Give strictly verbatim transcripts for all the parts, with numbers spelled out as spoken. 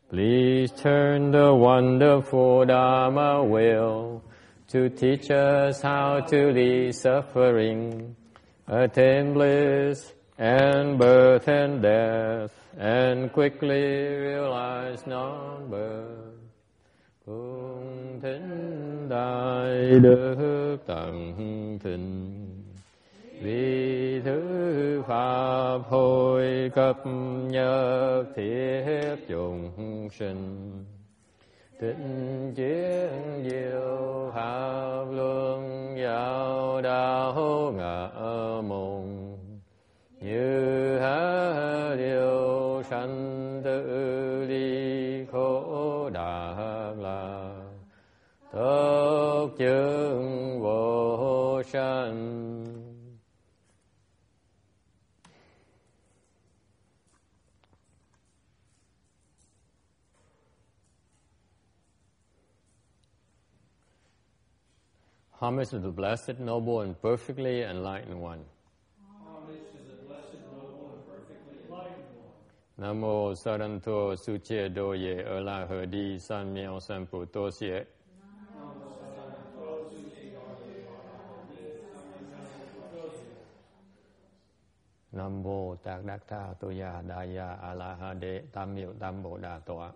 Please turn the wonderful Dharma wheel to teach us how to leave suffering, attain bliss and birth and death, and quickly realize non-birth. Cung thính đại đức tận thịnh, vì thứ pháp hồi cấp nhất thiết chúng sinh. Tịnh chiến diệu pháp luân giáo đạo ngã môn, như há điều sanh tự ly khổ đạt lạc, tốc chứng vô sanh. Homage to the Blessed, Noble, and Perfectly Enlightened One. Homage to the Blessed, Noble, and Perfectly Enlightened One. Nam mô Saranto Suche Doye Erla Herdi San Miao San Pu Tosie. Nam mô Tạc Đắc Tha Toya Daya Alaha De Tam Miệu Tam Bộ Đà Tọa.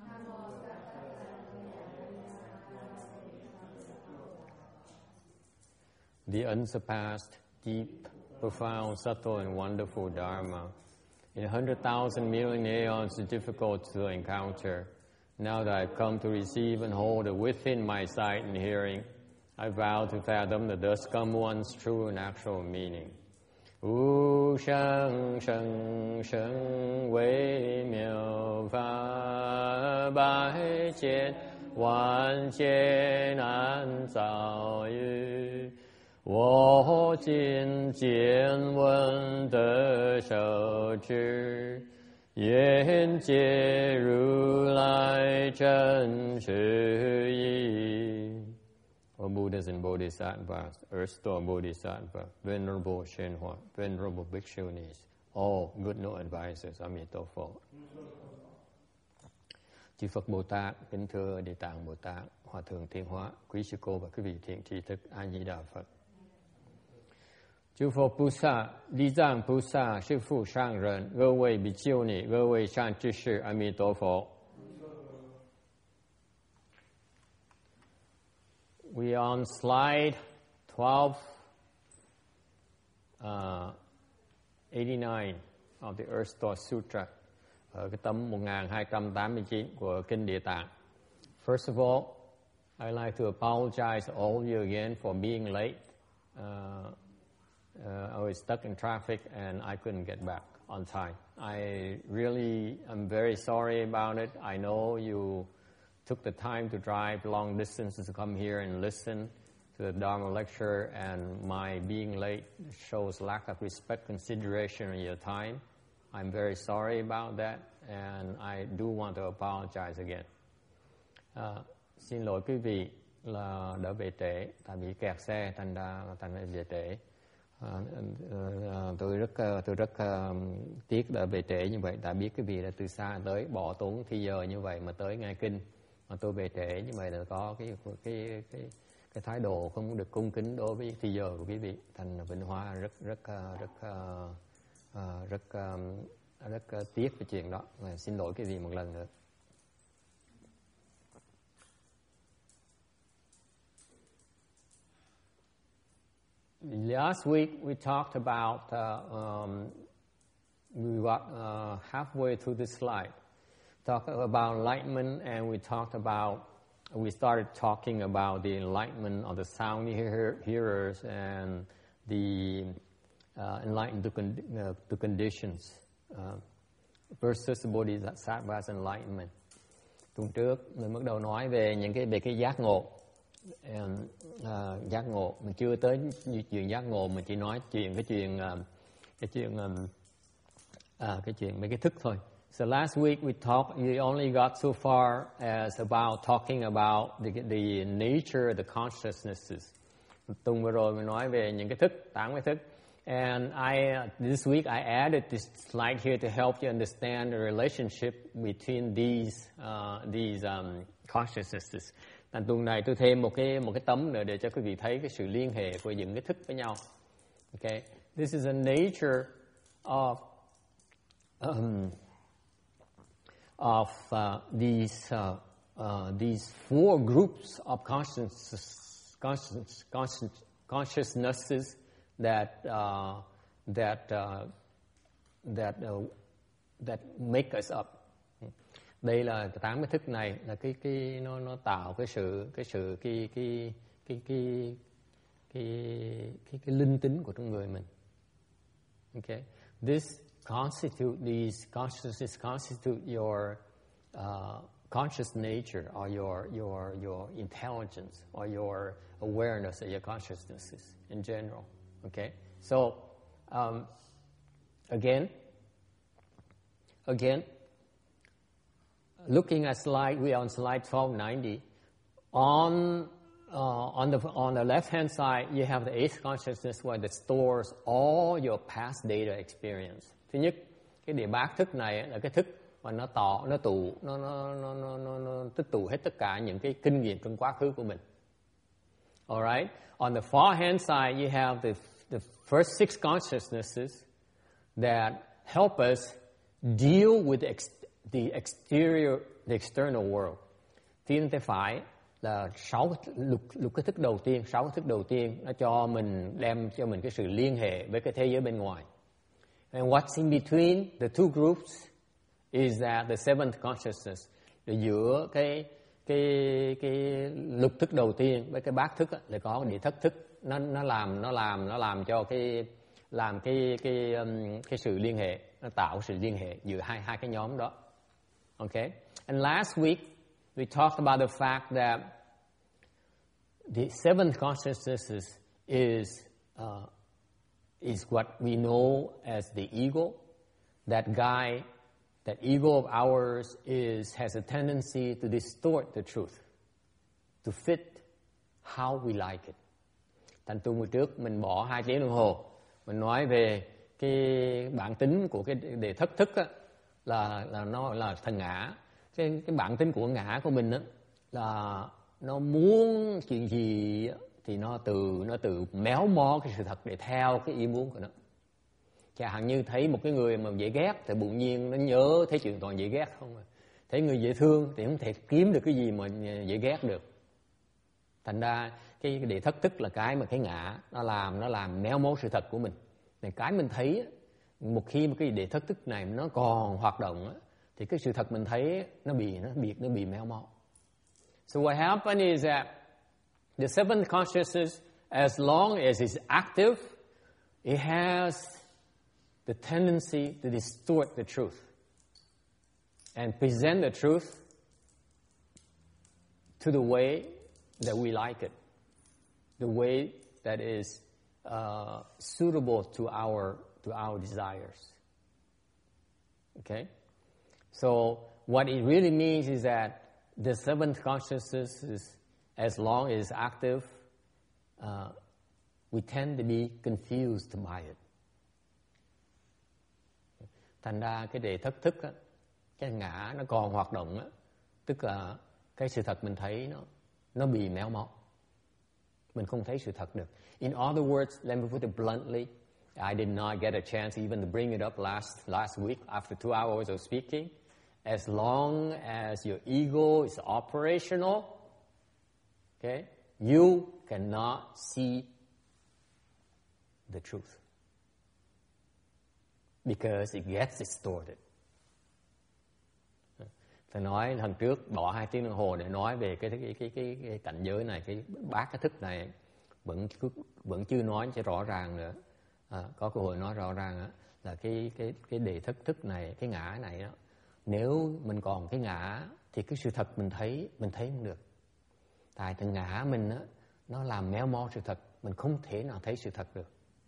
The unsurpassed, deep, profound, subtle, and wonderful Dharma. In a hundred thousand million aeons, it's difficult to encounter. Now that I've come to receive and hold it within my sight and hearing, I vow to fathom the thus come one's true and actual meaning. Wu sheng sheng sheng wei miao fa bai jian wan jian an zao yu. 我今见闻得受持，愿解如来真实义。O Buddhas and Bodhisattvas, Earth-store Bodhisattva, Venerable Shenhua, Venerable Bhikshunis, all good no advisors, Amito Phật. Chư Phật Bồ Tát, kính thưa Địa Tạng Bồ Tát, Hòa Thượng Thiên Hóa, quý sư cô và quý vị thiện tri thức, A Di Đà Phật. Chư Phật Bồ Tát, Lý Giang Bồ Tát, Sư Phụ Sang Rần, Cơ Vị Bị Chiêu Nị, Cơ Vị Sang Chư Sư, A Di Đà Phật. We are on slide twelve eighty-nine of the Earth Store Sutra, ở cái tấm một nghìn hai trăm tám mươi chín của Kinh Địa Tạng. First of all, I'd like to apologize to all of you again for being late. Uh, uh, I was stuck in traffic and I couldn't get back on time. I really am very sorry about it. I know you took the time to drive long distances to come here and listen to the Dharma lecture, and my being late shows lack of respect, consideration of your time. I'm very sorry about that, and I do want to apologize again. Uh, xin lỗi quý vị là đã về trễ, tại bị kẹt xe, thành ra thành ra về trễ. Uh, uh, tôi rất uh, tôi rất uh, tiếc đã về trễ như vậy. Đã biết quý vị đã từ xa tới, bỏ tốn thi giờ như vậy mà tới nghe kinh, mà tôi về trễ như vậy là có cái cái cái cái thái độ không được cung kính đối với thi giờ của quý vị. Thành Vĩnh Hóa rất rất uh, rất uh, uh, rất um, rất uh, tiếc về chuyện đó. Và xin lỗi quý vị một lần nữa. Last week we talked about uh, um, we got uh, halfway through this slide. Talked about enlightenment, and we talked about we started talking about the enlightenment of the sound hear, hearers and the uh, enlightened to, con, uh, to conditions uh, versus the Bodhisattva's enlightenment. Tuần trước mình bắt đầu nói về những cái về cái giác ngộ. Um, uh, giác ngộ mình chưa tới chuyện giác ngộ, mình chỉ nói chuyện cái chuyện uh, cái chuyện um, uh, cái chuyện mấy cái thức thôi. So last week we talked, you only got so far as about talking about the, the nature of the consciousnesses. Tuần vừa rồi mình nói về những cái thức, tám cái thức. And I, uh, this week I added this slide here to help you understand the relationship between these, uh, these um, consciousnesses. Thành tuần này tôi thêm một cái một cái tấm nữa để cho quý vị thấy cái sự liên hệ của những cái thức với nhau. Okay, this is a nature of um, of uh, these uh, uh, these four groups of consciousness, conscious, conscious, consciousnesses that uh, that uh, that uh, that make us up. Đây là tám cái thức này là cái cái nó nó tạo cái sự cái sự cái cái cái cái cái cái cái linh tính của trong người mình. Okay, this constitute these consciousness constitute your uh, conscious nature or your your your intelligence or your awareness of your consciousnesses in general. Okay, so um, again, again. Looking at slide, we are on slide twelve ninety. On uh, on the on the left-hand side, you have the eighth consciousness where it stores all your past data experience. Thứ nhất, cái địa bát thức này là cái thức mà nó tỏ, nó tụ, nó nó nó nó nó, nó tích tụ hết tất cả những cái kinh nghiệm trong quá khứ của mình. Alright. On the far-hand side, you have the the first six consciousnesses that help us deal with the ex- the exterior, the external world. Phía bên tay phải là sáu lục lục cái thức đầu tiên, sáu cái thức đầu tiên nó cho mình đem cho mình cái sự liên hệ với cái thế giới bên ngoài. And what's in between the two groups is that the seventh consciousness. Ở giữa cái cái cái lục thức đầu tiên với cái bát thức là có địa thất thức, nó nó làm nó làm nó làm cho cái làm cái cái um, cái sự liên hệ, nó tạo sự liên hệ giữa hai hai cái nhóm đó. Okay? And last week, we talked about the fact that the seventh consciousness is, uh, is what we know as the ego. That guy, that ego of ours is, has a tendency to distort the truth, to fit how we like it. Thành tuần trước, mình bỏ hai tiếng đồng hồ, mình nói về cái bản tính của cái đề thất thức á, là là nó là thần ngã. Cái cái bản tính của ngã của mình á là nó muốn chuyện gì thì nó từ nó từ méo mó cái sự thật để theo cái ý muốn của nó. Chẳng hạn như thấy một cái người mà dễ ghét thì bỗng nhiên nó nhớ thấy chuyện toàn dễ ghét không à. Thấy người dễ thương thì không thể kiếm được cái gì mà dễ ghét được. Thành ra cái, cái địa thất thức là cái mà cái ngã nó làm nó làm méo mó sự thật của mình. Nên cái mình thấy một khi mà cái địa thất thức này nó còn hoạt động thì cái sự thật mình thấy nó bị nó bị nó bị méo mó. So what happened is that the seventh consciousness, as long as it's active, it has the tendency to distort the truth and present the truth to the way that we like it, the way that is uh, suitable to our to our desires. Okay? So what it really means is that the seventh consciousness is, as long as it's active, uh, we tend to be confused by it. Thành ra cái đề thất thức á, cái ngã nó còn hoạt động á, tức là cái sự thật mình thấy nó nó bị méo mó. Mình không thấy sự thật được. In other words, let me put it bluntly, I did not get a chance even to bring it up last last week after two hours of speaking. As long as your ego is operational, okay, you cannot see the truth because it gets distorted. Tôi nói lần trước bỏ hai tiếng đồng hồ để nói về cái cái cái cái, cái cảnh giới này, cái bát cái thức này vẫn vẫn chưa nói cho rõ ràng nữa. À, có cơ hội nói rõ ràng á, là cái cái cái đề thức thức này, cái ngã này đó, nếu mình còn cái ngã thì cái sự thật mình thấy mình thấy không được. Tại thằng ngã mình á, nó làm méo mó sự thật, mình không thể nào thấy sự thật được.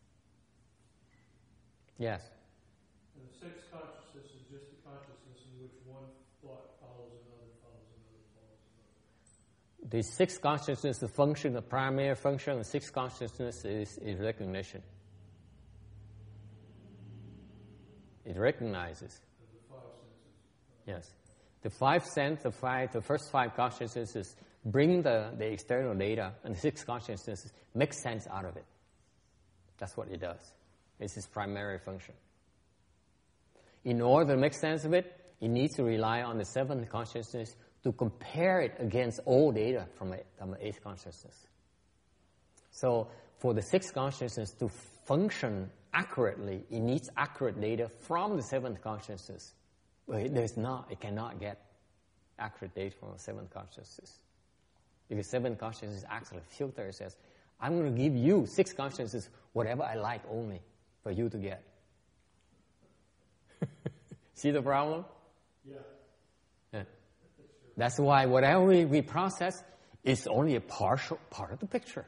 Yes. And the sixth consciousness is just the consciousness in which one thought follows another, follows another, follows another. The sixth consciousness, the function, the primary function of the sixth consciousness is, is recognition. It recognizes. The five senses. Yes. The five sense, the five, the first five consciousnesses bring the, the external data, and the six consciousnesses make sense out of it. That's what it does. It's its primary function. In order to make sense of it, it needs to rely on the seventh consciousness to compare it against all data from, a, from the eighth consciousness. So for the sixth consciousness to function accurately, it needs accurate data from the seventh consciousness. But it does not, it cannot get accurate data from the seventh consciousness. Because seventh consciousness actually filters, says, I'm going to give you six consciousnesses, whatever I like only, for you to get. See the problem? Yeah. Yeah. That's why whatever we, we process is only a partial part of the picture.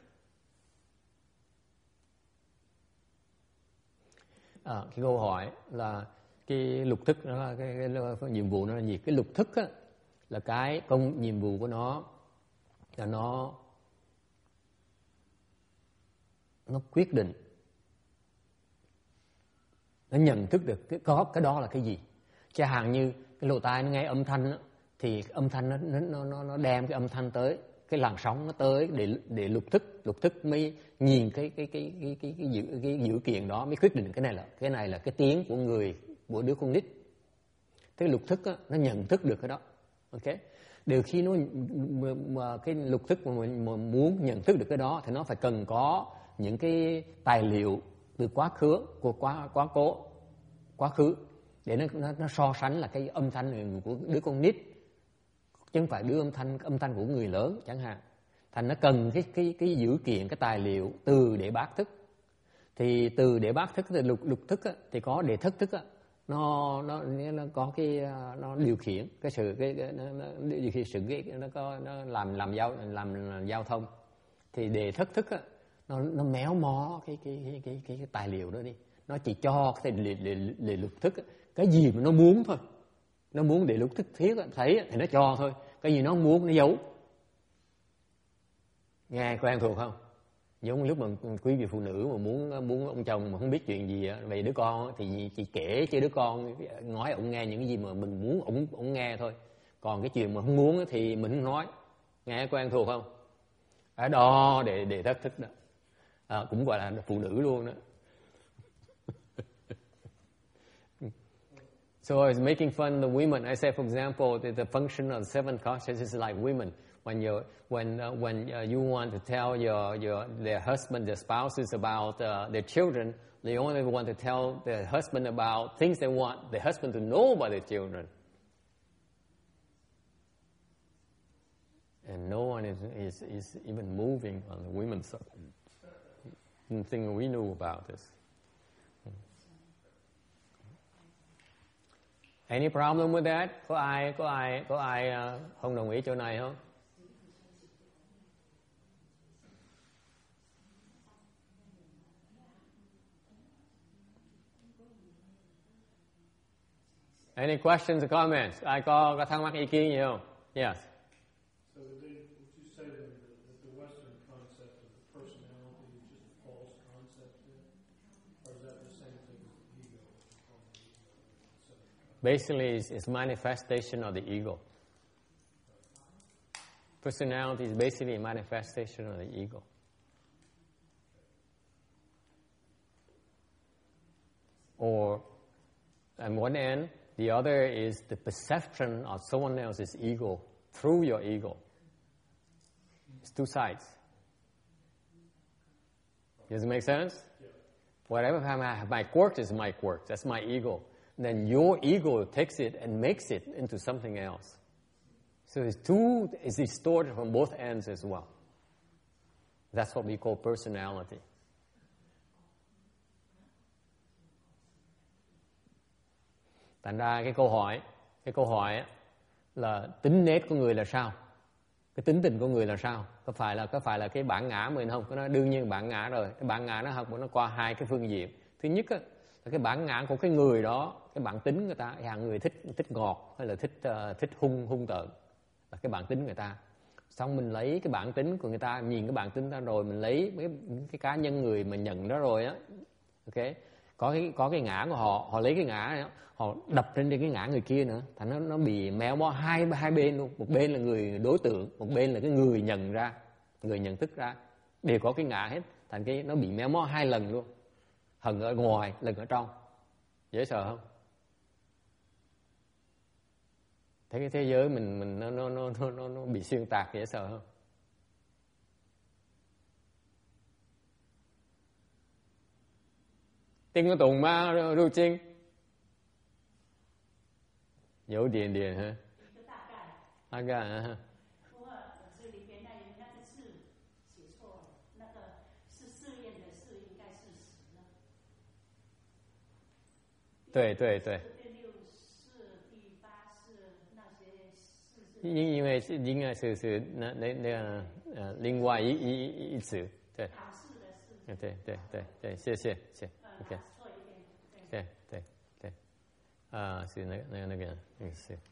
À, cái câu hỏi là cái lục thức đó là cái, cái, cái nhiệm vụ nó là gì? Cái lục thức á, là cái công nhiệm vụ của nó là nó nó quyết định, nó nhận thức được cái có cái đó là cái gì. Chẳng hạn như cái lỗ tai nó nghe âm thanh á, thì âm thanh nó nó nó nó đem cái âm thanh tới cái làn sóng nó tới để để lục thức lục thức mới nhìn cái cái cái cái cái cái dữ cái dữ kiện đó mới quyết định cái này là cái này là cái tiếng của người của đứa con nít. Cái lục thức á, nó nhận thức được cái đó, ok. Điều khi nó mà cái lục thức mà mình mà muốn nhận thức được cái đó thì nó phải cần có những cái tài liệu từ quá khứ của quá quá cố quá khứ để nó nó, nó so sánh là cái âm thanh của đứa con nít chứ không phải đứa âm thanh âm thanh của người lớn chẳng hạn. Thành nó cần cái cái cái dữ kiện, cái tài liệu từ để bác thức. Thì từ để bác thức thì lục lục thức á, thì có để thất thức á, nó nó nó có cái nó điều khiển cái sự cái, cái nó, nó điều khiển sự cái nó có nó làm làm giao làm, làm giao thông. Thì để thất thức á, nó nó méo mó cái cái cái cái cái, cái tài liệu đó đi. Nó chỉ cho cái để, để, để lục thức á, cái gì mà nó muốn thôi. Nó muốn để lục thức thiết á, thấy thì nó cho thôi. Cái gì nó không muốn nó giấu. Nghe quen thuộc không? Giống lúc mà quý vị phụ nữ mà muốn muốn ông chồng mà không biết chuyện gì về đứa con thì chị kể cho đứa con, nói ông nghe những cái gì mà mình muốn ông ông nghe thôi. Còn cái chuyện mà không muốn thì mình không nói. Nghe quen thuộc không? Ở đó để để thất thức đó. À, cũng gọi là phụ nữ luôn đó. So I was making fun of the women. I said, for example, that the function of the seven consciousness is like women. When you when uh, when uh, you want to tell your your their husband, their spouses about uh, their children, they only want to tell their husband about things they want the husband to know about their children. And no one is is, is even moving on the women's side. Nothing we knew about this. Any problem with that? Có ai có ai có ai uh, không đồng ý chỗ này không? Any questions or comments? Ai có có thắc mắc ý kiến gì không? Yes. So would they, would you say that the, that the Western concept of personality is just a false concept then? Or is that the same thing as the ego? Basically, it's, it's manifestation of the ego. Personality is basically a manifestation of the ego. Or, on one end, the other is the perception of someone else's ego through your ego. It's two sides. Does it make sense? Yeah. Whatever my, my quirk is my quirk. That's my ego. Then your ego takes it and makes it into something else. So it's two, it's distorted from both ends as well. That's what we call personality. Thành ra cái câu hỏi, cái câu hỏi là tính nết của người là sao? Cái tính tình của người là sao? Có phải là có phải là cái bản ngã mình không? Nó đương nhiên bản ngã rồi. Cái bản ngã nó học nó qua hai cái phương diện. Thứ nhất á, là cái bản ngã của cái người đó, cái bản tính người ta, hàng người thích thích ngọt hay là thích uh, thích hung hung tợn, là cái bản tính người ta. Xong mình lấy cái bản tính của người ta, nhìn cái bản tính ta rồi mình lấy cái cái cá nhân người mà nhận đó rồi á, ok, có cái có cái ngã của họ, họ lấy cái ngã họ đập lên trên cái ngã người kia nữa, thành nó nó bị méo mó hai hai bên luôn. Một bên là người đối tượng, một bên là cái người nhận ra, người nhận thức ra, đều có cái ngã hết, thành cái nó bị méo mó hai lần luôn, hận ở ngoài, lần ở trong. Dễ sợ không? Thấy cái thế giới mình mình nó nó nó nó nó bị xuyên tạc, dễ sợ không? Tin có tùng ma入侵，有点点哈， 一个大概。 大概啊。 不过是里边那那个字写错了，那个是试验的试，应该是十呢。 对对对。 第六式、第八式那些式是。 因因为是应该是是那那那个呃另外一一一词，对。 考试的试。 对对对对，谢谢谢 ，OK。 错一点。 对对对，啊，是那个那个那个那个是，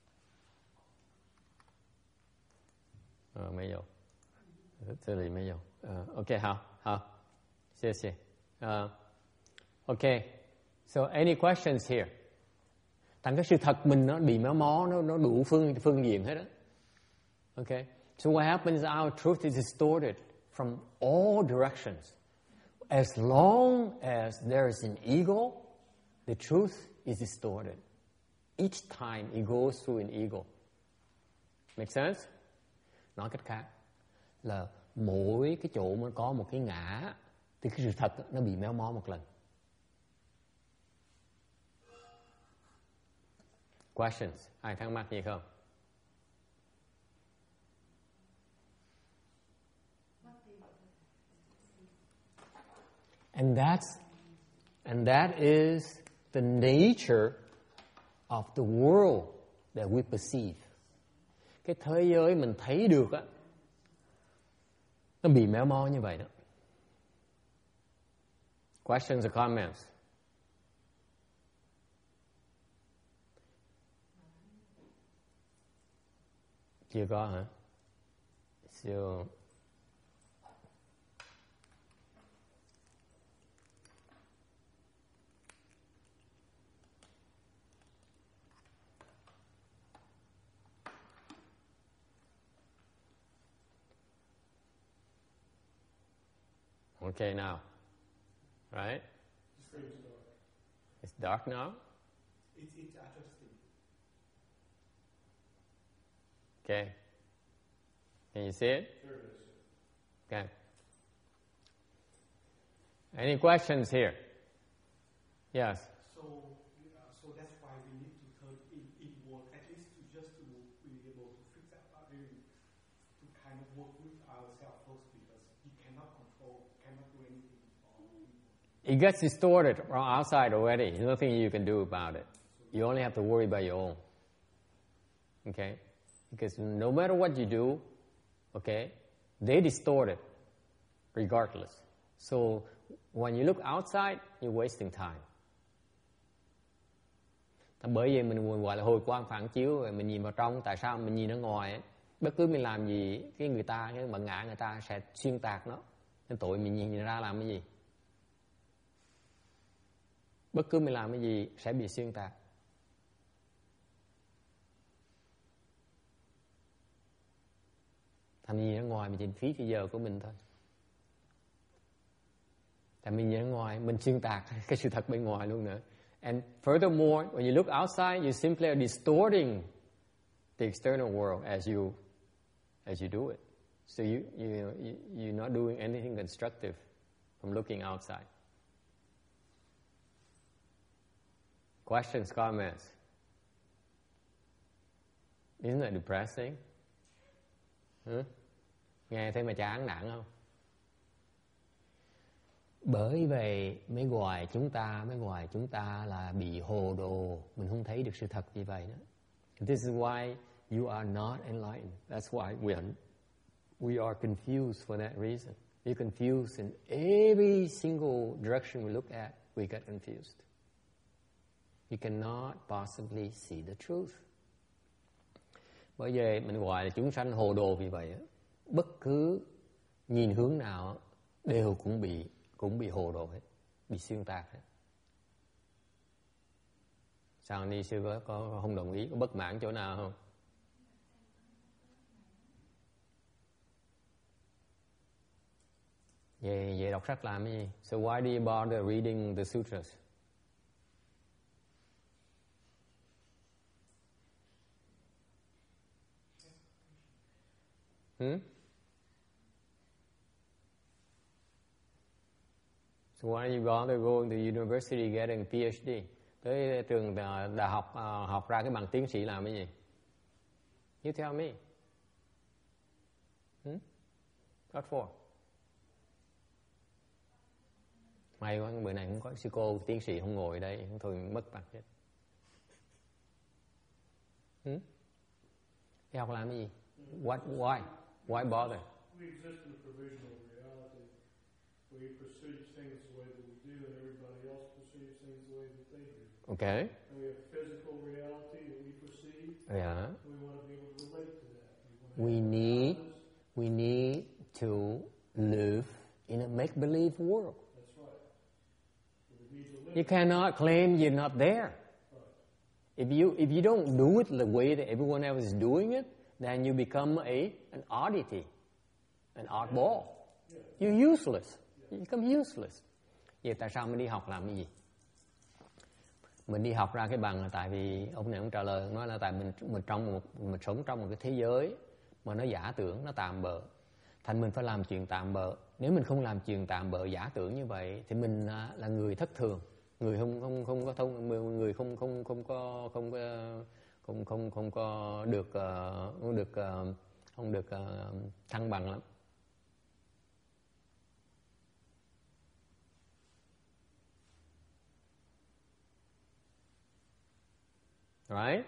呃，没有，这里没有，呃 ，OK， 好好，谢谢，呃 ，OK，so any questions here？ Thành cái sự thật mình nó bị méo mó, nó nó đủ phương phương diện hết đó. Okay, so what happens? Our truth is distorted from all directions. As long as there is an ego, the truth is distorted. Each time it goes through an ego. Make sense? Nói cách khác là mỗi cái chỗ mà có một cái ngã thì cái sự thật nó bị méo mó một lần. Questions? Ai thắc mắc gì không? And that's and that is the nature of the world that we perceive. Cái thế giới mình thấy được á, nó bị méo mó như vậy đó. Questions or comments? Chưa có hả? So, okay now, right? The screen's dark. It's dark now? It's, it's adjusting. Okay. Can you see it? There it is. Okay. Any questions here? Yes. So, uh, so that's why we need to turn in, inward, at least to just to be able to fix that, uh, to kind of work with ourselves first, because we cannot control, cannot do anything for people. It gets distorted from outside already. There's nothing you can do about it. You only have to worry about your own. Okay? Because no matter what you do, okay, they distort it regardless. So when you look outside, you're wasting time. Bởi vì mình gọi là hồi quang phản chiếu, rồi mình nhìn vào trong. Tại sao mình nhìn ở ngoài ấy? Bất cứ mình làm gì, cái người ta, cái bản ngã người ta sẽ xuyên tạc nó. Nên tội mình nhìn ra làm cái gì? Bất cứ mình làm cái gì sẽ bị xuyên tạc. Thành nhìn ở ngoài mình chỉ phí thời giờ của mình thôi. Tại mình nhìn ở ngoài, mình xuyên tạc cái sự thật bên ngoài luôn nữa. And furthermore, when you look outside, you simply are distorting the external world as you as you do it. So you you you you're not doing anything constructive from looking outside. Questions, comments? Isn't that depressing? Huh? Nghe thấy mà chán nản không? Bởi vậy mới gọi chúng ta, mới gọi chúng ta là bị hồ đồ. Mình không thấy được sự thật như vậy đó. This is why you are not enlightened. That's why we are, we are confused for that reason. We're confused in every single direction we look at, we get confused. You cannot possibly see the truth. Bởi vậy mình gọi là chúng sanh hồ đồ vì vậy. Bất cứ nhìn hướng nào đều cũng bị cũng bị hồ đồ hết, bị xuyên tạc hết. Sao ni sư có, có không đồng ý, có bất mãn chỗ nào không? Vậy, vậy đọc sách làm cái gì? So why do you bother reading the sutras? Hmm? So why do you bother going to university getting PhD? Tới trường đại học uh, học ra cái bằng tiến sĩ làm cái gì? You tell me. Hmm? What for? May quá, bữa này cũng có sư cô tiến sĩ không ngồi đây, không thôi mất mặt hết. Hmm? Đi học làm cái gì? What? Why? Why bother? We exist in a provisional reality. We perceive things the way that we do, and everybody else perceives things the way that they do. Okay. And we have physical reality that we perceive. Yeah. We want to be able to relate to that. We, We need, we need to live in a make-believe world. That's right. So we need to live. You cannot claim you're not there. If you if you don't do it the way that everyone else is doing it, then you become a an oddity, an oddball. You're useless. You become useless. Vậy tại sao mình đi học làm cái gì? Mình đi học ra cái bằng là tại vì ông này ông trả lời nói là tại mình mình trong một mình sống trong một cái thế giới mà nó giả tưởng, nó tạm bợ. Thành mình phải làm chuyện tạm bợ. Nếu mình không làm chuyện tạm bợ giả tưởng như vậy thì mình là người thất thường, người không không không có thông, người không không không có không có không không không có được uh, không được uh, không được uh, thăng bằng lắm. Right?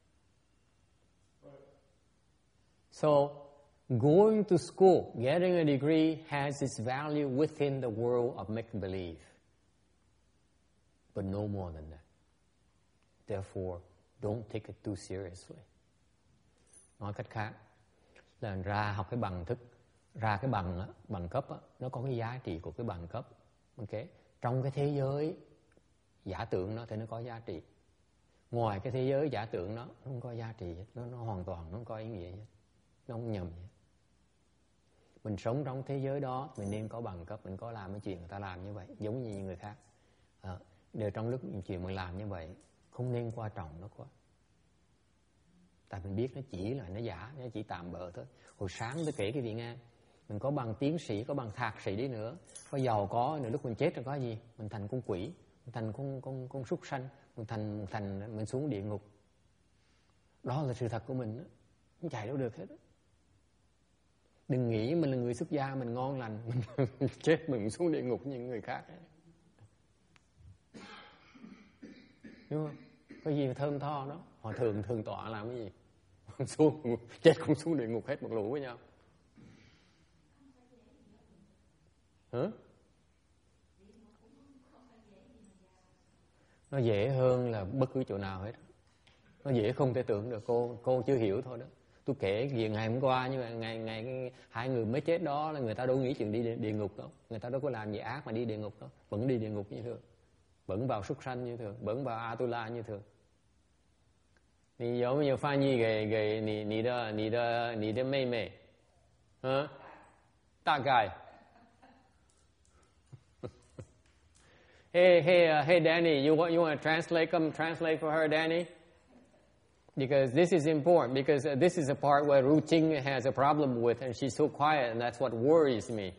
So, going to school, getting a degree has its value within the world of make-believe. But no more than that. Therefore, don't take it too seriously. Nói cách khác, là ra học cái bằng thức, ra cái bằng á, bằng cấp á, nó có cái giá trị của cái bằng cấp. Okay? Trong cái thế giới giả tưởng nó thì nó có giá trị. Ngoài cái thế giới giả tưởng nó, nó không có giá trị hết. Nó, nó hoàn toàn nó không có ý nghĩa hết. Nó không nhầm hết. Mình sống trong thế giới đó, mình nên có bằng cấp, mình có làm cái chuyện người ta làm như vậy, giống như những người khác. À, đều trong lúc những chuyện mình làm như vậy, không nên quan trọng nó quá. Tại mình biết nó chỉ là nó giả, nó chỉ tạm bợ thôi. Hồi sáng tôi kể cái vị nghe, mình có bằng tiến sĩ, có bằng thạc sĩ đi nữa, có giàu có nữa, lúc mình chết rồi có gì? Mình thành con quỷ, mình thành con con con súc sanh, mình thành thành mình xuống địa ngục. Đó là sự thật của mình đó. Không chạy đâu được hết đó. Đừng nghĩ mình là người xuất gia, mình ngon lành, mình chết mình xuống địa ngục như những người khác. Đúng không? Có gì mà thơm tho đó. Họ thường thường tọa làm cái gì? Xuống, chết cũng xuống địa ngục hết một lũ với nhau. Hả? Nó dễ hơn là bất cứ chỗ nào hết. Nó dễ không thể tưởng được, cô cô chưa hiểu thôi đó. Tôi kể chuyện ngày hôm qua, nhưng mà ngày ngày hai người mới chết đó là người ta đâu nghĩ chuyện đi địa ngục đâu, người ta đâu có làm gì ác mà đi địa ngục đâu, vẫn đi địa ngục như thường, vẫn vào súc sanh như thường, vẫn vào Atula như thường. 你有没有翻译给给你你的你的你的妹妹？嗯，大概。Hey hey uh, hey Danny, you want you want to translate? Come translate for her, Danny. Because this is important, because uh, this is a part where Ru Ching has a problem with, and she's so quiet, and that's what worries me.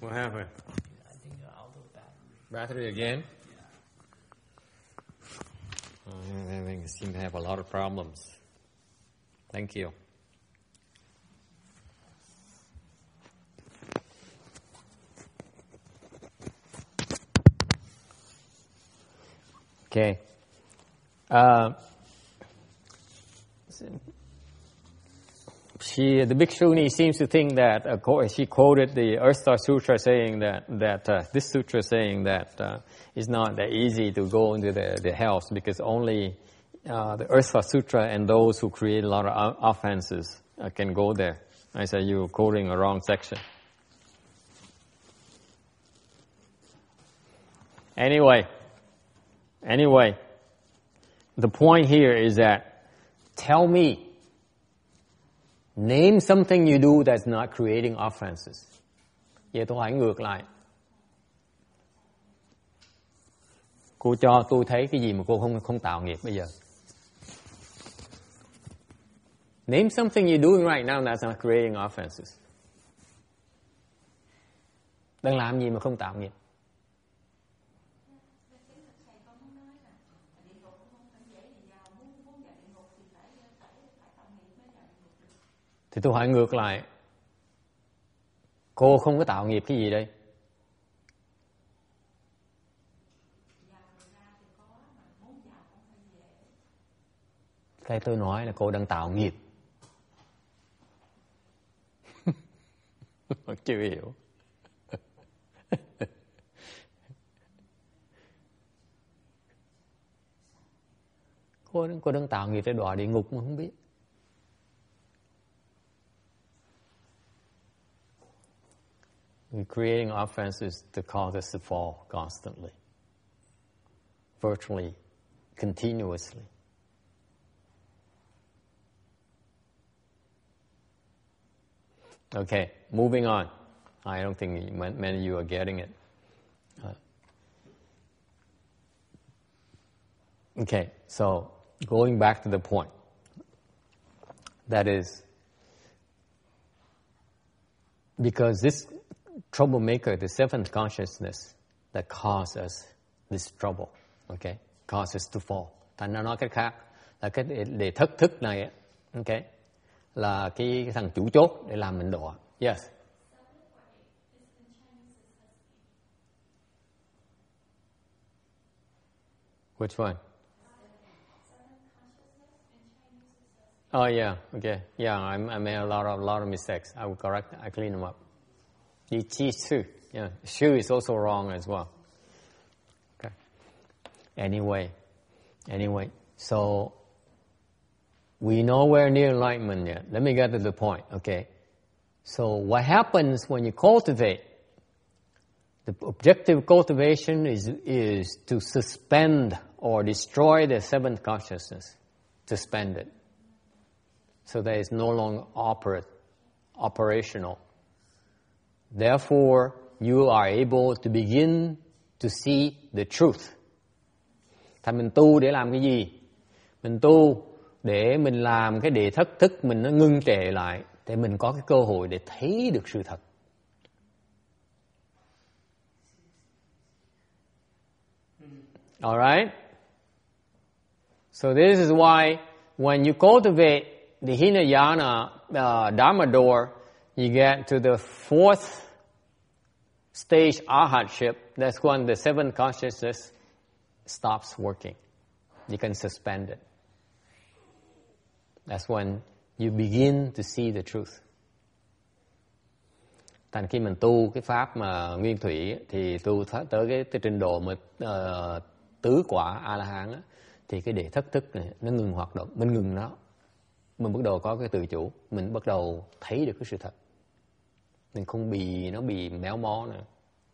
What happened? I think you're out of battery. Battery again? Oh, I think I seem to have a lot of problems. Thank you. Okay. Uh, she, the Bhikshuni seems to think that, uh, she quoted the Earthstar Sutra saying that, that uh, this sutra saying that uh, it's not that easy to go into the, the hells because only uh, the Earthstar Sutra and those who create a lot of offenses uh, can go there. I said you're quoting a wrong section. Anyway. Anyway, the point here is that, tell me, name something you do that's not creating offenses. Vậy tôi hỏi ngược lại. Cô cho tôi thấy cái gì mà cô không không tạo nghiệp bây giờ? Name something you're doing right now that's not creating offenses. Đang làm gì mà không tạo nghiệp? Thì tôi hỏi ngược lại, cô không có tạo nghiệp cái gì đây? Cái tôi nói là cô đang tạo nghiệp. Chưa hiểu. Cô, cô đang tạo nghiệp để đọa địa ngục mà không biết. We're creating offenses to cause us to fall constantly, virtually, continuously. Okay, moving on. I don't think many of you are getting it. Uh, okay, so going back to the point. That is, because this troublemaker, the seventh consciousness that causes us this trouble, okay, causes us to fall. Thành ra nói cách khác là cái đề thất thức này, okay, là cái, cái thằng chủ chốt để làm mình đọa. Yes. Which one? Oh yeah, okay, yeah. I, I made a lot of lot of mistakes. I will correct. I clean them up. Yi chi shu, yeah. Shu is also wrong as well. Okay. Anyway, anyway, so we're nowhere near enlightenment yet. Let me get to the point, okay? So what happens when you cultivate? The objective of cultivation is is to suspend or destroy the seventh consciousness, suspend it, so that it's no longer operate, operational. Therefore, you are able to begin to see the truth. Thành mình tu để làm cái gì? Mình tu để mình làm cái đề thất thức mình nó ngưng trệ lại, để mình có cái cơ hội để thấy được sự thật. All right? So this is why when you cultivate the Hinayana uh, Dharma door, you get to the fourth stage arhatship. That's when the seventh consciousness stops working. You can suspend it. That's when you begin to see the truth. Thành khi mình tu cái pháp mà nguyên thủy thì tu tới cái, cái trình độ mà uh, tứ quả A-la-hán á, thì cái đề thất thức này nó ngừng hoạt động, mình ngừng nó, mình bắt đầu có cái tự chủ, mình bắt đầu thấy được cái sự thật, mình không bị nó bị méo mó nữa.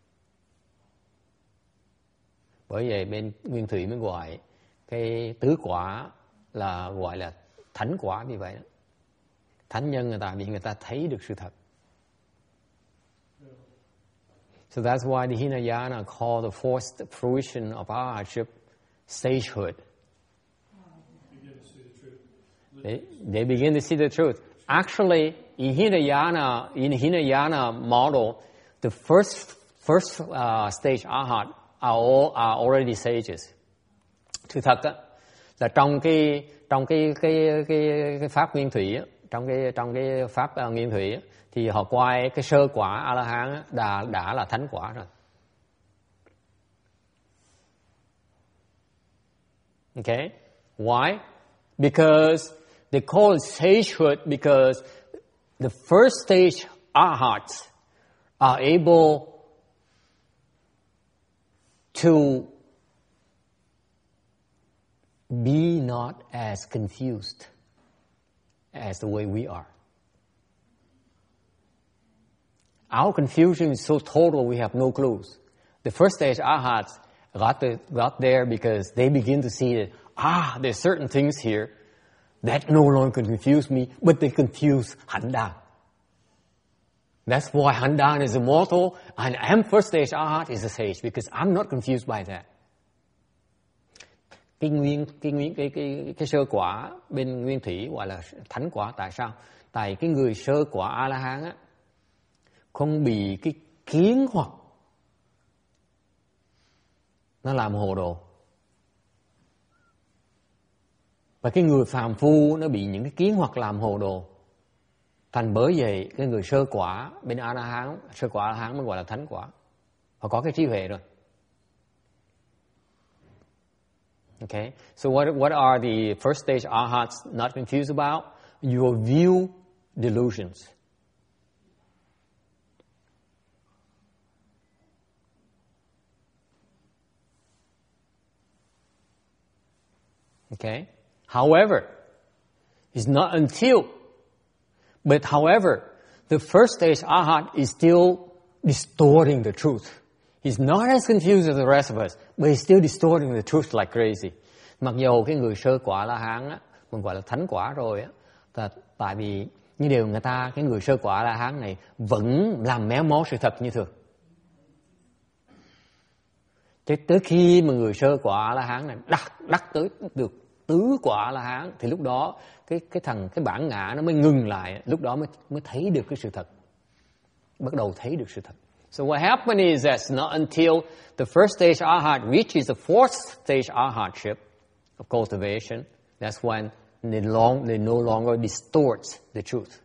Bởi vậy bên nguyên thủy mới gọi cái tứ quả là gọi là thánh quả như vậy đó. Thánh nhân người ta vì người ta thấy được sự thật. So that's why the Hinayana call the forced fruition of arhatship sagehood. They, they begin to see the truth. Actually, in Hinayana, in Hinayana model, the first first uh, stage arhat are all are already sages. Sự thật á, là trong cái trong cái cái cái, cái pháp nguyên thủy á, trong cái trong cái pháp uh, nguyên thủy á, thì họ coi cái sơ quả A La Hán á, đã đã là thánh quả rồi. Okay, why? Because they call it sagehood because the first stage arhats are able to be not as confused as the way we are. Our confusion is so total we have no clues. The first stage arhats got, the, got there because they begin to see that, ah, there's certain things here that no longer confuse me, but they confuse Handan. That's why Handan is immortal, and I'm first stage arhat is a sage, because I'm not confused by that. Cái nguyên, cái nguyên, cái cái cái sơ quả bên nguyên thủy gọi là thánh quả. Tại sao? Tại cái người sơ quả A La Hán á, không bị cái kiến hoặc nó làm hồ đồ. Và cái người phàm phu nó bị những cái kiến hoặc làm hồ đồ. Thành bởi vậy cái người sơ quả bên A La Hán, sơ quả A La Hán mới gọi là thánh quả. Họ có cái trí huệ rồi. Okay, so what what are the first stage arhats not confused about? Your view delusions. Okay. However, it's not until, but however, the first stage arhat is still distorting the truth. He's not as confused as the rest of us, but he's still distorting the truth like crazy. Mặc dù cái người sơ quả La Hán á, mình gọi là thánh quả rồi á, tại vì như điều người ta, cái người sơ quả La Hán này vẫn làm méo mó sự thật như thường. Chứ tới khi mà người sơ quả La Hán này đắc đắc tới được tứ quả La Hán thì lúc đó cái cái thằng cái bản ngã nó mới ngừng lại, lúc đó mới mới thấy được cái sự thật, bắt đầu thấy được sự thật. So what happened is that not until the first stage arhat reaches the fourth stage arhatship of cultivation, that's when they, long, they no longer distorts the truth.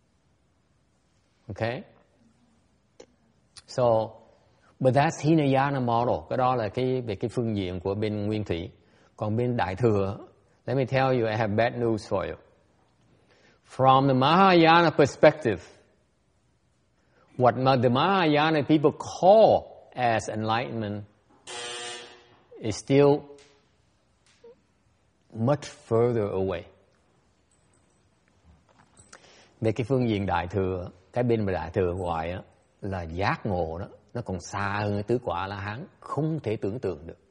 Okay? So, but that's Hinayana model. Cái đó là cái về cái phương diện của bên nguyên thủy. Còn bên đại thừa, let me tell you, I have bad news for you. From the Mahayana perspective, what the Mahayana people call as enlightenment is still much further away. Về cái phương diện đại thừa, cái bên mà đại thừa gọi á, là giác ngộ đó, nó còn xa hơn cái tứ quả A La Hán, không thể tưởng tượng được.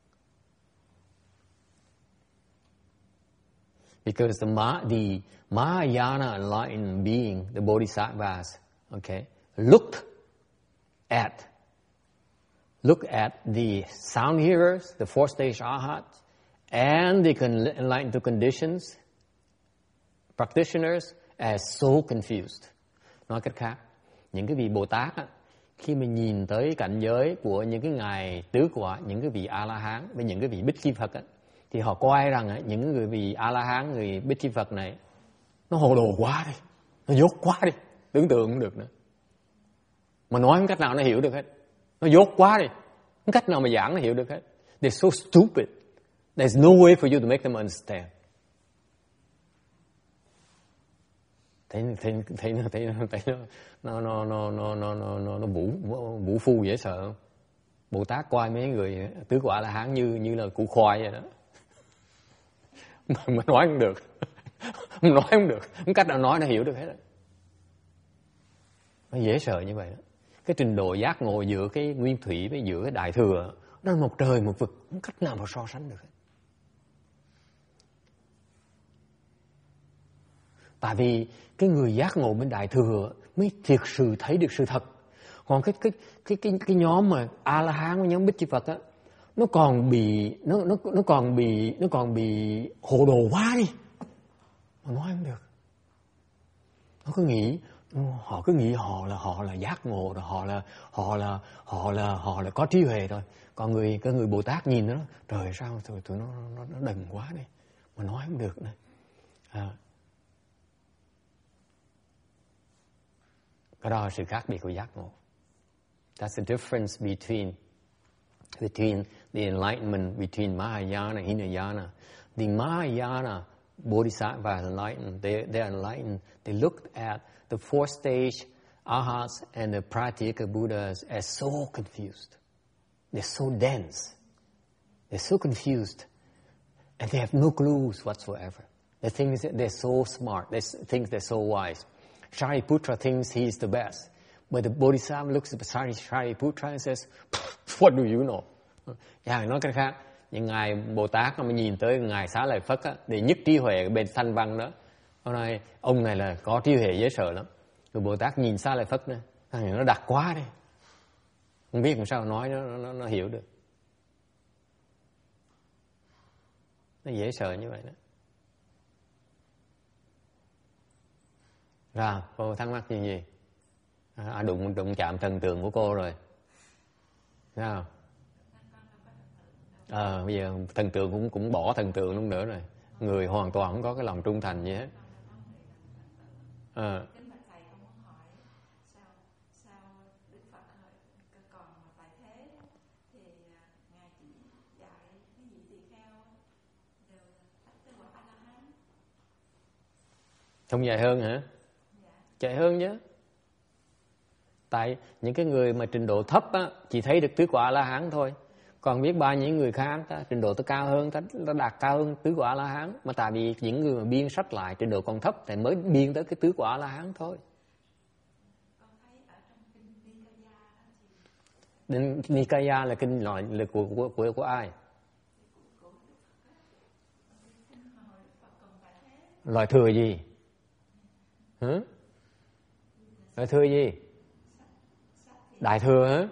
Because the, Ma, the Mahayana enlightened being, the Bodhisattvas, okay, looked at, look at the sound hearers, the fourth stage arhats, and the enlightened conditions, practitioners, as so confused. Nói cách khác, những cái vị Bồ Tát á, khi mà nhìn tới cảnh giới của những cái ngài tứ quả, những cái vị A La Hán với những cái vị Bích Chi Phật á, thì họ coi rằng á, những người vị A La Hán, người Bích Chi Phật này, nó hồ đồ quá đi, nó dốt quá đi, tưởng tượng không được nữa. Mà nói một cách nào nó hiểu được hết, nó dốt quá đi, không cách nào mà giảng nó hiểu được hết. They're so stupid. There's no way for you to make them understand. Thấy thấy thấy thấy thấy nó nó nó nó nó nó nó nó vũ vũ phu dễ sợ không? Bồ Tát coi mấy người tứ quả La Hán như như là củ khoai vậy đó. Mà, mà nói không được, nói không được, không cách nào nói nó hiểu được hết. Nó dễ sợ như vậy đó. Cái trình độ giác ngộ giữa cái nguyên thủy với giữa cái đại thừa, nó là một trời một vực, không cách nào mà so sánh được hết. Tại vì cái người giác ngộ bên đại thừa mới thiệt sự thấy được sự thật. Còn cái cái cái cái cái nhóm mà A La Hán với nhóm Bích Chi Phật á, nó còn bị nó nó nó còn bị nó còn bị hồ đồ quá đi. Mà nói không được. Nó cứ nghĩ Họ cứ nghĩ họ là họ là giác ngộ rồi, họ là họ là họ là họ là có trí huệ rồi. Còn người cái người Bồ Tát nhìn nó, trời sao tụi, tụi nó nó nó đần quá này, mà nói không được này. À, cái đó là sự khác biệt của giác ngộ. That's the difference between between the enlightenment between Mahayana and Hinayana. The Mahayana Bodhisattvas are enlightened. They they are enlightened. They looked at the fourth stage arhats and the Pratyeka Buddhas as so confused. They're so dense. They're so confused, and they have no clues whatsoever. They think they're so smart. They think they're so wise. Shariputra thinks he's the best. But the Bodhisattva looks at Shariputra and says, "What do you know?" Yeah, nói cách khác, những ngài Bồ Tát mà nhìn tới ngài Xá Lợi Phất á, để nhất trí huệ bên thanh văn đó, ông nói ông này là có trí huệ dễ sợ lắm. Rồi Bồ Tát nhìn Xá Lợi Phất đó, nó đặc quá đấy, không biết làm sao nói nó nó, nó hiểu được, nó dễ sợ như vậy đó. Rồi cô thắc mắc gì gì? À, đụng đụng chạm thần tượng của cô rồi, thấy không? À, bây giờ thần tượng cũng cũng bỏ thần tượng luôn nữa rồi, người hoàn toàn không có cái lòng trung thành gì hết. À. Không dài hơn hả? Chạy hơn chứ. Tại những cái người mà trình độ thấp á, chỉ thấy được tứ quả A-la-hán thôi. Còn biết bao những người khác ta, trình độ ta cao hơn, ta, ta đạt cao hơn tứ quả A-la-hán. Mà tại vì những người mà biên sách lại trình độ còn thấp thì mới biên tới cái tứ quả A-la-hán thôi. Kinh Nikaya là kinh loại là của, của, của, của ai? Loại thừa gì? Hả? Loại thừa gì? Đại thừa hả?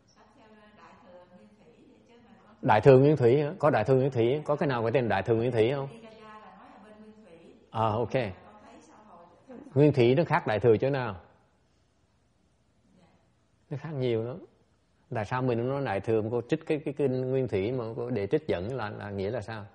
Đại thừa Nguyên Thủy hả? Có Đại thừa Nguyên Thủy, có cái nào có tên Đại thừa Nguyên Thủy không? À ok. Nguyên Thủy nó khác Đại thừa chỗ nào? Nó khác nhiều lắm. Tại sao mình nói Đại thừa mà cô trích cái cái kinh Nguyên Thủy mà cô để trích dẫn là, là nghĩa là sao?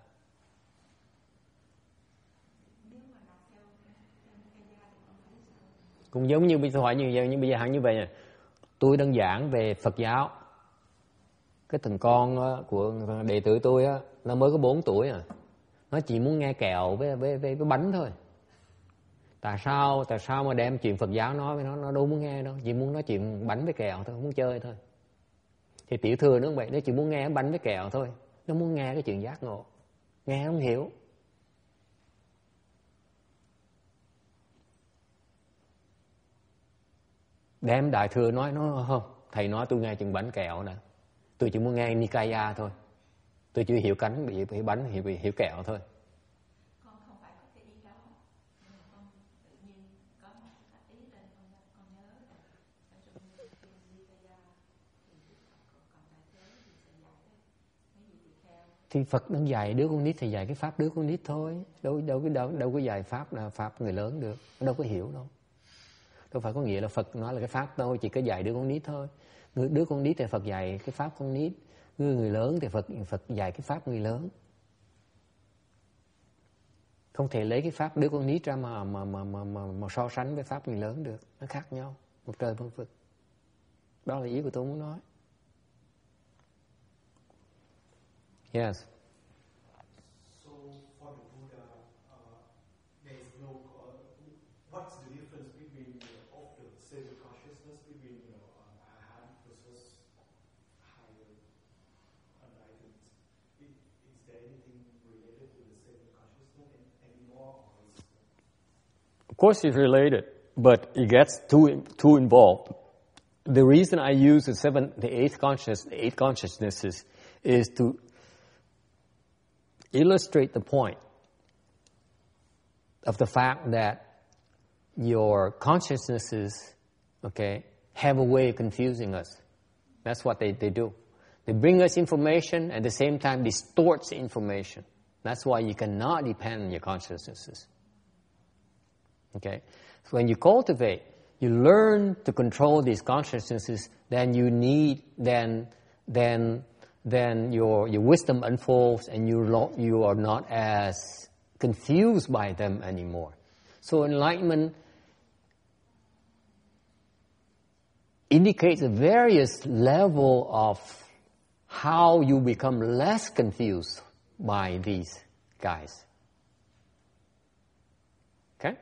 Cũng giống như bây giờ hỏi như giờ như bây giờ hẳn như vậy nè. Tôi đang giảng về Phật giáo. Cái thằng con của đệ tử tôi á, nó mới có bốn tuổi à. Nó chỉ muốn nghe kẹo với với với, với bánh thôi. Tại sao tại sao mà đem chuyện Phật giáo nói với nó, nó đâu muốn nghe đâu, chỉ muốn nói chuyện bánh với kẹo thôi, không muốn chơi thôi. Thì tiểu thừa nó cũng vậy, nó chỉ muốn nghe bánh với kẹo thôi, nó muốn nghe cái chuyện giác ngộ, nghe không hiểu. Đem Đại thừa nói nó không, thầy nói tôi nghe chuyện bánh kẹo nè, tôi chỉ muốn nghe Nikaya thôi, tôi chỉ hiểu cánh bị, bị bánh hiểu, bị hiểu kẹo thôi. Con không phải có cái ý đó, nhưng mà con tự nhiên có một cái ý lên con, con nhớ là ở trong kinh Nikaya thì còn tại thế thì sẽ dạy cái gì thì theo. Thì Phật đang dạy đứa con nít thì dạy cái pháp đứa con nít thôi, đâu đâu có đâu, đâu có dạy pháp là pháp người lớn được, đâu có hiểu đâu. Đâu phải có nghĩa là Phật nói là cái pháp thôi, chỉ có dạy đứa con nít thôi. Đứa con nít thì Phật dạy cái pháp con nít, người người lớn thì Phật Phật dạy cái pháp người lớn. Không thể lấy cái pháp đứa con nít ra mà mà mà mà mà, mà so sánh với pháp người lớn được, nó khác nhau, một trời một vực. Đó là ý của tôi muốn nói. Yes. So for the Buddha, uh, there is no. Uh, what's the difference between uh, of the seven consciousness between you know uh, arhat versus higher enlightenment? Is, is there anything related to the seven consciousness anymore? Or is Of course, it's related, but it gets too too involved. The reason I use the seven, the eighth consciousness, the eight consciousnesses, is to illustrate the point of the fact that your consciousnesses, okay, have a way of confusing us. That's what they, they do. They bring us information, at the same time distorts information. That's why you cannot depend on your consciousnesses. Okay? So when you cultivate you learn to control these consciousnesses, then you need, then, then, then your, your wisdom unfolds and you, lo- you are not as confused by them anymore. So enlightenment indicates a various level of how you become less confused by these guys. Okay?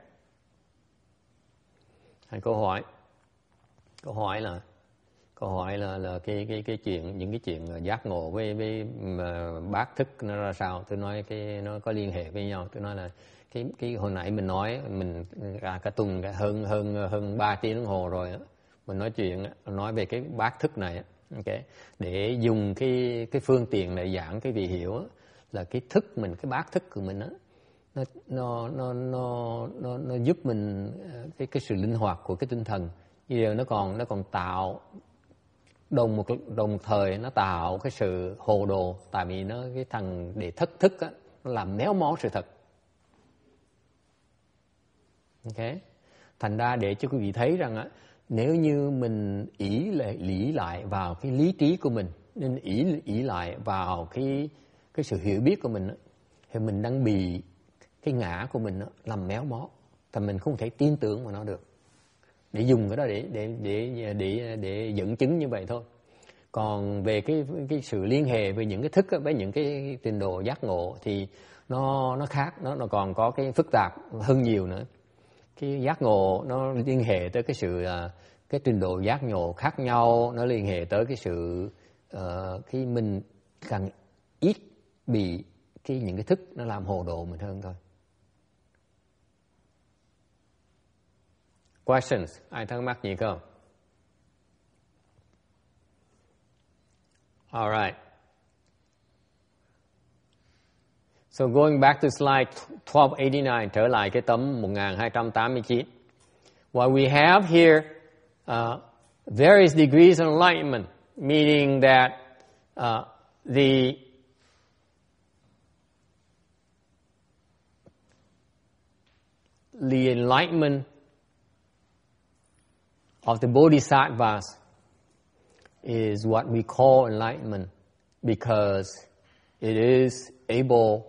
Hai câu hỏi. Câu hỏi là câu hỏi là là cái cái cái chuyện những cái chuyện giác ngộ với với bát thức nó ra sao? Tôi nói cái nó có liên hệ với nhau. Tôi nói là cái cái hồi nãy mình nói mình à, cả tuần cả hơn hơn hơn ba tiếng đồng hồ rồi đó. Mình nói chuyện nói về cái bát thức này, okay, để dùng cái cái phương tiện để giảng cái vị hiểu là cái thức mình, cái bát thức của mình đó, nó nó nó nó nó nó giúp mình cái cái sự linh hoạt của cái tinh thần. Bây giờ nó còn nó còn tạo đồng một đồng một thời nó tạo cái sự hồ đồ, tại vì nó cái thằng để thất thức á, nó làm méo mó sự thật. Ok, thành ra để cho quý vị thấy rằng á, nếu như mình ý lại lý lại vào cái lý trí của mình, nên ý ý lại vào cái cái sự hiểu biết của mình á, thì mình đang bị cái ngã của mình á, làm méo mó, thì mình không thể tin tưởng vào nó được. Để dùng cái đó để để để để để dẫn chứng như vậy thôi. Còn về cái cái sự liên hệ với những cái thức á, với những cái trình độ giác ngộ thì nó nó khác, nó nó còn có cái phức tạp hơn nhiều nữa. Cái giác ngộ nó liên hệ tới cái sự uh, cái trình độ giác ngộ khác nhau, nó liên hệ tới cái sự uh, khi mình càng ít bị cái những cái thức nó làm hồ đồ mình hơn thôi. Questions? Ai thắc mắc gì không? All right. So going back to slide twelve eighty-nine, trở lại cái tấm một nghìn hai trăm tám mươi chín. What we have here, uh, various degrees of enlightenment, meaning that uh, the the enlightenment of the bodhisattvas is what we call enlightenment because it is able,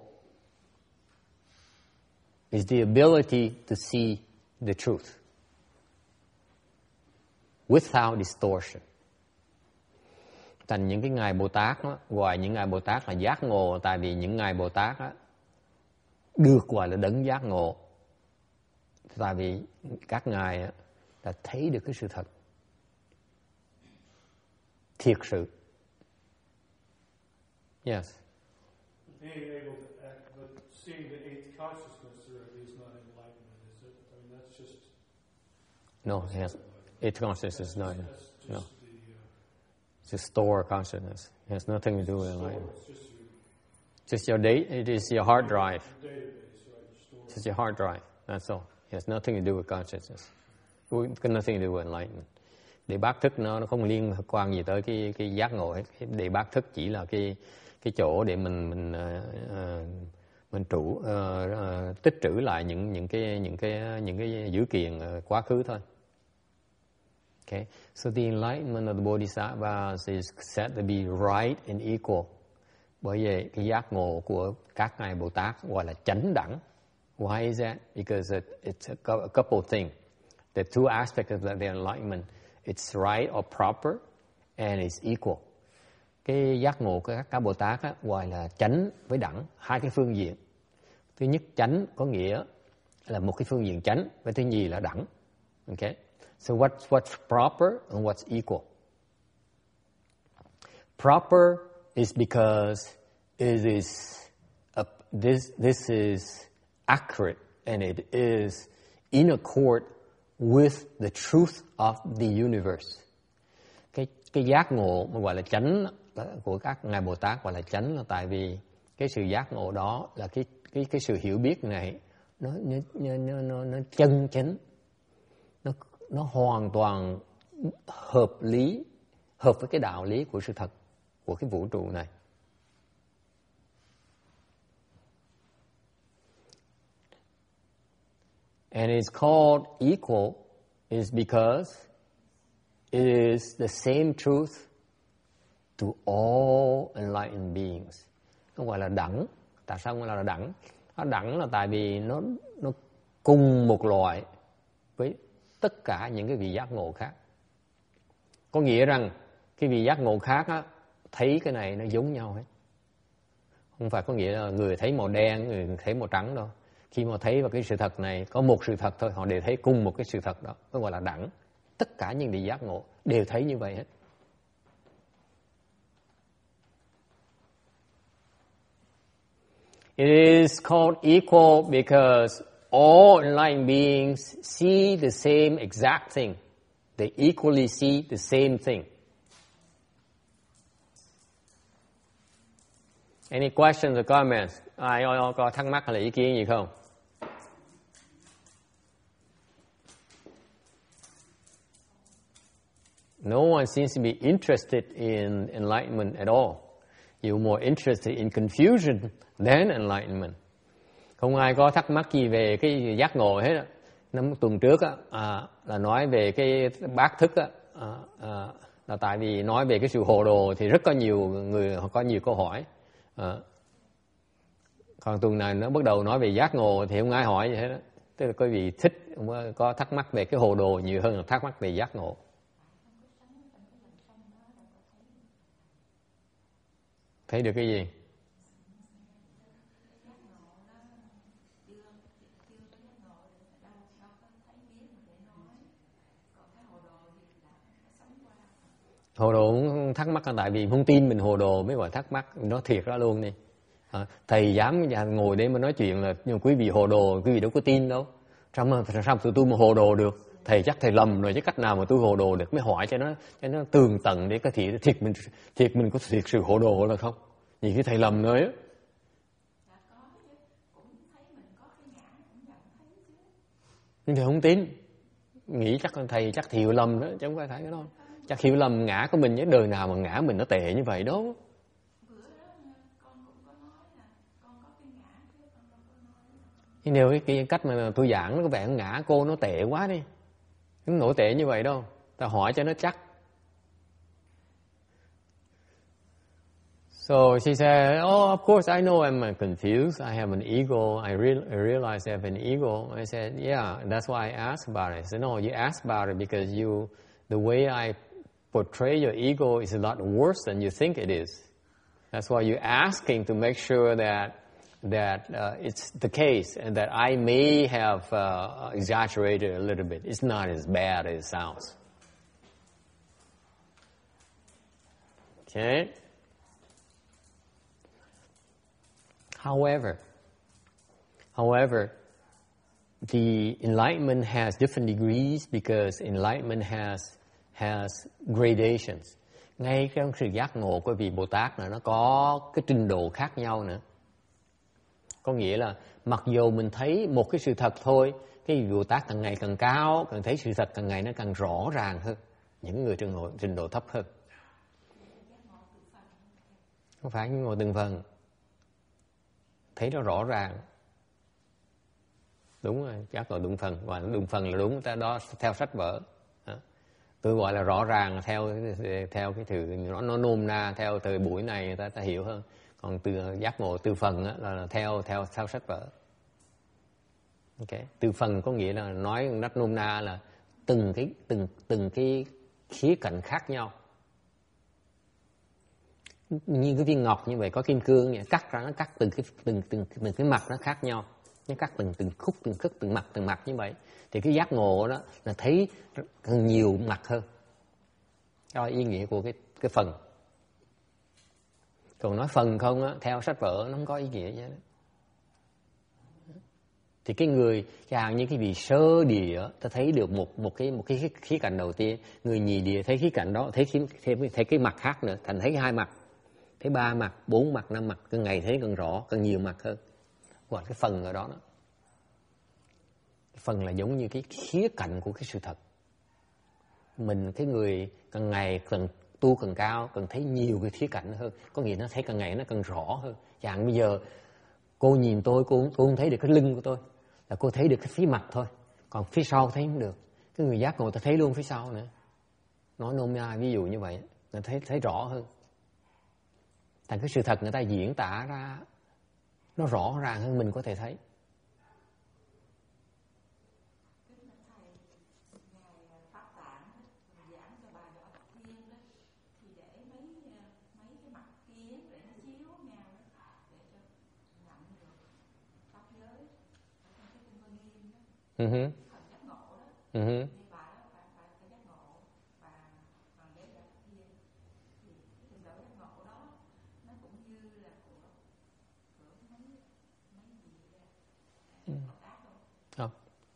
is the ability to see the truth without distortion. Thành những cái ngài Bồ Tát đó, gọi những ngài Bồ Tát là giác ngộ, tại vì những ngài Bồ Tát đó, được gọi là đấng giác ngộ, tại vì các ngài đó, đã thấy được cái sự thật, thiệt sự. Yes. Being able to act, but seeing the eighth consciousness there is not enlightenment, is it? I mean, that's just... No, yes. Eighth consciousness is not. That's just No. the... Uh, It's a store consciousness. It has nothing to do with store. enlightenment. It's just your Just your date. It is your hard drive. database, right? Your store. It's just your hard drive. That's all. It has nothing to do with consciousness. It's got nothing to do with enlightenment. Để bát thức nó nó không liên quan gì tới cái cái giác ngộ hết. Để bát thức chỉ là cái cái chỗ để mình mình uh, mình trụ uh, uh, tích trữ lại những những cái những cái những cái dữ kiện uh, quá khứ thôi. Okay, so the enlightenment of the bodhisattvas is said to be right and equal. Bởi vậy cái giác ngộ của các ngài Bồ Tát gọi là chánh đẳng. Why is that? Because it, it's a, a couple of things. The two aspects of the enlightenment. It's right or proper and it's equal. Cái giác ngộ của các Bồ Tát á, gọi là chánh với đẳng, hai cái phương diện. Thứ nhất, chánh có nghĩa là một cái phương diện chánh, và thứ nhì là đẳng. Okay? So what's what's proper and what's equal? Proper is because it is a, this this is accurate and it is in accord with the truth of the universe. Cái cái giác ngộ mà gọi là chánh của các ngài Bồ Tát gọi là chánh là tại vì cái sự giác ngộ đó là cái cái cái sự hiểu biết này nó nó nó nó, nó chân chánh, nó nó hoàn toàn hợp lý, hợp với cái đạo lý của sự thật của cái vũ trụ này. And it's called equal is because it is the same truth to all enlightened beings. Nó gọi là đẳng. Tại sao gọi là đẳng? Nó đẳng là tại vì nó nó cùng một loại với tất cả những cái vị giác ngộ khác. Có nghĩa rằng cái vị giác ngộ khác á, thấy cái này nó giống nhau hết. Không phải có nghĩa là người thấy màu đen, người thấy màu trắng đâu. Khi mà thấy vào cái sự thật này, có một sự thật thôi, họ đều thấy cùng một cái sự thật đó. Nó gọi là đẳng. Tất cả những vị giác ngộ đều thấy như vậy hết. It is called equal because all enlightened beings see the same exact thing. They equally see the same thing. Any questions or comments? Ai có thắc mắc hay là ý kiến gì không? No one seems to be interested in enlightenment at all. You're more interested in confusion than enlightenment. Không ai có thắc mắc gì về cái giác ngộ hết á. Năm tuần trước á, à, là nói về cái bát thức á, à, à, là tại vì nói về cái sự hồ đồ thì rất có nhiều người họ có nhiều câu hỏi. À, còn tuần này nó bắt đầu nói về giác ngộ thì không ai hỏi gì hết á. Tức là quý vị thích có thắc mắc về cái hồ đồ nhiều hơn là thắc mắc về giác ngộ. Thấy được cái gì? Hồ đồ cũng thắc mắc là tại vì không tin mình hồ đồ mới gọi thắc mắc. Nó thiệt ra luôn đi. À, thầy dám ngồi đây mà nói chuyện là nhưng quý vị hồ đồ, quý vị đâu có tin đâu. Sao, sao tụi tôi mà hồ đồ được? Thầy chắc thầy lầm rồi chứ cách nào mà tôi hồ đồ được? Mới hỏi cho nó cho nó tường tận để có thiệt, thiệt mình thiệt mình có thiệt sự hồ đồ là không? Nhìn cái thầy lầm nữa á. Nhưng thầy không tin. Nghĩ chắc thầy chắc hiểu lầm đó, chứ không phải thấy cái đó. Chắc hiểu lầm ngã của mình, với đời nào mà ngã mình nó tệ như vậy đó. Nhưng điều cái, cái cách mà tôi giảng nó có vẻ ngã cô nó tệ quá đi. Nó nổi tệ như vậy đâu. Ta hỏi cho nó chắc. So she said, oh, of course I know I'm confused. I have an ego. I, real, I realize I have an ego. I said, yeah, that's why I asked about it. I said, no, you asked about it because you, the way I portray your ego is a lot worse than you think it is. That's why you're asking to make sure that that uh, it's the case and that I may have uh, exaggerated a little bit. It's not as bad as it sounds. Okay? However, however, the enlightenment has different degrees because enlightenment has has gradations. Ngay trong sự giác ngộ của vị Bồ Tát này nó có cái trình độ khác nhau nữa. Có nghĩa là mặc dù mình thấy một cái sự thật thôi, cái vị Bồ Tát càng ngày càng cao, càng thấy sự thật càng ngày nó càng rõ ràng hơn những người trình độ, trình độ thấp hơn. Không phải ngồi từng phần. Thấy nó rõ ràng. Đúng rồi, giác ngộ từng phần. Và từng phần là đúng, ta đó theo sách vở. Tôi gọi là rõ ràng theo theo cái từ nó, nó nôm na theo thời buổi này ta ta hiểu hơn. Còn từ giác ngộ từ phần á, là theo theo theo sách vở. Okay. Từ phần có nghĩa là nói nát nôm na là từng cái từng từng cái khía cạnh khác nhau. Như cái viên ngọc như vậy có kim cương vậy, cắt ra nó cắt từng cái từng từng từng cái mặt nó khác nhau. Nó cắt từng từng khúc từng khúc từng mặt từng mặt như vậy. Thì cái giác ngộ đó là thấy càng nhiều mặt hơn. Đó là ý nghĩa của cái cái phần. Còn nói phần không á, theo sách vở nó không có ý nghĩa gì hết. Thì cái người chẳng như cái vị sơ địa ta thấy được một một cái một cái khía cạnh đầu tiên, người nhì địa thấy khía cạnh đó, thấy thấy, thấy, thấy cái mặt khác nữa, thành thấy hai mặt, thấy ba mặt, bốn mặt, năm mặt, càng ngày thấy càng rõ, càng nhiều mặt hơn. Gọi cái phần ở đó đó. Phần là giống như cái khía cạnh của cái sự thật. Mình cái người càng ngày càng tu càng cao, càng thấy nhiều cái khía cạnh hơn. Có nghĩa nó thấy càng ngày nó càng rõ hơn. Chẳng bây giờ cô nhìn tôi, cô, cô không thấy được cái lưng của tôi. Là cô thấy được cái phía mặt thôi. Còn phía sau thấy không được. Cái người giác ngộ người ta thấy luôn phía sau nữa. Nói nôm na ví dụ như vậy, người ta thấy, thấy rõ hơn. Thành cái sự thật người ta diễn tả ra nó rõ ràng hơn mình có thể thấy. Uh-huh. Uh-huh. Không.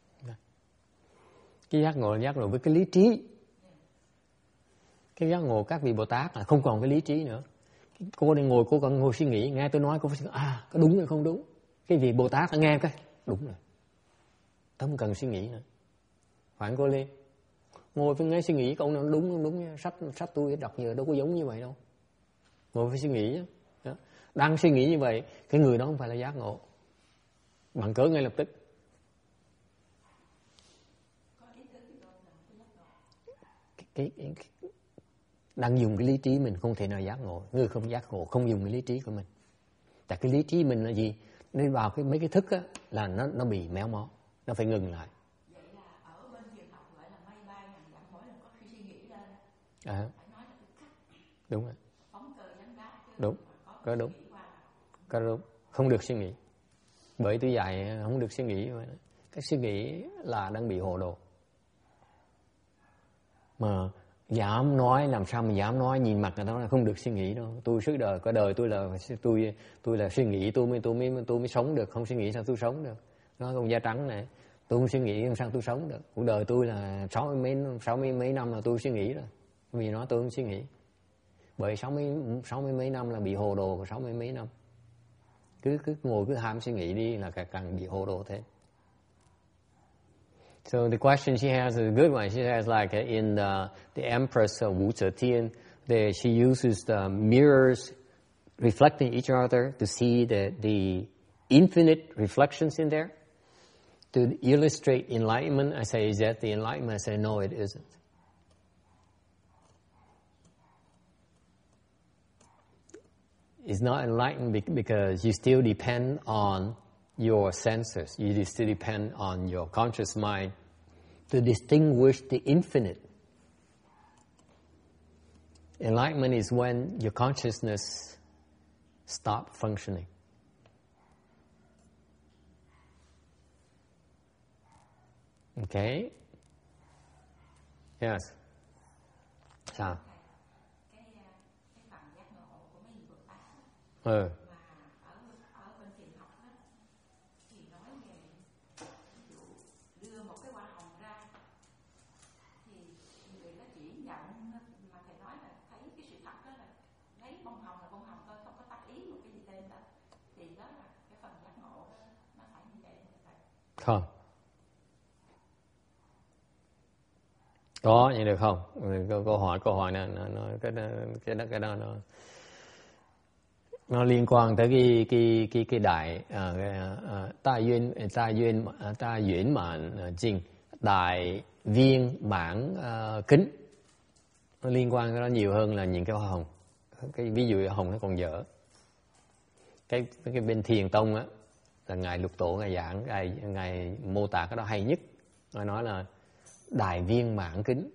Cái giác ngộ là giác ngộ với cái lý trí. Cái giác ngộ các vị Bồ Tát là không còn cái lý trí nữa. Cô đây ngồi, cô còn ngồi suy nghĩ, nghe tôi nói cô phải suy nghĩ, à, có đúng hay không đúng. Cái vị Bồ Tát là nghe cái, đúng rồi. Không cần suy nghĩ nữa. Phải không cô Lê? Ngồi phải nghe suy nghĩ, câu nào đúng không đúng nha. Sách, sách tôi đọc giờ đâu có giống như vậy đâu. Ngồi phải suy nghĩ đó. Đang suy nghĩ như vậy, cái người đó không phải là giác ngộ. Bằng cớ ngay lập tức. Cái, cái, cái, đang dùng cái lý trí mình không thể nào giác ngộ. Người không giác ngộ không dùng cái lý trí của mình. Tại cái lý trí mình là gì? Nên vào cái mấy cái thức á, là nó nó bị méo mó, nó phải ngừng lại. Vậy là ở bên thiền học gọi là mây bay ngàn dặm, mỗi lần có khi suy nghĩ lên À, phải nói là cái cách đúng rồi. phóng cờ gắn đá. Đúng, có đúng, có đúng. Không được suy nghĩ. Bởi tôi dạy không được suy nghĩ. Cái suy nghĩ là đang bị hồ đồ. Mà dám nói, làm sao mà dám nói, nhìn mặt người ta là không được suy nghĩ đâu. Tôi suốt đời, cả đời tôi là tôi tôi là suy nghĩ, tôi mới tôi mới tôi mới sống được, không suy nghĩ sao tôi sống được. Nói con da trắng này, tôi không suy nghĩ làm sao tôi sống được. Cuộc đời tôi là sáu mươi mấy sáu mươi mấy năm là tôi suy nghĩ rồi. Vì nói tôi không suy nghĩ. Bởi sáu mươi sáu mươi mấy năm là bị hồ đồ, sáu mươi mấy năm. Cứ cứ ngồi cứ ham suy nghĩ đi là càng càng bị hồ đồ thế. So the question she has is a good one. She has like in the, the Empress uh, Wu Zetian, the, she uses the mirrors reflecting each other to see the, the infinite reflections in there. To illustrate enlightenment, I say, is that the enlightenment? I say, no, it isn't. It's not enlightened because you still depend on your senses. You still depend on your conscious mind to distinguish the infinite. Enlightenment is when your consciousness stops functioning. Okay? Yes. Sao? Cái cái phần giác ngộ của mấy vị Bồ Tát Ừ. mà ở ở bên thiền học á thì nói về ví dụ đưa một cái hoa hồng ra thì người đó chỉ nhận, mà thầy nói là thấy cái sự thật đó là lấy bông hồng là bông hồng thôi, không có tác ý một cái gì tên đó, thì đó là cái phần giác ngộ đó, nó phải như vậy. Không. Có vậy được không? Câu, câu hỏi câu hỏi này nó, nó cái đó, cái đó cái đó nó nó liên quan tới cái cái cái cái đại à, cái, à, đại duyên đại duyên đại duyên mạn jing, đại viên mãn à, kính. Nó liên quan tới nó nhiều hơn là những cái hoa hồng. Cái ví dụ hoa hồng nó còn dở. Cái cái bên thiền tông á là ngài Lục Tổ ngài giảng, ngài ngài mô tả cái đó hay nhất. Ngài nói là đại viên mãn kính.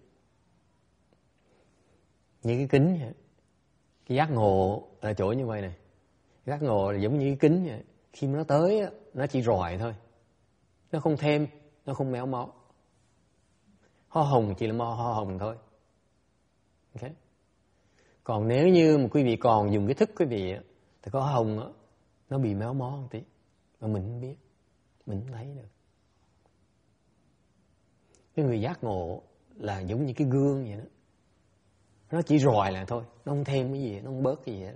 Như cái kính vậy. Cái giác ngộ là chỗ như vậy này. Giác ngộ là giống như cái kính vậy. Khi mà nó tới nó chỉ rọi thôi. Nó không thêm, nó không méo mó. Hoa hồng chỉ là mo hoa hồng thôi. Okay. Còn nếu như một quý vị còn dùng cái thức quý vị thì có hoa hồng nó bị méo mó một tí. Mà mình không biết. Mình không thấy được. Cái người giác ngộ là giống như cái gương vậy đó. Nó chỉ rọi lại thôi, nó không thêm cái gì, nó không bớt cái gì đó.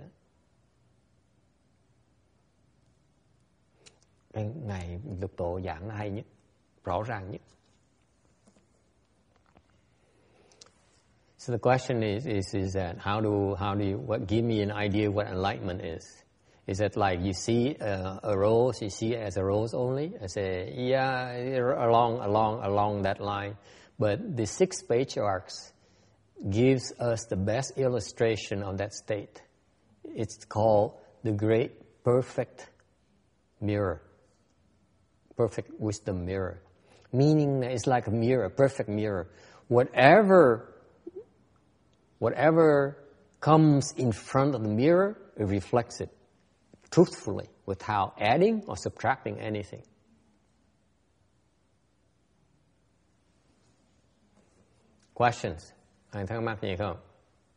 Cái ngày Lục Tổ giảng nó hay nhất, rõ ràng nhất. So the question is, is, is that how do, how do you, what, give me an idea what enlightenment is? Is it like you see a, a rose, you see it as a rose only? I say, yeah, along, along, along that line. But the six patriarchs gives us the best illustration of that state. It's called the great perfect mirror, perfect wisdom mirror. Meaning it's like a mirror, a perfect mirror. Whatever, whatever comes in front of the mirror, it reflects it truthfully without adding or subtracting anything. Questions? Ai thắc mắc gì không?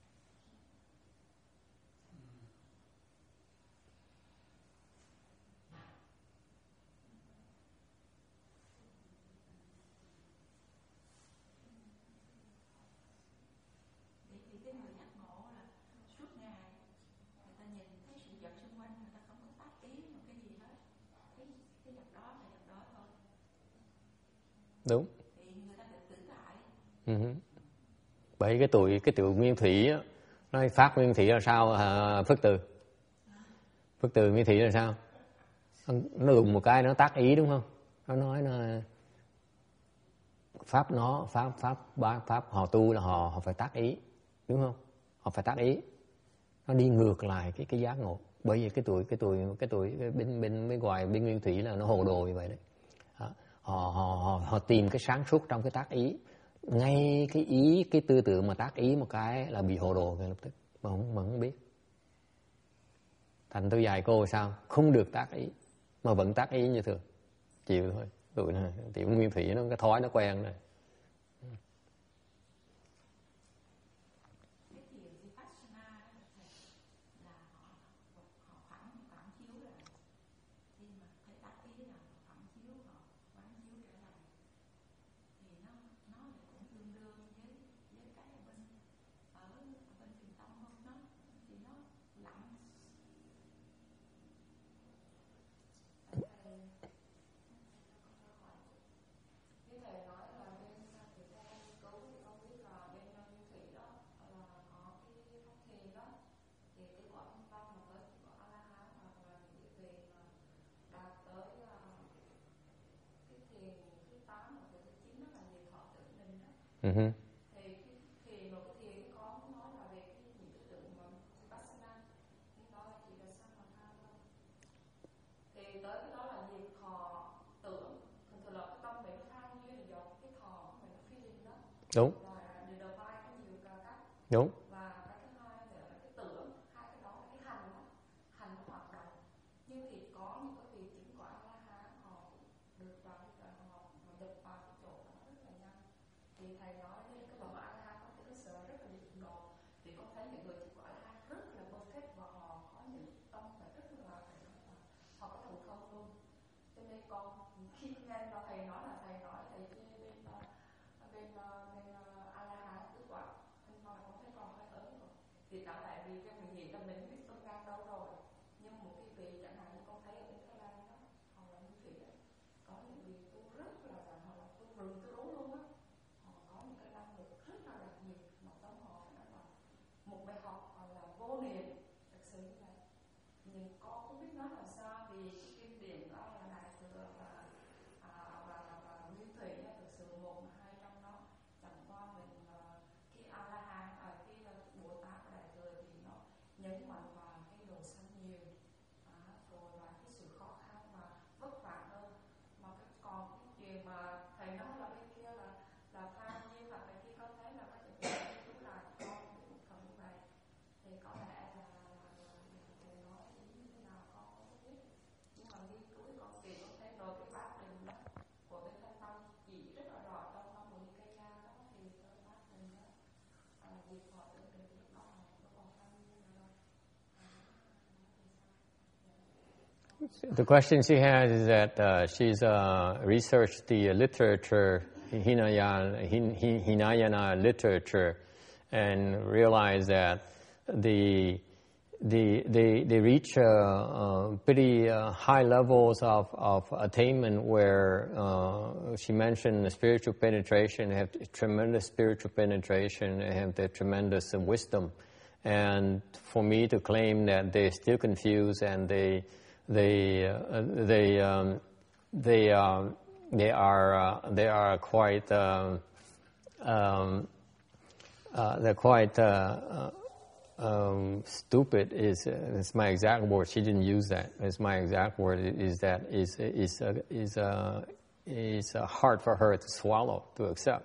Thì cái người giác ngộ là suốt ngày người ta nhìn thấy sự vật xung quanh, người ta không có tác ý một cái gì hết. Cái cái vật đó là vật đó thôi. Đúng. Thì người ta được tự tại. Uh-huh. Bởi cái tuổi cái tuổi Nguyên Thủy á, nói Pháp Nguyên Thủy là sao à, Phước Từ? Phước Từ Nguyên Thủy là sao? Nó đùng một cái nó tác ý đúng không? Nó nói là Pháp nó Pháp Pháp Pháp, Pháp họ tu là họ họ phải tác ý, đúng không? Họ phải tác ý. Nó đi ngược lại cái cái giác ngộ. Bởi vì cái tuổi cái tuổi cái tuổi bên bên bên ngoài bên Nguyên Thủy là nó hồ đồ như vậy đấy. Họ họ họ họ tìm cái sáng suốt trong cái tác ý. Ngay cái ý, cái tư tưởng mà tác ý một cái là bị hồ đồ ngay lập tức, mà không, mà không biết. Thành tôi dạy cô sao? Không được tác ý, mà vẫn tác ý như thường. Chịu thôi, tụi này, tiểu Nguyên Thủy nó cái thói nó quen rồi. Cái thiền Vipassana là họ họ phản phản chiếu lại, khi mà cái tác ý là phản chiếu, họ quán chiếu trở lại, thì nó nó cũng tương đương với với cái ở bên ở, ở bên thiền tông không, nó thì nó lặng. Cái thầy nói là bên thầy theo nghiên cứu thì con biết là bên Nguyên Thủy đó là có cái pháp thiền đó, thì cái quả thanh tâm mà tới quả A La Hán hoặc là những cái thiền mà đạt tới cái thiền thứ tám hoặc là thứ chín đó là diệt thọ tự mình đó. Uh-huh. Thì cái thiền một cái thiền cái con nói là về cái những cái tượng mà Vipassana, nhưng đó là chỉ là Samatha thôi. Thì tới cái đó là diệt thọ tưởng, thường thường là cái tâm để nó than như là do cái thọ mình nó feeling đó. Đúng. Và để define có nhiều ca cách. Đúng. Và cái thứ hai là cái tưởng, hai cái đó là cái hành đó, hành nó hoạt động. Nhưng thì có những cái vị chứng quả A La Hán họ được vào cái họ họ nhập vào cái chỗ đó rất là nhanh. Thì thầy nói nên cái bậc A La Hán có cái sự rất là điệu độ. Thì con thấy những người chứng quả A La Hán rất là perfect và họ có những tâm là rất là họ có thành công luôn. Cho nên con khi nghe là thầy nói là thầy nói thầy bên bên bên A La Hán tức quả, nhưng mà con thấy còn hơi ớn rồi. Thì cả tại vì cái mình nghĩ là mình biết tâm ngang đâu rồi, nhưng một cái vị chẳng hạn như con thấy ở bên Thái Lan đó, họ là Nguyên Thủy đó, có những vị tu rất là họ là tu rừng tu rú luôn á, họ có những cái năng lực rất là đặc biệt mà tâm họ phải nói là một bài học gọi là vô niệm, thật sự như vậy. Nhưng con không biết nói làm sao vì cái kinh điển đó là Đại Thừa và à, và, và Nguyên Thủy là thực sự một mà hai trong đó chẳng qua mình uh, khi A La Hán ở à, khi uh, Bồ Tát Đại Thừa thì nó nhấn mạnh vào cái độ sanh nhiều, à, rồi và cái sự khó khăn và vất vả hơn. Mà cái, còn cái chuyện mà thầy nói là bên kia là là than nhiên hoặc là khi con thấy là các chị phải chú lại con cũng phần như vậy, thì có lẽ là thầy nói ý như thế nào con không biết. Nhưng mà nghiên cứu con thì con thấy rồi cái bát đình đó của bên Thanh Tâm chỉ rất là rõ trong năm mươi cây nha đó, thì cái bát đình đó à, diệt thọ tự mình lúc đó là nó còn than nhiên rồi. The question she has is that uh, she's uh, researched the literature, Hinayana, Hin, Hin, Hinayana literature, and realized that the the they they reach uh, uh, pretty uh, high levels of, of attainment where uh, she mentioned the spiritual penetration, they have tremendous spiritual penetration, they have the tremendous wisdom. And for me to claim that they're still confused and they they uh, they um, they um, they are uh, they are quite um, um, uh, they're quite uh, uh, um, stupid. Is uh, is my exact word? She didn't use that. It's my exact word. Is that is is uh, is uh, is uh, hard for her to swallow, to accept.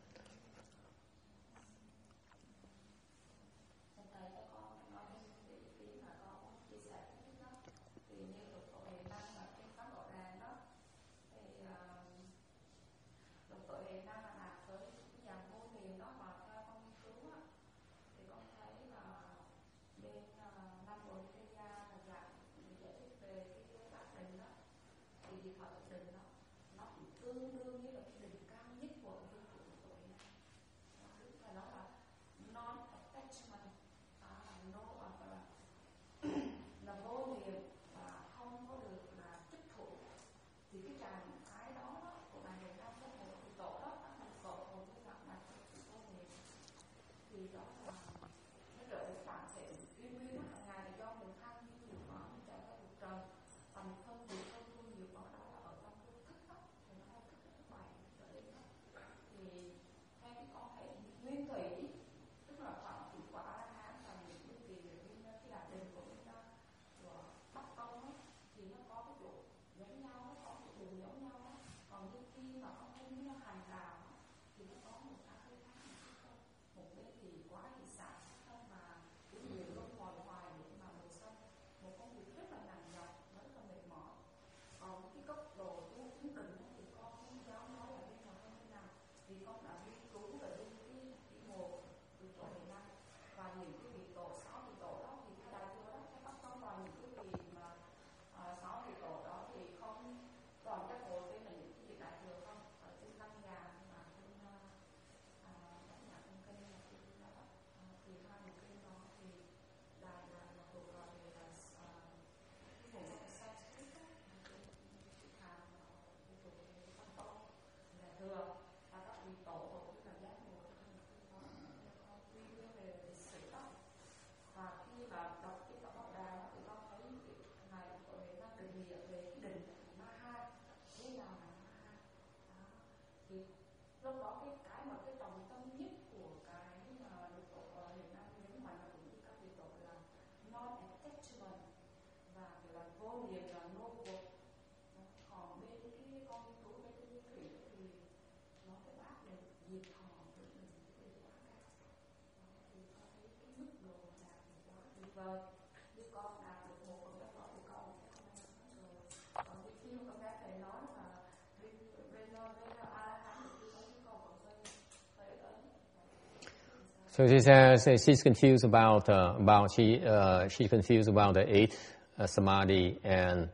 So she says she's confused about uh, about she uh, she's confused about the eighth uh, samadhi and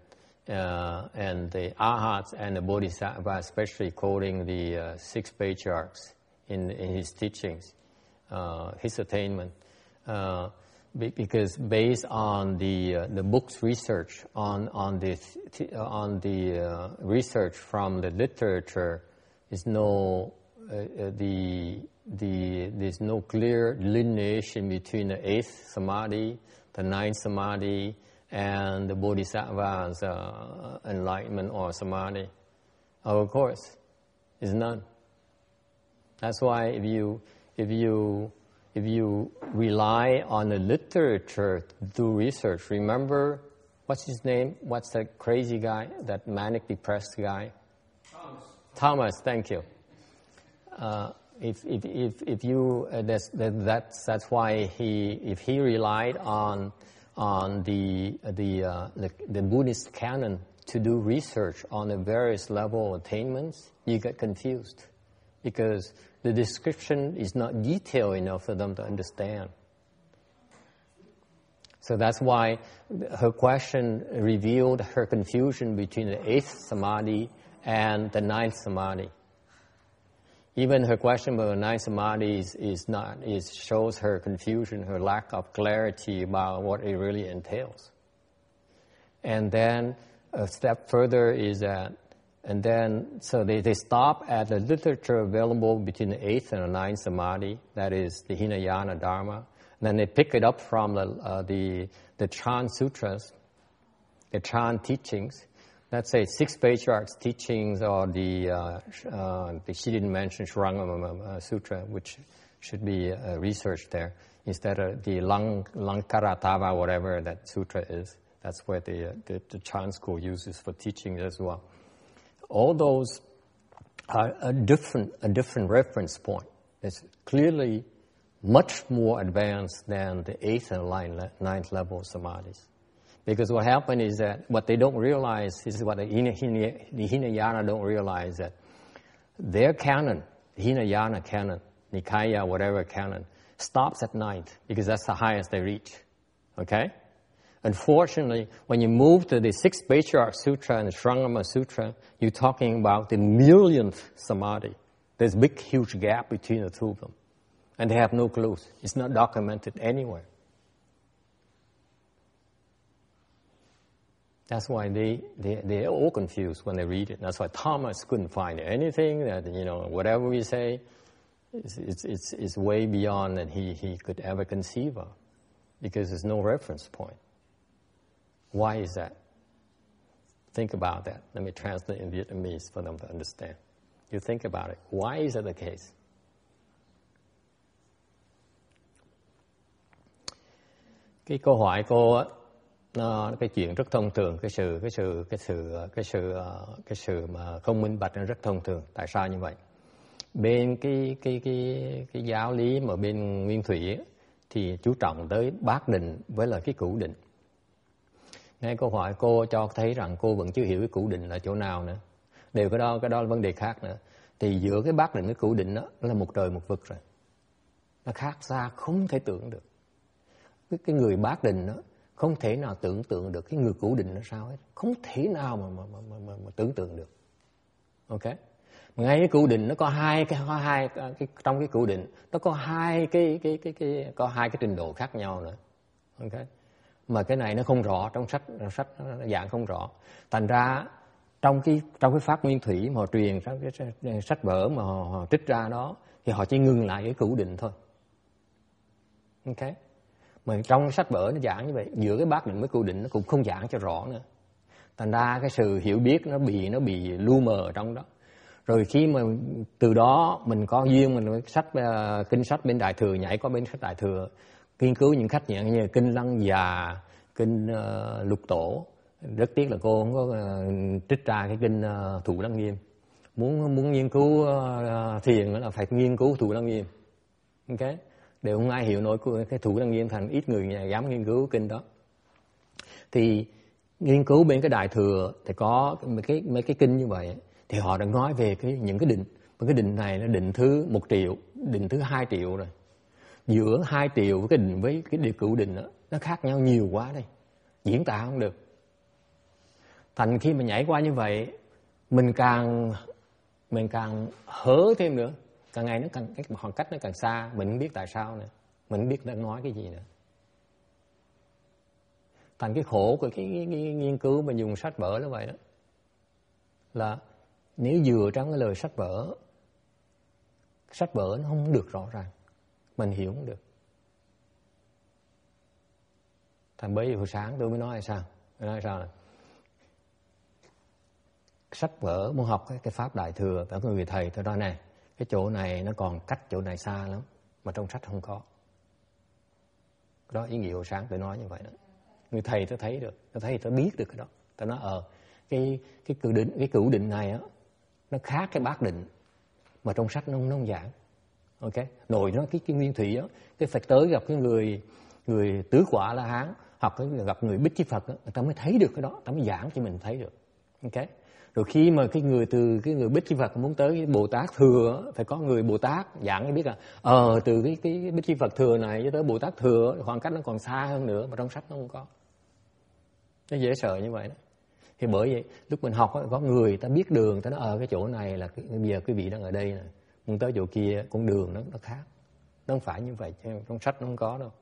uh, and the arhats and the bodhisattva, especially quoting the uh, six patriarchs in in his teachings, uh, his attainment, uh, because based on the uh, the book's research on on the on the uh, research from the literature, is no uh, uh, the The, there's no clear delineation between the eighth samadhi, the ninth samadhi, and the bodhisattva's uh, enlightenment or samadhi. Of course, there's none. That's why if you if you if you rely on the literature to do research, remember what's his name? What's that crazy guy? That manic depressed guy? Thomas. Thomas. Thank you. Uh, If if if if you uh, that's that, that's that's why he if he relied on on the the uh, the, the Buddhist canon to do research on the various level attainments, you get confused because the description is not detailed enough for them to understand. So that's why her question revealed her confusion between the eighth samadhi and the ninth samadhi. Even her question about the ninth samadhi is, is not is shows her confusion, her lack of clarity about what it really entails. And then a step further is that, and then so they, they stop at the literature available between the eighth and the ninth samadhi, that is the Hinayana Dharma. And then they pick it up from the uh, the the Chan Sutras, the Chan teachings, let's say six patriarchs' teachings or the uh, uh, the she didn't mention Shurangama Sutra, which should be uh, researched there, instead of the Lang, Lankaratava, whatever that sutra is. That's where the, uh, the, the Chan school uses for teaching as well. All those are a different, a different reference point. It's clearly much more advanced than the eighth and ninth level samadhis. Because what happened is that what they don't realize is what the, the Hinayana don't realize, that their canon, the Hinayana canon, Nikaya, whatever canon, stops at ninth because that's the highest they reach. Okay? Unfortunately, when you move to the Sixth Patriarch Sutra and the Shurangama Sutra, you're talking about the millionth samadhi. There's a big, huge gap between the two of them. And they have no clues. It's not documented anywhere. That's why they, they, they're all confused when they read it. That's why Thomas couldn't find anything that, you know, whatever we say, it's, it's, it's, it's way beyond that he, he could ever conceive of, because there's no reference point. Why is that? Think about that. Let me translate in Vietnamese for them to understand. You think about it. Why is that the case? Cái câu hỏi cô á, nó cái chuyện rất thông thường, cái sự cái sự cái sự cái sự cái sự mà không minh bạch nó rất thông thường. Tại sao như vậy? Bên cái cái cái cái giáo lý mà bên Nguyên Thủy ấy, thì chú trọng tới bát định với là cái cửu định. Ngay câu hỏi cô cho thấy rằng cô vẫn chưa hiểu cái cửu định là chỗ nào nữa. Đều cái đó cái đó là vấn đề khác nữa. Thì giữa cái bát định với cửu định đó là một trời một vực rồi. Nó khác xa không thể tưởng được. Cái, cái người bát định đó không thể nào tưởng tượng được cái người cửu định nó sao hết. Không thể nào mà mà mà, mà, mà tưởng tượng được. Ok? Ngay cái cửu định nó có hai cái hai cái, trong cái cửu định nó có hai cái cái cái cái có hai cái trình độ khác nhau nữa. Ok? Mà cái này nó không rõ trong sách sách dạng không rõ. Thành ra trong cái trong cái pháp Nguyên Thủy mà họ truyền trong cái sách vở mà họ, họ trích ra đó thì họ chỉ ngừng lại cái cửu định thôi. Ok? Mà trong sách vở nó giảng như vậy, giữa cái bát định với cửu định nó cũng không giảng cho rõ nữa. Thành ra cái sự hiểu biết nó bị nó bị lu mờ ở trong đó. Rồi khi mà từ đó mình có duyên mình sách uh, kinh sách bên Đại Thừa nhảy qua bên sách Đại Thừa, nghiên cứu những khách nhận như kinh Lăng Già, kinh uh, Lục Tổ. Rất tiếc là cô không có uh, trích ra cái kinh uh, Thủ Lăng Nghiêm. Muốn muốn nghiên cứu uh, thiền là phải nghiên cứu Thủ Lăng Nghiêm. Ok? Đều không ai hiểu nổi cái Thủ Lăng Nghiêm, thành ít người dám nghiên cứu kinh đó. Thì nghiên cứu bên cái Đại Thừa thì có mấy cái mấy cái kinh như vậy, thì họ đã nói về cái những cái định, cái định này là định thứ một triệu, định thứ hai triệu rồi. Giữa hai triệu với cái định với cái điều cửu định đó, nó khác nhau nhiều quá đây, diễn tả không được. Thành khi mà nhảy qua như vậy, mình càng mình càng hớ thêm nữa, càng ngày nó càng cái khoảng cách nó càng xa, mình không biết tại sao nữa, mình không biết đang nói cái gì nữa. Thành cái khổ của cái, cái, cái nghiên cứu mà dùng sách vở như vậy đó, là nếu dựa trong cái lời sách vở, sách vở nó không được rõ ràng, mình hiểu không được. Thành bởi vì hồi sáng tôi mới nói là sao? Tôi nói sao là sách vở muốn học cái, cái pháp Đại Thừa, có người thầy tôi nói này, cái chỗ này nó còn cách chỗ này xa lắm, mà trong sách không có. Đó ý nghĩa hồi sáng tôi nói như vậy đó. Người thầy tôi thấy được, tôi thấy tôi biết được cái đó. Tôi nói ờ cái cái cửu định cái cửu định này á nó khác cái bát định mà trong sách nó không, nó không giảng. Ok, nội nó cái cái Nguyên Thủy á, cái Phật tới gặp cái người người tứ quả La Hán hoặc cái gặp người Bích Chi Phật á, người ta mới thấy được cái đó, người ta mới giảng cho mình thấy được. Ok, rồi khi mà cái người từ cái người Bích Chi Phật muốn tới cái Bồ Tát thừa á, phải có người Bồ Tát giảng để biết là ờ từ cái cái Bích Chi Phật thừa này cho tới Bồ Tát thừa khoảng cách nó còn xa hơn nữa, mà trong sách nó không có. Nó dễ sợ như vậy đó. Thì bởi vậy lúc mình học có người ta biết đường, ta nói ở cái chỗ này là bây giờ quý vị đang ở đây nè, muốn tới chỗ kia con đường nó nó khác, nó không phải như vậy, trong sách nó không có đâu.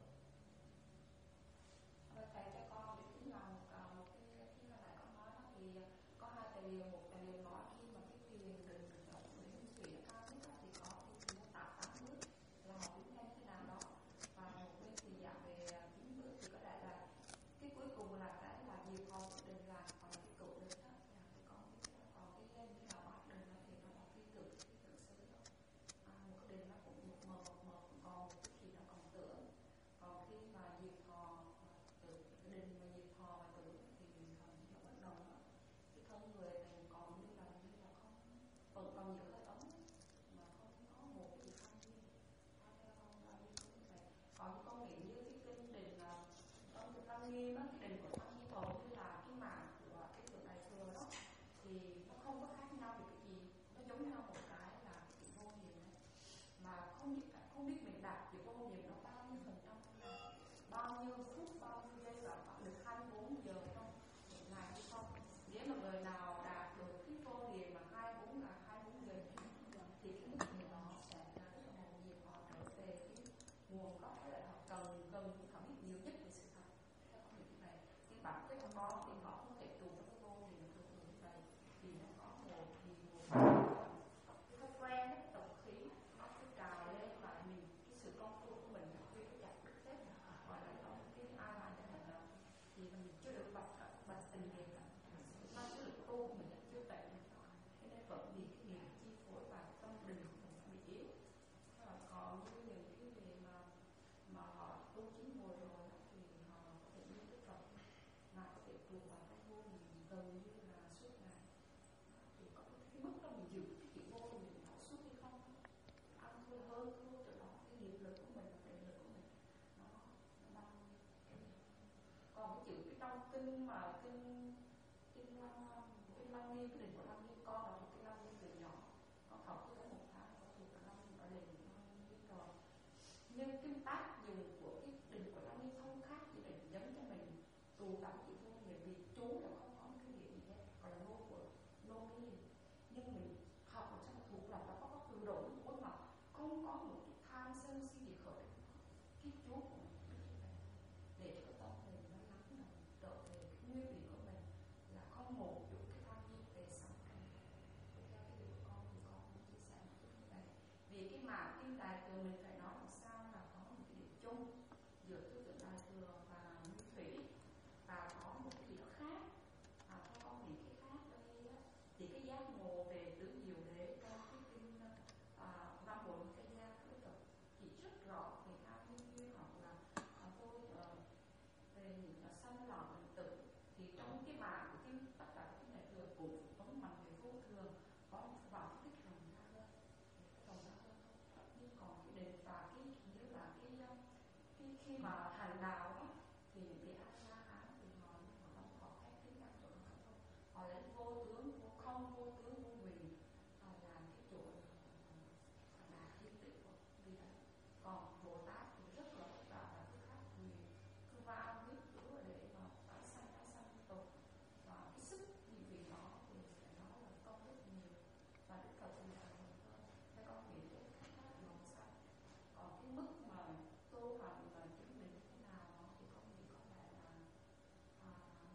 kinh mà kinh kinh lăng kinh lăng nghiêm, cái đền của lăng nghiêm con là thuộc kinh lăng nghiêm từ nhỏ, con học cứ tới một tháng con thuộc là lăng nghiêm ở đền lăng nghiêm rồi. Nhưng cái tác dụng của cái đền của lăng nghiêm không khác gì để giống cho mình tù tắm chỉ thôi, bởi vì chú là không có cái nghĩa gì hết, còn là ngôn của ngôn cái gì. Nhưng mình học ở trong thuộc là nó có từ độ cuối mà không có một cái tham sân si gì khởi cái chú của mình để cho tâm mình nó lắng động trở về cái nguyên lý của mình là không một chút cái tham nhiên về sống này. Theo cái điều của con thì con cũng chia sẻ một chút như vậy. Vì cái mảng kim đại thừa mình phải nói làm sao là có một cái điểm chung giữa tư tưởng đại thừa và nguyên thủy, và có một cái gì đó khác. À, theo con nghĩ cái khác đây á, thì cái giác ngộ về tứ diệu đế trong cái kinh à, năm bốn cái giác cái tập chỉ rất rõ về hai nguyên duyên, hoặc là à, tôi uh, về những uh, sanh lão bệnh tử, thì trong cái bản của kinh tất cả các đại thừa cũng vẫn mạnh về vô thường, có một bản tích rộng ra hơn, rộng ra hơn thôi. Nhưng còn cái đề và cái như là cái cái khi mà hành đạo đó, thì những cái a la hán thì họ họ không có phép tính các chỗ đó thôi, họ lấy vô tướng vô không vô tướng vô vị họ làm cái chỗ là thiên tự của vì đấy. Còn Bồ Tát thì rất là vất vả và cứ khác vì cứ vào biết cứ để mà tái sanh tái sanh liên tục, và cái sức vì vì đó thì phải nói là công rất nhiều, và Đức Phật thì là nhiều hơn. Thế con nghĩ cái khác khác làm sao. Còn cái mức mà tu hành và chứng minh như thế nào đó thì con nghĩ có lẽ là à,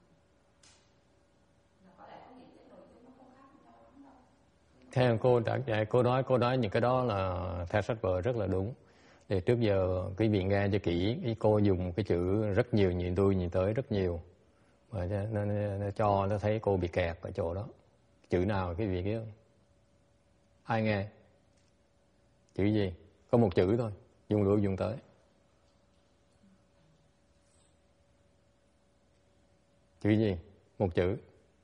là có lẽ con nghĩ cái nội dung nó không khác nhau lắm đâu. Theo cô đã dạy, cô nói cô nói những cái đó là theo sách vở rất là đúng. Thì trước giờ quý vị nghe cho kỹ, cái cô dùng cái chữ rất nhiều, nhìn tôi nhìn tới rất nhiều, mà nó, nó, nó cho nó thấy cô bị kẹt ở chỗ đó. Chữ nào cái vị kia? Ai nghe? Chữ gì? Có một chữ thôi, dùng lui dùng tới. Chữ gì? Một chữ.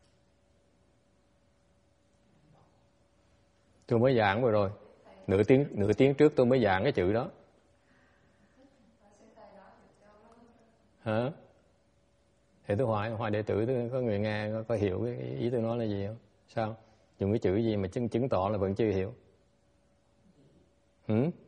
Tôi mới giảng vừa rồi, nửa tiếng nửa tiếng trước tôi mới giảng cái chữ đó. Hả? Thì tôi hỏi hỏi đệ tử tôi, có người nghe có, có hiểu cái ý tôi nói là gì không? Sao? Dùng cái chữ gì mà chứng chứng tỏ là vẫn chưa hiểu? Hử?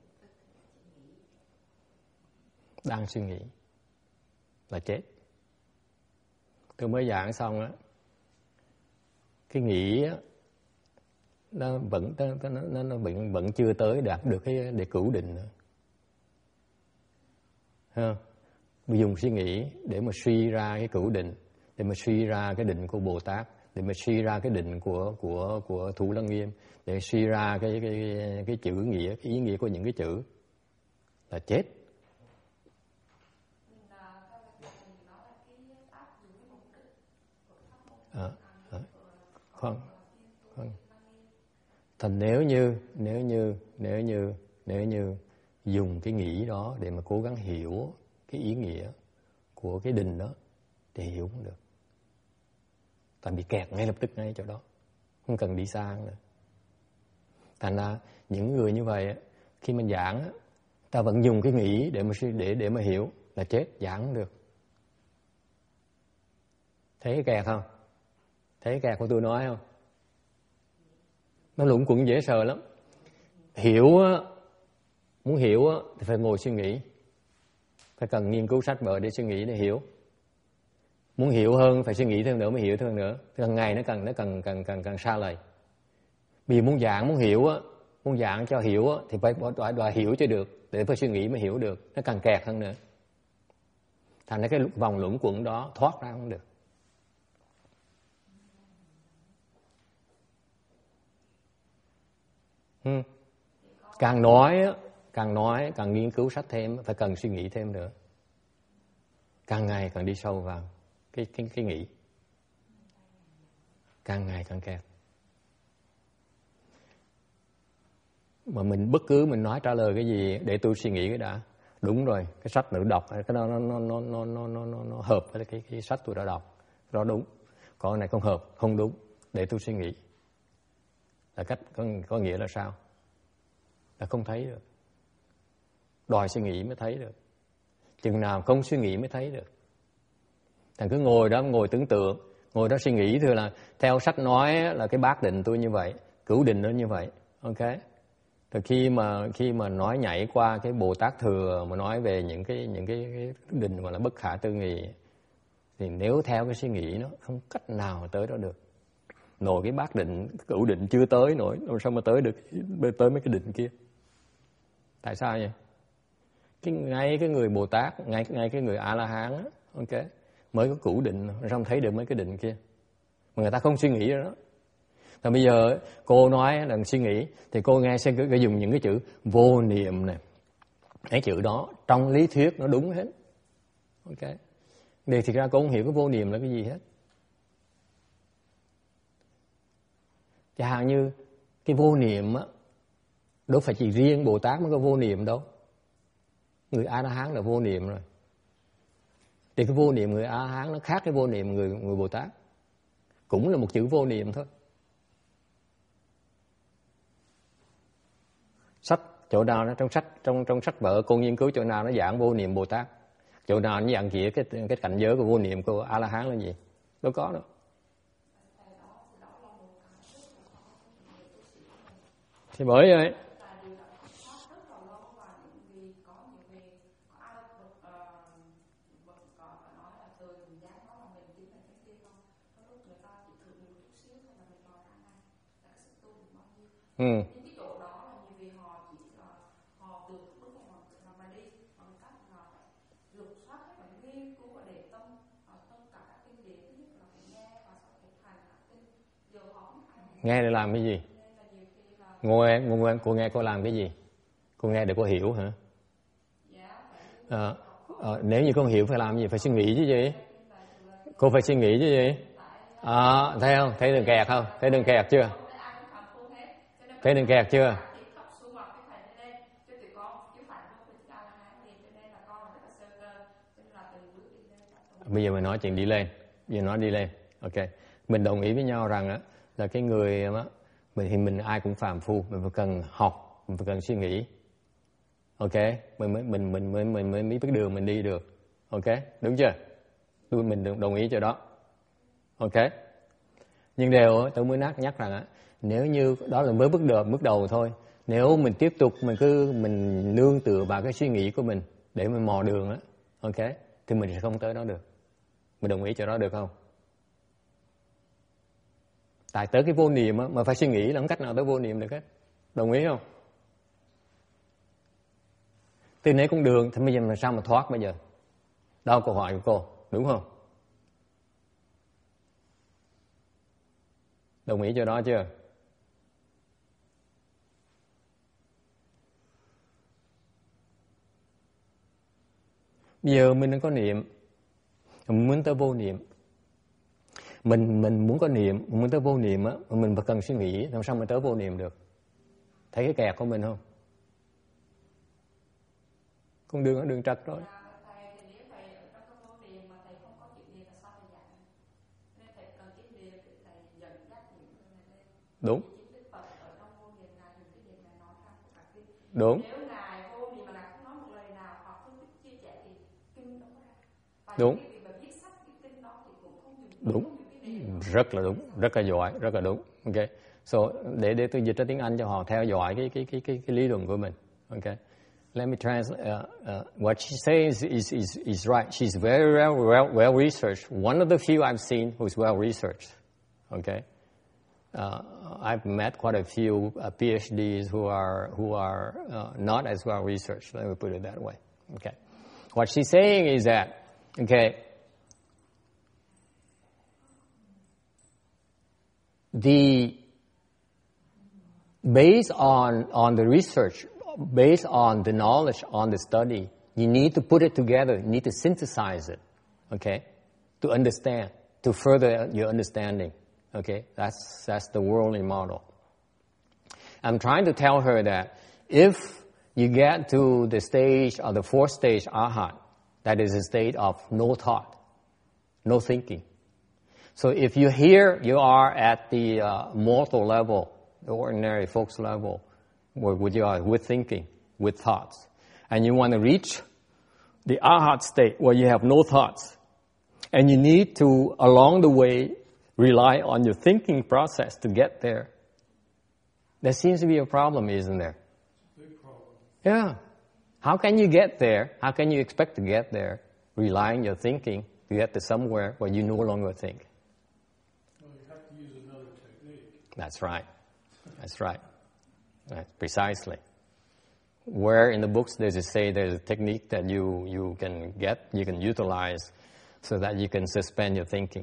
Đang suy nghĩ là chết. Tôi mới giảng xong á, cái nghĩ á, nó vẫn nó nó nó vẫn vẫn chưa tới đạt được cái để cửu định nữa. Ha. Dùng suy nghĩ để mà suy ra cái cửu định, để mà suy ra cái định của Bồ Tát, để mà suy ra cái định của của của Thủ Lăng Nghiêm, để suy ra cái cái cái, cái chữ nghĩa, cái ý nghĩa của những cái chữ là chết. À, à. Không, không. Thành nếu như nếu như nếu như nếu như dùng cái nghĩ đó để mà cố gắng hiểu cái ý nghĩa của cái định đó thì hiểu không được. Tại bị kẹt ngay lập tức ngay chỗ đó, không cần đi xa nữa. Thành ra những người như vậy khi mình giảng, ta vẫn dùng cái nghĩ để mà để để mà hiểu là chết, giảng không được. Thấy cái kẹt không? Thấy cái kẹt của tôi nói không? Nó lũng quẩn dễ sợ lắm. Hiểu á, muốn hiểu á thì phải ngồi suy nghĩ, phải cần nghiên cứu sách vở để suy nghĩ để hiểu. Muốn hiểu hơn phải suy nghĩ thêm nữa mới hiểu thêm nữa. Càng ngày nó càng nó càng càng càng càng xa lầy. Vì muốn giảng muốn hiểu á, muốn giảng cho hiểu á thì phải đòi đòi hiểu cho được, để phải suy nghĩ mới hiểu được, nó càng kẹt hơn nữa. Thành ra cái vòng luẩn quẩn đó thoát ra không được. Ừ. Càng nói càng nói càng nghiên cứu sách thêm, phải cần suy nghĩ thêm nữa, càng ngày càng đi sâu vào cái cái cái nghĩ, càng ngày càng kẹt. Mà mình bất cứ mình nói trả lời cái gì để tôi suy nghĩ cái đã. Đúng rồi, cái sách tự đọc cái đó nó nó nó nó nó nó nó, nó hợp với cái cái sách tôi đã đọc, đó đúng. Còn cái này không hợp, không đúng, để tôi suy nghĩ. Là cách có, có nghĩa là sao? Là không thấy được. Đòi suy nghĩ mới thấy được. Chừng nào không suy nghĩ mới thấy được. Thằng cứ ngồi đó, ngồi tưởng tượng, ngồi đó suy nghĩ thôi, là theo sách nói là cái bát định tôi như vậy, cửu định nó như vậy, ok. Rồi khi mà khi mà nói nhảy qua cái Bồ Tát thừa mà nói về những cái những cái, cái định mà là bất khả tư nghị, thì nếu theo cái suy nghĩ nó không cách nào tới đó được. Nổi cái bát định, cửu định chưa tới nổi, làm sao mà tới được tới mấy cái định kia? Tại sao vậy? Cái ngay cái người Bồ Tát, ngay ngay cái người A La Hán á, ok, mới có cửu định, sao không thấy được mấy cái định kia? Mà người ta không suy nghĩ đó. Và bây giờ cô nói là suy nghĩ, thì cô nghe sẽ cứ dùng những cái chữ vô niệm này. Cái chữ đó trong lý thuyết nó đúng hết. Ok. Thì thực ra cô không hiểu cái vô niệm là cái gì hết. Chẳng hạn như cái vô niệm á, đâu phải chỉ riêng Bồ Tát mới có vô niệm đâu. Người A-la-hán là vô niệm rồi. Thì cái vô niệm người A-la-hán nó khác cái vô niệm người người Bồ Tát. Cũng là một chữ vô niệm thôi. Sách chỗ nào nó trong sách trong trong sách vở cô nghiên cứu chỗ nào nó giảng vô niệm Bồ Tát, chỗ nào nó giảng chỉ cái cái cảnh giới của vô niệm của A La Hán là gì? Đâu có đâu. Thì bởi vậy ừ. Nghe để làm cái gì? Ngồi, ngồi cô nghe cô làm cái gì? Cô nghe để cô hiểu hả? À, à, nếu như cô hiểu phải làm gì? Phải suy nghĩ chứ gì? Cô phải suy nghĩ chứ gì? À, thấy không? Thấy đường kẹt không? Thấy đường kẹt chưa? Thấy đường kẹt chưa? Bây giờ mình nói chuyện đi lên. Bây giờ nói đi lên. Ok. Mình đồng ý với nhau rằng á, là cái người á, mình thì mình ai cũng phàm phu, mình phải cần học, mình phải cần suy nghĩ. Ok, mình mới mình mình mới mình mới biết đường mình đi được. Ok, đúng chưa? Tôi mình đồng ý cho đó. Ok. Nhưng điều tôi mới nhắc nhắc rằng á, nếu như đó là mới bước đầu bước đầu thôi, nếu mình tiếp tục mình cứ mình nương tựa vào cái suy nghĩ của mình để mình mò đường á, ok, thì mình sẽ không tới đó được. Mình đồng ý cho đó được không? Tại tới cái vô niệm á, mà phải suy nghĩ là không cách nào tới vô niệm được hết. Đồng ý không? Từ nãy con đường thì bây giờ làm sao mà thoát bây giờ? Đó là câu hỏi của cô, đúng không? Đồng ý cho đó chưa? Bây giờ mình đang có niệm, mình muốn tới vô niệm. Mình mình muốn có niệm, mình muốn tới vô niệm á, mình phải cần suy nghĩ, làm sao mà tới vô niệm được? Thấy cái kẹt của mình không? Con đường ở đường trật rồi. Đúng. Đúng. Đúng. Đúng. Rất là đúng, rất là giỏi, rất là đúng. Ok. So để để tôi dịch ra tiếng Anh cho họ theo dõi cái cái cái cái, cái lý luận của mình. Ok. Let me translate. Uh, uh, what she says is is is right. She's very well well well researched. One of the few I've seen who's well researched. Okay. Uh, I've met quite a few uh, PhDs who are who are uh, not as well researched. Let me put it that way. Okay. What she's saying is that, okay, the based on on the research, based on the knowledge, on the study, you need to put it together. You need to synthesize it, okay, to understand, to further your understanding. Okay, that's that's the worldly model. I'm trying to tell her that if you get to the stage of the fourth stage arhat, that is a state of no thought, no thinking. So if you here you are at the uh, mortal level, the ordinary folks level, where, where you are with thinking, with thoughts, and you want to reach the arhat state where you have no thoughts, And you need to, along the way, rely on your thinking process to get there. There seems to be a problem, isn't there? Big problem. Yeah. How can you get there? How can you expect to get there? Relying on your thinking to get to somewhere where you no longer think. Well, you have to use another technique. That's right. That's right. Right. Precisely. Where in the books does it say there's a technique that you, you can get, you can utilize so that you can suspend your thinking?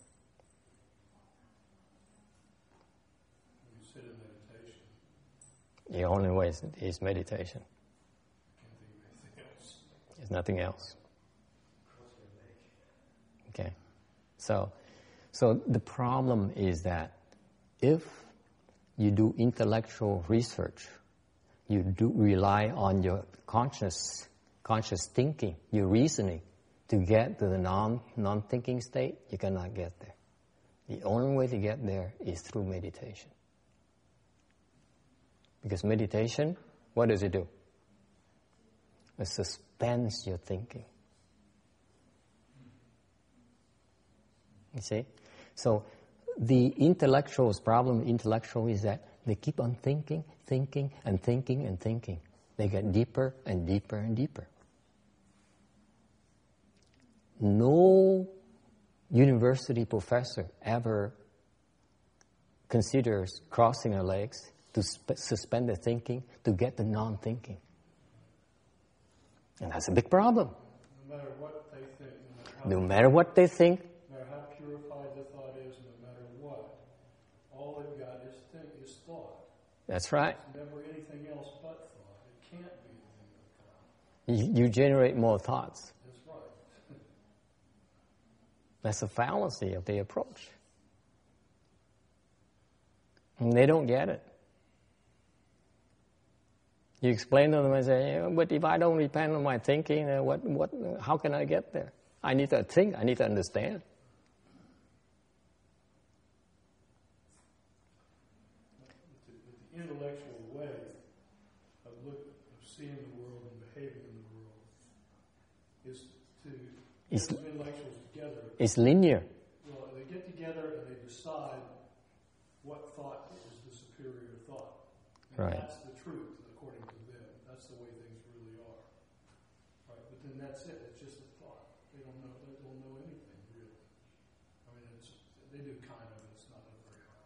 You sit in meditation. The only way is, is meditation. Can't think of anything else. There's nothing else. Okay. So, so the problem is that if you do intellectual research, you do rely on your conscious, conscious thinking, your reasoning, to get to the non, non-thinking state, you cannot get there. The only way to get there is through meditation. Because meditation, what does it do? It suspends your thinking. You see? So the intellectual's problem, intellectual, is that they keep on thinking, thinking, and thinking, and thinking. They get deeper and deeper and deeper. No university professor ever considers crossing their legs to sp- suspend their thinking to get the non-thinking. And that's a big problem. No matter what they think, no matter how, No matter what they think, no matter how purified the thought is, no matter what, all they've got is think is thought. that's right. It's never anything else but thought. It can't be anything but thought. You, you generate more thoughts. That's right. That's a fallacy of the approach. And they don't get it. You explain to them and say, yeah, but if I don't depend on my thinking, uh, what, what, how can I get there? I need to think, I need to understand. But the, but the intellectual way of, look, of seeing the world and behaving in the world is to It's- get the intellectuals together. It's linear. Well, they get together and they decide what thought is the superior thought. And Right. that's the truth, according to them. That's the way things really are. Right? But then that's it. It's just a thought. They don't know. They don't know anything really. I mean, it's, they do kind of. It's not a very hard.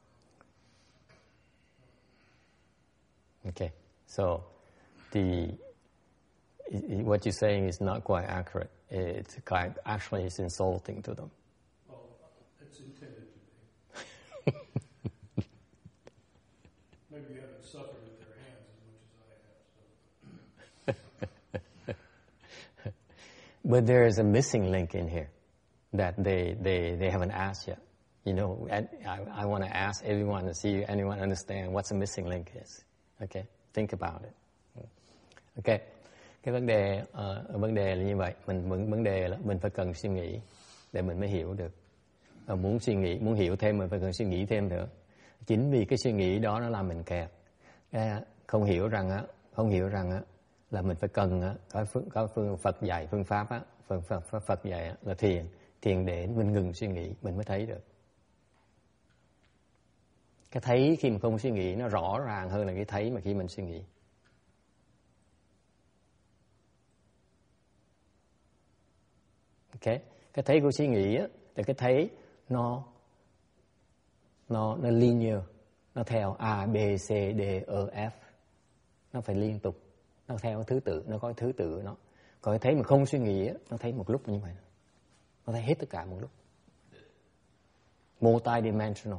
Okay, so the i- i- what you're saying is not quite accurate. It's quite, actually it's insulting to them. Well, it's intended to be. Maybe you haven't suffered at their hands as much as I have. So. But there is a missing link in here that they, they, they haven't asked yet. You know, and I, I want to ask everyone to see if anyone understand what the missing link is. Okay, think about it. Okay, cái vấn đề uh, vấn đề là như vậy. Mình vấn vấn đề là mình phải cần suy nghĩ để mình mới hiểu được. Và muốn suy nghĩ, muốn hiểu thêm mình phải cần suy nghĩ thêm nữa. Chính vì cái suy nghĩ đó nó làm mình kẹt. Cái không hiểu rằng á, không hiểu rằng á là mình phải cần á, có phương, có phương Phật dạy phương pháp á, Phật, Phật, Phật dạy á, là thiền, thiền để mình ngừng suy nghĩ mình mới thấy được. Cái thấy khi mà không suy nghĩ nó rõ ràng hơn là cái thấy mà khi mình suy nghĩ. Okay. Cái thấy của suy nghĩ á, là cái thấy nó nó nó linear, nó theo A, B, C, D, E, F, nó phải liên tục, nó theo thứ tự, nó có thứ tự nó. Còn cái thấy mà không suy nghĩ á, nó thấy một lúc như vậy, nó thấy hết tất cả một lúc, multi-dimensional.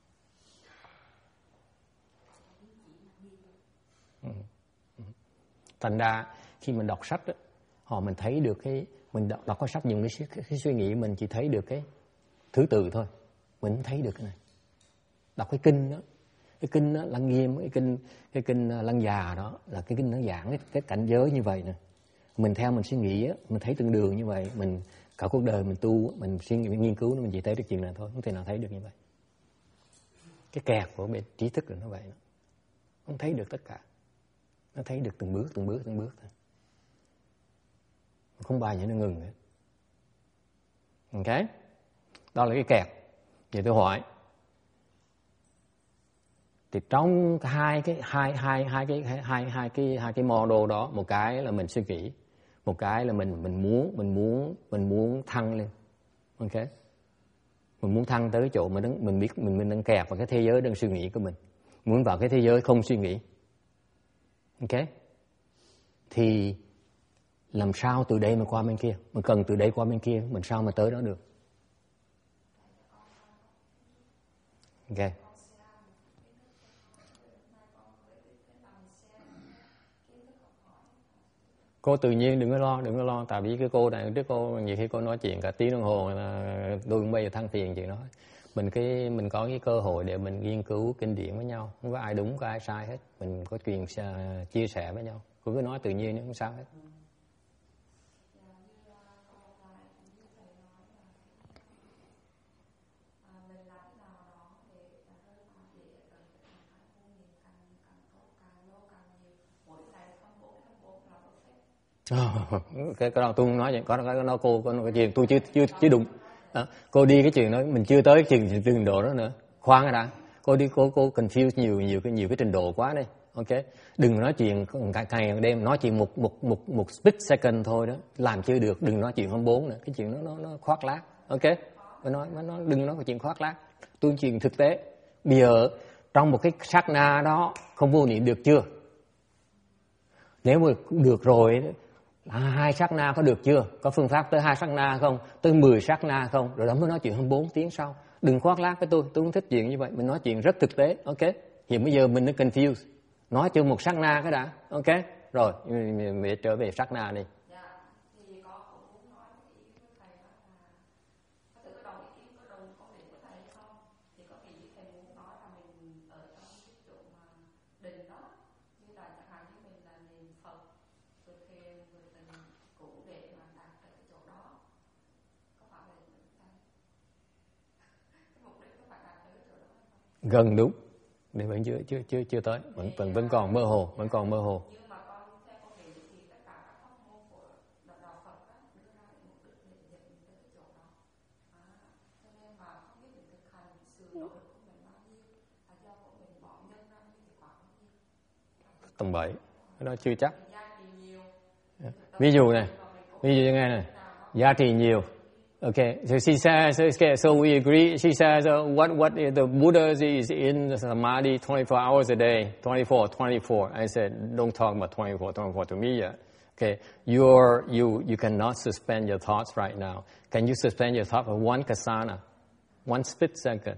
Ừ. Ừ. Thành ra khi mình đọc sách á, họ mình thấy được cái mình đọc, đọc có sách dùng cái, cái, cái suy nghĩ mình chỉ thấy được cái thứ tự thôi, mình không thấy được cái này. Đọc cái kinh đó, cái kinh đó, Lăng Nghiêm, cái kinh cái kinh Lăng Già đó là cái kinh nó giảng cái, cái cảnh giới như vậy nè. Mình theo mình suy nghĩ á, mình thấy tương đường như vậy, mình cả cuộc đời mình tu, mình suy nghĩ, mình nghiên cứu mình chỉ thấy được chuyện này thôi, không thể nào thấy được như vậy. Cái kẹt của bên trí thức là nó vậy đó. Không thấy được tất cả, nó thấy được từng bước từng bước từng bước thôi. Không bao giờ nó ngừng hết. Ok, đó là cái kẹt. Vậy tôi hỏi, thì trong hai cái hai hai hai cái hai hai hai cái hai cái model đó, một cái là mình suy nghĩ, một cái là mình mình muốn mình muốn mình muốn thăng lên. Ok, mình muốn thăng tới cái chỗ mình đang mình biết mình mình đang kẹt vào cái thế giới đang suy nghĩ của mình, muốn vào cái thế giới không suy nghĩ. Ok, thì làm sao từ đây mà qua bên kia? Mình cần từ đây qua bên kia, mình sao mà tới đó được? Ok. Cô tự nhiên đừng có lo, đừng có lo. Tại vì cái cô này, trước cô nhiều khi cô nói chuyện cả tiếng đồng hồ, là tôi cũng bây giờ than phiền chuyện đó. Mình cái mình có cái cơ hội để mình nghiên cứu kinh điển với nhau, không có ai đúng, có ai sai hết. Mình có chuyện chia sẻ với nhau. Cô cứ nói tự nhiên, nó không sao hết. cái cái đó tôi không nói vậy, có cái nó cô có cái chuyện tôi chưa chưa chưa đụng. Đó. Cô đi cái chuyện đó mình chưa tới chừng trình độ đó nữa, khoan đã. Cô đi cô cô confuse nhiều nhiều cái nhiều cái trình độ quá đây. Ok, đừng nói chuyện ngày ngày đêm, nói chuyện một một một một split second thôi đó, làm chưa được, đừng nói chuyện không bốn nữa, cái chuyện đó nó nó khoác lác. Ok, tôi nói nó đừng nói cái chuyện khoác lác, tôi chuyện thực tế. Bây giờ trong một cái sát na đó không vô niệm được chưa? Nếu mà được rồi, hai sát na có được chưa? Có phương pháp tới hai sát na không? Tới mười sát na không? Rồi đó mới nói chuyện hơn bốn tiếng sau. Đừng khoác lác với tôi, tôi không thích chuyện như vậy. Mình nói chuyện rất thực tế, ok? Hiện bây giờ mình nó confuse. Nói chưa một sát na cái đã, ok? Rồi, mình, mình trở về sát na đi. Gần đúng, để vẫn chưa chưa chưa chưa tới, vẫn vẫn vẫn còn mơ hồ, vẫn còn mơ hồ. Tầm bảy, cái đó chưa chắc. Ví dụ này, ví dụ như nghe này, giá trị nhiều. Okay, so she says, okay, so we agree. She says, uh, what, what, the Buddha is in Samadhi twenty-four hours a day, twenty-four, twenty-four. I said, don't talk about twenty-four, twenty-four to me yet. Okay, you're, you, you cannot suspend your thoughts right now. Can you suspend your thought for one kasana, one split second?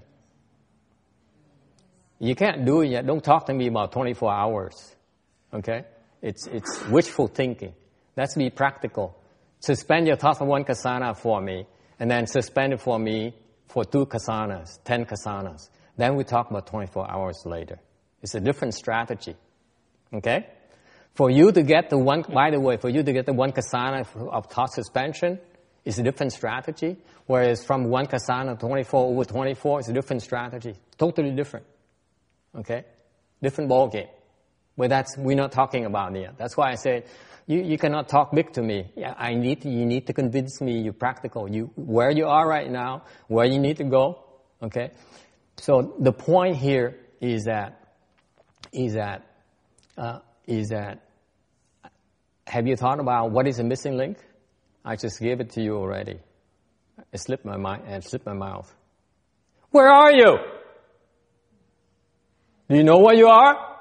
You can't do it yet. Don't talk to me about twenty-four hours. Okay, it's, it's wishful thinking. Let's be practical. Suspend your thoughts for one kasana for me. And then suspend it for me for two kasanas, ten kasanas. Then we talk about twenty-four hours later. It's a different strategy. Okay? For you to get the one, by the way, for you to get the one kasana of thought suspension, it's a different strategy. Whereas from one kasana to twenty-four over twenty-four, it's a different strategy. Totally different. Okay? Different ball game. But that's, we're not talking about it yet. That's why I said, You, you cannot talk big to me. Yeah, I need to, you need to convince me you're practical. You, where you are right now, where you need to go. Okay? So the point here is that, is that, uh, is that, have you thought about what is the missing link? I just gave it to you already. It slipped my mind, it slipped my mouth. Where are you? Do you know where you are?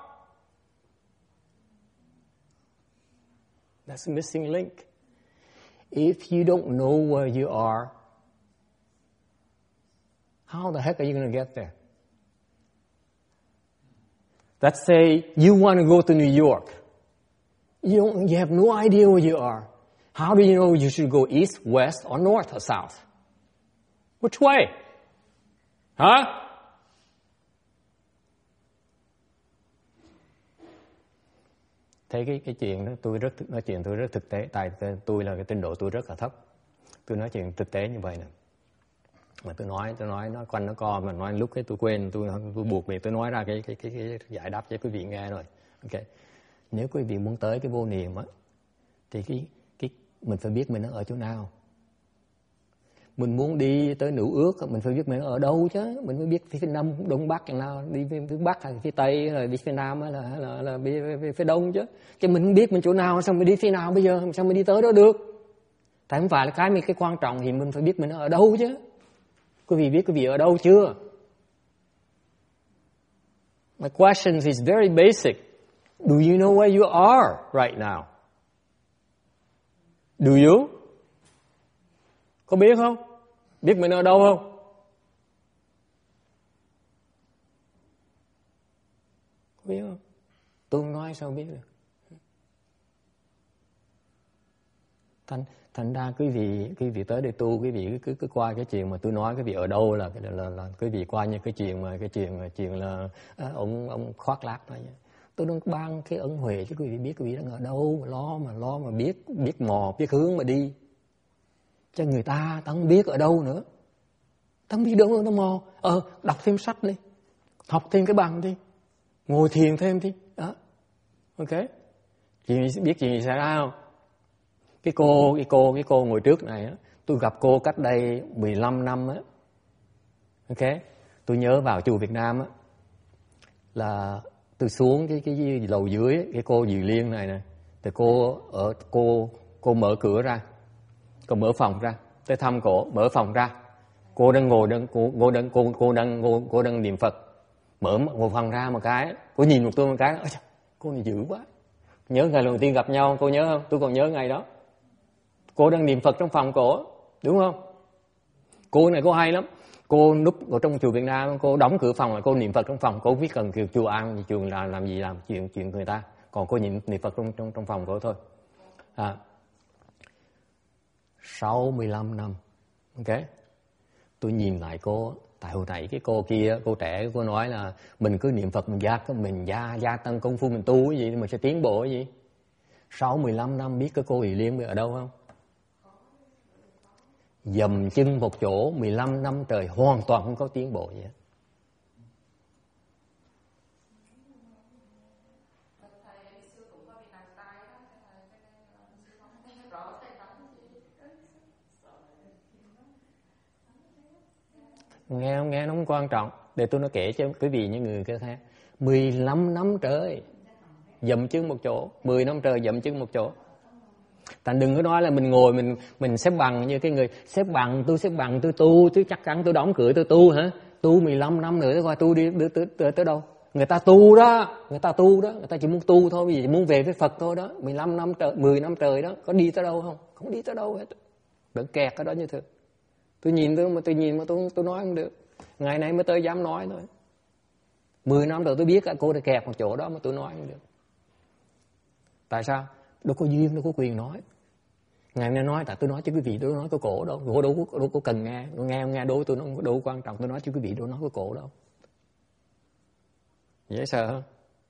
That's a missing link. If you don't know where you are, how the heck are you going to get there? Let's say you want to go to New York. You don't, you have no idea where you are. How do you know you should go east, west, or north, or south? Which way? Huh? Thấy cái cái chuyện đó tôi rất nói chuyện tôi rất thực tế, tại tôi là cái trình độ tôi rất là thấp, tôi nói chuyện thực tế như vậy nè, mà tôi nói tôi nói nó quanh nó co, mà nói lúc cái tôi quên tôi tôi buộc miệng tôi nói ra cái cái cái, cái giải đáp cho quý vị nghe rồi. Ok, nếu quý vị muốn tới cái vô niệm á, thì cái cái mình phải biết mình đang ở chỗ nào. Mình muốn đi tới Nữ Ước, mình phải biết mình ở đâu chứ. Mình phải biết phía Nam, Đông Bắc, nào đi phía Bắc hay phía Tây, là đi phía Nam hay là, là, là, là đi phía, phía Đông chứ. Chứ mình không biết mình chỗ nào, sao mình đi phía nào bây giờ, sao mình đi tới đó được. Tại không phải là cái cái quan trọng thì mình phải biết mình ở đâu chứ. Quý vị biết quý vị ở đâu chưa? My question is very basic. Do you know where you are right now? Do you? Có biết không? Biết mình ở đâu không? Có biết không? Tôi nói sao biết được. Thành, thành ra quý vị, quý vị tới đây tu, quý vị cứ, cứ qua cái chuyện mà tôi nói quý vị ở đâu là, là, là, là quý vị qua như cái chuyện mà cái chuyện mà chuyện là à, ông ông khoác lác thôi. Tôi đang ban cái ân huệ cho quý vị biết quý vị đang ở đâu, mà lo mà lo mà biết biết mò biết hướng mà đi. Cho người ta ta không biết ở đâu nữa, ta không biết đâu nó mò. Ờ đọc thêm sách đi, học thêm cái bằng đi, ngồi thiền thêm đi, đó, ok. Chị biết chuyện gì xảy ra không? Cái cô cái cô cái cô ngồi trước này á, tôi gặp cô cách đây mười lăm năm á, ok. Tôi nhớ vào chùa Việt Nam á, là tôi xuống cái cái lầu dưới ấy, cái cô Diệu Liên này nè, thì cô ở cô cô mở cửa ra, cô mở phòng ra, tới thăm cổ, mở phòng ra, cô đang ngồi đang cô cô đang cô cô đang cô, cô đang niệm Phật, mở một phòng ra một cái, cô nhìn một tôi một cái, cô này dữ quá. Nhớ ngày đầu tiên gặp nhau, cô nhớ không? Tôi còn nhớ ngày đó. Cô đang niệm Phật trong phòng cổ, đúng không? Cô này cô hay lắm. Cô núp ở trong chùa Việt Nam, cô đóng cửa phòng lại, cô niệm Phật trong phòng, cô biết cần kêu chùa ăn, chùa làm làm gì làm chuyện chuyện người ta. Còn cô niệm niệm Phật trong trong trong phòng cổ thôi. À. Sau mười lăm năm, ok. Tôi nhìn lại cô, tại hồi nãy cái cô kia, cô trẻ, cô nói là mình cứ niệm Phật mình gia mình gia gia tăng công phu mình tu cái gì mình sẽ tiến bộ cái gì. Sau mười lăm năm biết cái cô Hỷ Liên ở đâu không? Dầm chân một chỗ mười lăm năm trời hoàn toàn không có tiến bộ gì hết. Nghe không nghe nó không quan trọng. Để tôi nó kể cho quý vị những người kia thấy. mười lăm năm trời dậm chân một chỗ, mười năm trời dậm chân một chỗ. Thành đừng có nói là mình ngồi mình mình xếp bằng như cái người xếp bằng tôi xếp bằng tôi tu, tôi chắc chắn tôi đóng cửa tôi tu hả? Tu mười lăm năm nữa coi tu đi tới, tới, tới, tới đâu? Người ta tu đó, người ta tu đó, người ta chỉ muốn tu thôi, vì chỉ muốn về với Phật thôi đó. mười lăm năm trời, mười năm trời đó, có đi tới đâu không? Không đi tới đâu hết. Đừng kẹt ở đó như thế. Tôi nhìn tôi mà tôi nhìn mà tôi tôi nói không được. Ngày nay mới tới dám nói thôi. mười năm rồi tôi biết cô đã kẹt một chỗ đó mà tôi nói không được. Tại sao? Đâu có duyên, đâu có quyền nói. Ngày nay nói, tại tôi nói cho quý vị, tôi nói có cổ đâu. Cổ đâu, đâu, đâu có cần nghe. Nghe không nghe đối tôi nó đâu quan trọng. Tôi nói cho quý vị, đâu nói có cổ đâu. Dễ sợ không?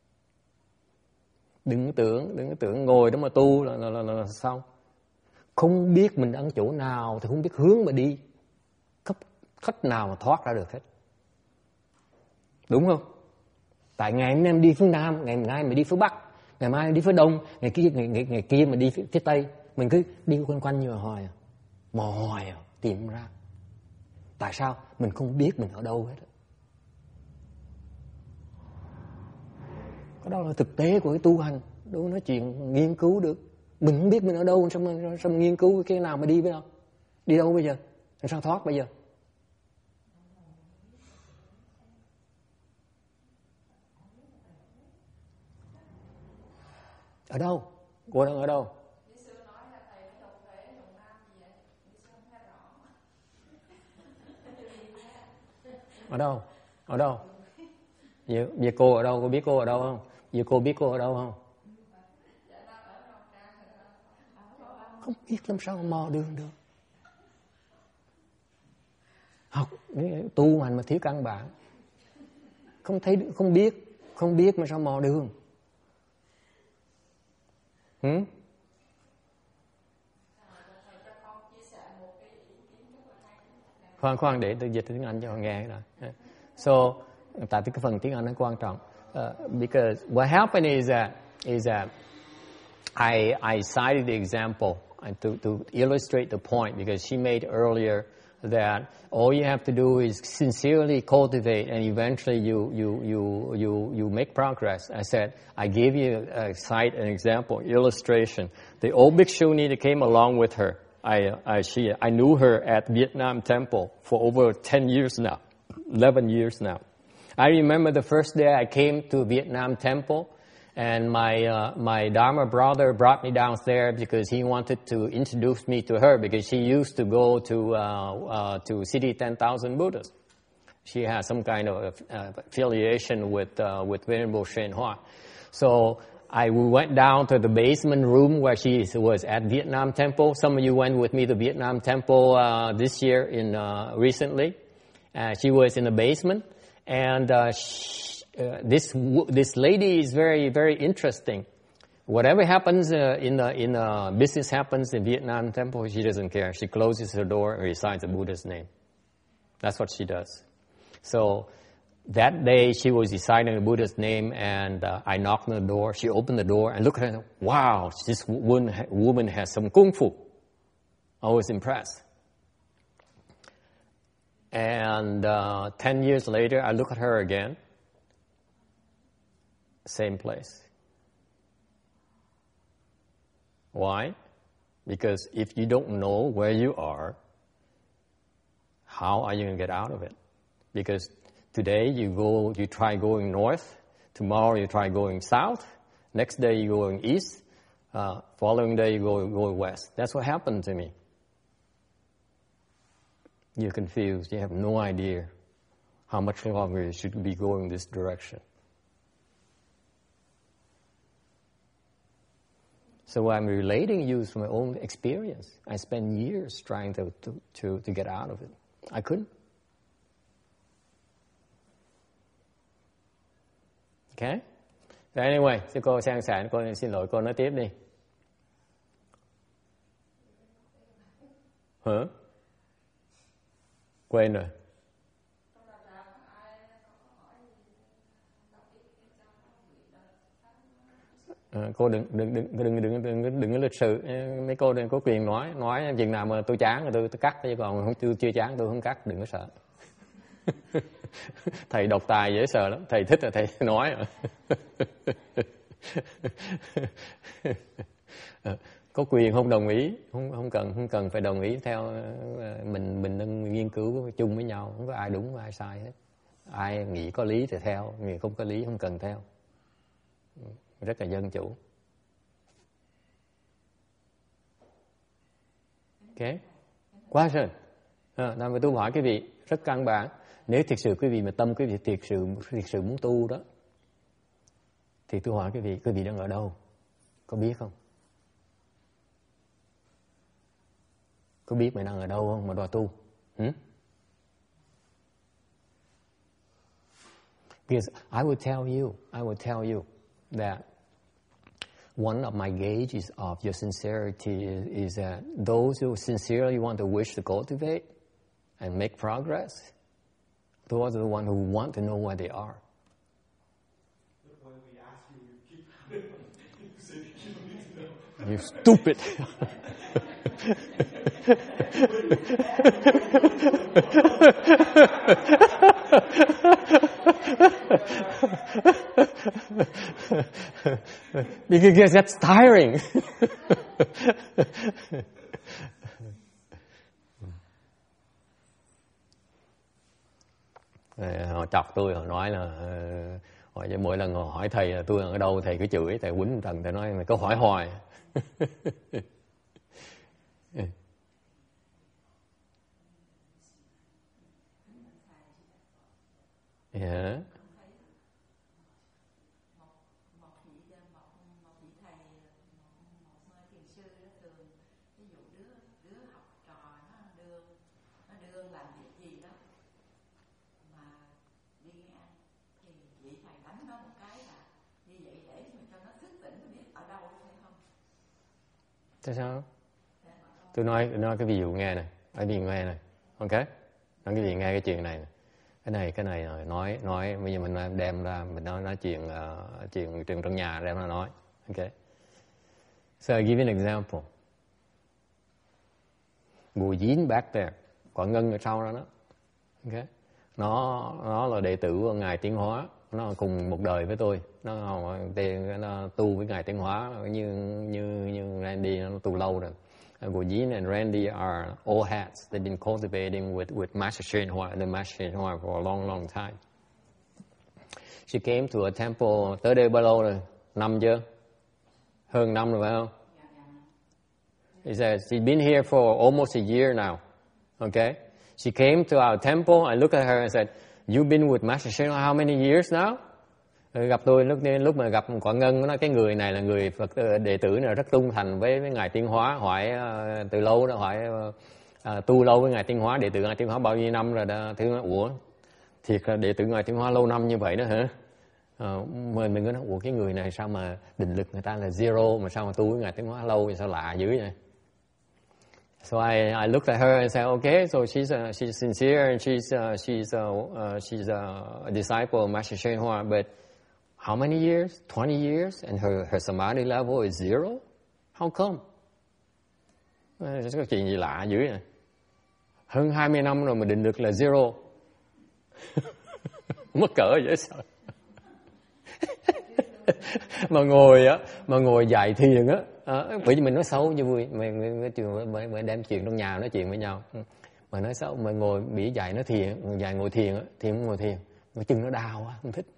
Đừng tưởng, đừng tưởng ngồi đó mà tu là, là, là, là, là xong. Không biết mình đang chỗ nào thì không biết hướng mà đi. Cấp khách nào mà thoát ra được hết. Đúng không? Tại ngày hôm nay đi phía Nam, ngày mai mình đi phía Bắc, ngày mai đi phía Đông, ngày kia ngày, ngày, ngày kia mình đi phía, phía Tây, mình cứ đi quanh quanh như hồi à, mò hoài à, tìm ra. Tại sao? Mình không biết mình ở đâu hết. Cái đó là thực tế của cái tu hành, đâu nói chuyện nghiên cứu được. Mình không biết mình ở đâu, sao mà, sao mà nghiên cứu cái nào mà đi với đâu? Đi đâu bây giờ? Sao thoát bây giờ? Ở đâu? Cô đang ở đâu? Ở đâu? Ở đâu? Vậy, vậy cô ở đâu? Cô biết cô ở đâu không? Vậy cô biết cô ở đâu không? Không biết làm sao mà mò đường được. Học tu hành mà thiếu căn bản. Không thấy, không biết, không biết mà sao mò đường. Hmm? Khoan khoan để tôi dịch tiếng Anh cho họ nghe rồi. So, tại cái phần tiếng Anh nó quan trọng. Uh, because what happened is that is that I I cited the example to to illustrate the point because she made earlier that all you have to do is sincerely cultivate, and eventually you you you you you make progress. I said, I gave you a cite, an example, illustration. The old Bhikshuni that came along with her, I I she I knew her at Vietnam Temple for over ten years now, eleven years now. I remember the first day I came to Vietnam Temple, and my uh, my Dharma brother brought me downstairs because he wanted to introduce me to her, because she used to go to uh, uh, to City ten thousand Buddhas. She has some kind of uh, affiliation with uh, with Venerable Shen Hoa. So I went down to the basement room where she was at Vietnam Temple. Some of you went with me to Vietnam Temple uh, this year in uh, recently. Uh, she was in the basement, and uh, she, uh, this this lady is very very interesting. Whatever happens uh, in the in the business happens in Vietnam Temple, she doesn't care. She closes her door and recites the Buddha's name. That's what she does. So that day she was reciting the Buddha's name, and uh, I knocked on the door. She opened the door and looked at her. Wow, this woman, woman has some kung fu. I was impressed. And uh, ten years later, I look at her again. Same place. Why? Because if you don't know where you are, how are you going to get out of it? Because today you go, you try going north. Tomorrow you try going south. Next day you go going east. Uh, following day you go going west. That's what happened to me. You're confused. You have no idea how much longer you should be going this direction. So I'm relating you from my own experience. I spent years trying to, to, to, to get out of it. I couldn't. Okay? So anyway, sư cô sang sảng, cô xin lỗi, cô nói tiếp đi. Hả? Quên rồi. À, cô đừng đừng đừng đừng đừng đừng đừng có lịch sự, mấy cô đừng có quyền nói nói chừng nào mà tôi chán rồi tôi tôi cắt, chứ còn không chưa chưa chán tôi không cắt, đừng có sợ. Thầy độc tài dễ sợ lắm, thầy thích là thầy nói. Có quyền không đồng ý, không không cần không cần phải đồng ý theo mình mình đang nghiên cứu chung với nhau, không có ai đúng ai sai hết. Ai nghĩ có lý thì theo, người không có lý không cần theo. Rất là dân chủ. Ok, quá rồi. À, nào mà tôi hỏi quý vị rất căn bản, nếu thực sự quý vị mà tâm quý vị thiệt sự thiệt sự muốn tu đó, thì tôi hỏi quý vị, quý vị đang ở đâu? Có biết không? Có biết mày đang ở đâu không mà đòi tu? Hmm? Because I would tell you, I would tell you that one of my gauges of your sincerity is, is that those who sincerely want to wish to cultivate and make progress, those are the ones who want to know where they are. When we ask you, you keep you say you need to know. You stupid. Because that's tiring. Họ chọc tôi, họ nói là họ mỗi lần họ hỏi thầy là tôi ở đâu, thầy cứ chửi, thầy quýnh thần, thầy nói mày có hỏi hoài. Yeah. Tại sao? Tôi nói nói cái ví dụ nghe này, ở vì nghe này, ok? Nói cái gì nghe cái chuyện này, này. cái này cái này rồi nói nói bây giờ mình đem ra mình nói nói chuyện uh, chuyện chuyện trong nhà đem ra nói, ok? So I give you an example. Bùi Dín back there, quả ngân ở sau đó đó. Okay. Nó nó là đệ tử của ngài Tiến Hóa, nó cùng một đời với tôi, nó tiền nó tu với ngài Tiến Hóa như như như Randy, nó tu lâu rồi. Của Yin and Randy are old hats. They've been cultivating with with Master Hsuan Hua, the Master Hsuan Hua for a long long time. She came to a temple. Tới đây bao lâu rồi? Năm chưa? Hơn năm rồi phải không? He said she's been here for almost a year now. Okay. She came to our temple. I looked at her and said, "You've been with Master Hsuan Hua how many years now?" Gặp tôi lúc lúc mà gặp quả ngân, nó nói cái người này là người Phật đệ tử này rất trung thành với với ngài Tiến Hóa, hỏi uh, từ lâu đó, hỏi uh, tu lâu với ngài Tiến Hóa, đệ tử ngài Tiến Hóa bao nhiêu năm rồi đó. Thứ nói, ủa thiệt là đệ tử ngài Tiến Hóa lâu năm như vậy đó hả? Uh, mình mình có nói, ủa cái người này sao mà định lực người ta là zero mà sao mà tu với ngài Tiến Hóa lâu, sao lạ dữ vậy? So I I looked at her and said, okay, so she's uh, she's sincere and she's uh, she's uh, uh, she's uh, a disciple of Master Hsuan Hua, but how many years? twenty years, and her her samadhi level is zero? How come? Có chuyện gì lạ dữ vậy? Hơn hai mươi năm rồi mà định lực là zero. Mất cỡ dễ sợ. Mà ngồi á, mà ngồi dạy thiền á, à, bởi vì mình nói xấu như vui, mình mới mới đem chuyện trong nhà nói chuyện với nhau. Mà nói xấu, mà ngồi bị dạy nói thiền, dạy ngồi thiền á, thiền không ngồi thiền, mà chừng nó đau quá, không thích.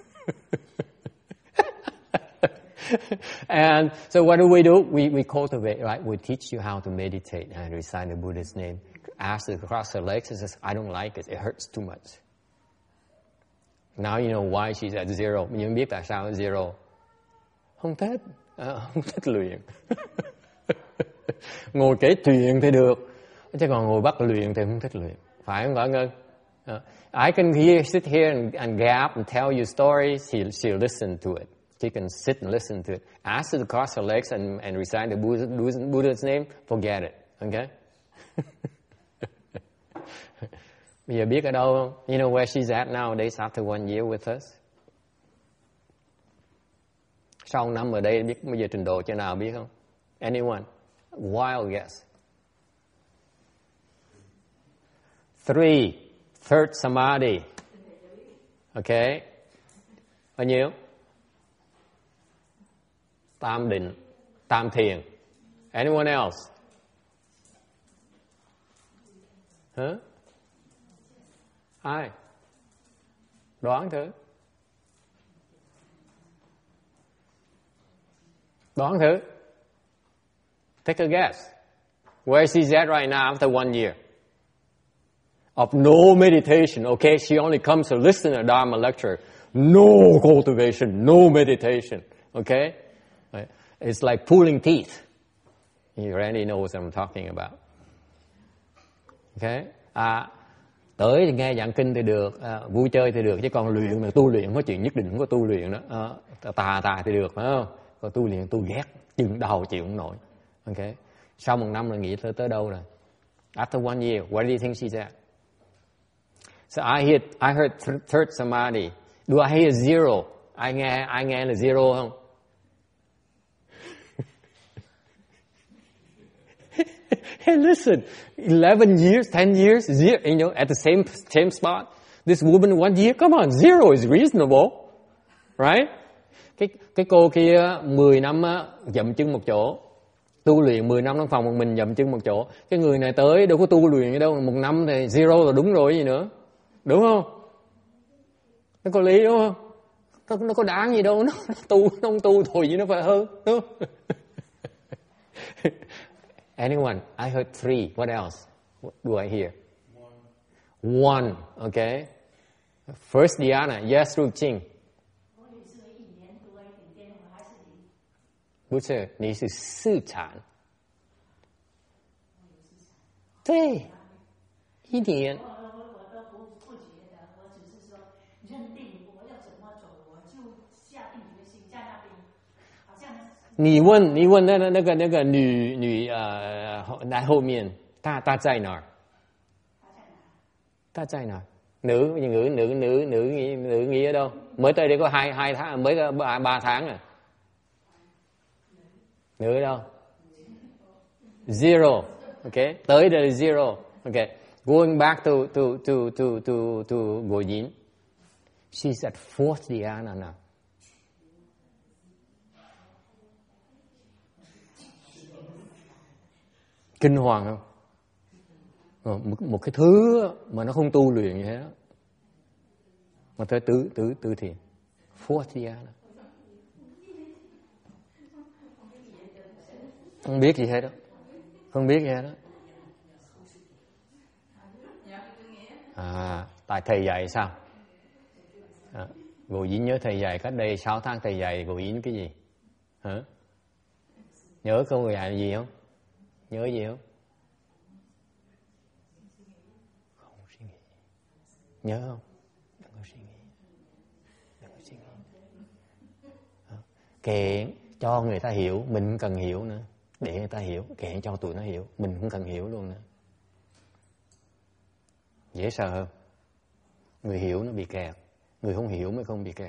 And so what do we do? We we cultivate, right? We teach you how to meditate and recite the Buddha's name. Ask to cross her legs and says, I don't like it. It hurts too much. Now you know why she's at zero. Nhưng biết tại sao zero? Không thích, à, không thích luyện. Ngồi kể chuyện thì được, chứ còn ngồi bắt luyện thì không thích luyện. Phải không phải Ngân? Uh, I can hear, sit here and, and gap and tell you stories. She'll, she'll listen to it. She can sit and listen to it. Ask her to cross her legs and, and recite the Buddha, Buddha's name. Forget it. Okay? Bây giờ biết ở đâu không? You know where she's at nowadays after one year with us? Sau năm ở đây biết bây giờ trình độ chỗ nào biết không? Anyone? Wild guess. Three. Third samadhi. Okay? Bao nhiêu? Tam định. Tam thiền. Anyone else? Huh? Ai? Đoán thử. Đoán thử. Take a guess. Where she's at right now after one year of no meditation. Okay, she only comes to listen to a Dharma lecture. No cultivation, no meditation. Okay? It's like pulling teeth. You already know what I'm talking about. Okay? À, tới thì nghe giảng kinh thì được, à, vui chơi thì được, chứ còn luyện là tu luyện không có chuyện nhất định không có tu luyện đó. À, tà tà thì được, phải không? Còn tu luyện tu ghét, chừng đầu chịu không nổi. Okay? Sau một năm là nghĩ tới tới đâu rồi? After one year, where do you think she's at? So I heard, I heard third samadhi. Do I hear zero? Ai nghe, ai nghe là zero không? Hey, listen, eleven years, ten years, zero, you know, at the same same spot. This woman one year, come on, zero is reasonable, right? Cái cái cô kia mười năm á, dậm chân một chỗ, tu luyện mười năm trong phòng một mình dậm chân một chỗ. Cái người này tới đâu có tu luyện gì đâu, một năm thì zero là đúng rồi gì nữa, đúng không? Nó có lý đúng không? Nó, nó có đáng gì đâu, nó, nó tu, nó không tu thôi gì nó phải hơn, đúng không? Anyone? I heard three. What else? What do I hear? One. One. Okay. First dhyana. Yes, Ru Ching. Bố sư,你是四禅。对，一年。你问，你问那个那个那个女女呃在后面，她她在哪儿？她在哪儿？Nữ nữ nữ nữ nữ nghĩ nữ nghĩ ở đâu? Mới tới đây có hai hai tháng, mới có ba, ba tháng à? Nữ ở đâu? Zero, okay. Tới đây là zero, okay. Going back to to to to to to Go Yin, she's at fourth dhyana now. Kinh hoàng không? Ờ, một, một cái thứ mà nó không tu luyện như thế đó, mà tới tứ tứ tứ thiền, fourth dhyana. Không biết gì hết đó, không biết gì hết đó. À, tại thầy dạy sao? À, Gồ Yến nhớ thầy dạy cách đây sáu tháng thầy dạy Gồ Yến cái gì? Hả? Nhớ câu dạy gì không? Nhớ gì không? Không suy nghĩ. Nhớ không? Đừng có suy nghĩ. Đừng có suy nghĩ. À, kệ cho người ta hiểu, mình không cần hiểu nữa. Để người ta hiểu, kệ cho tụi nó hiểu, mình không cần hiểu luôn nữa. Dễ sợ hơn. Người hiểu nó bị kẹt, người không hiểu mới không bị kẹt.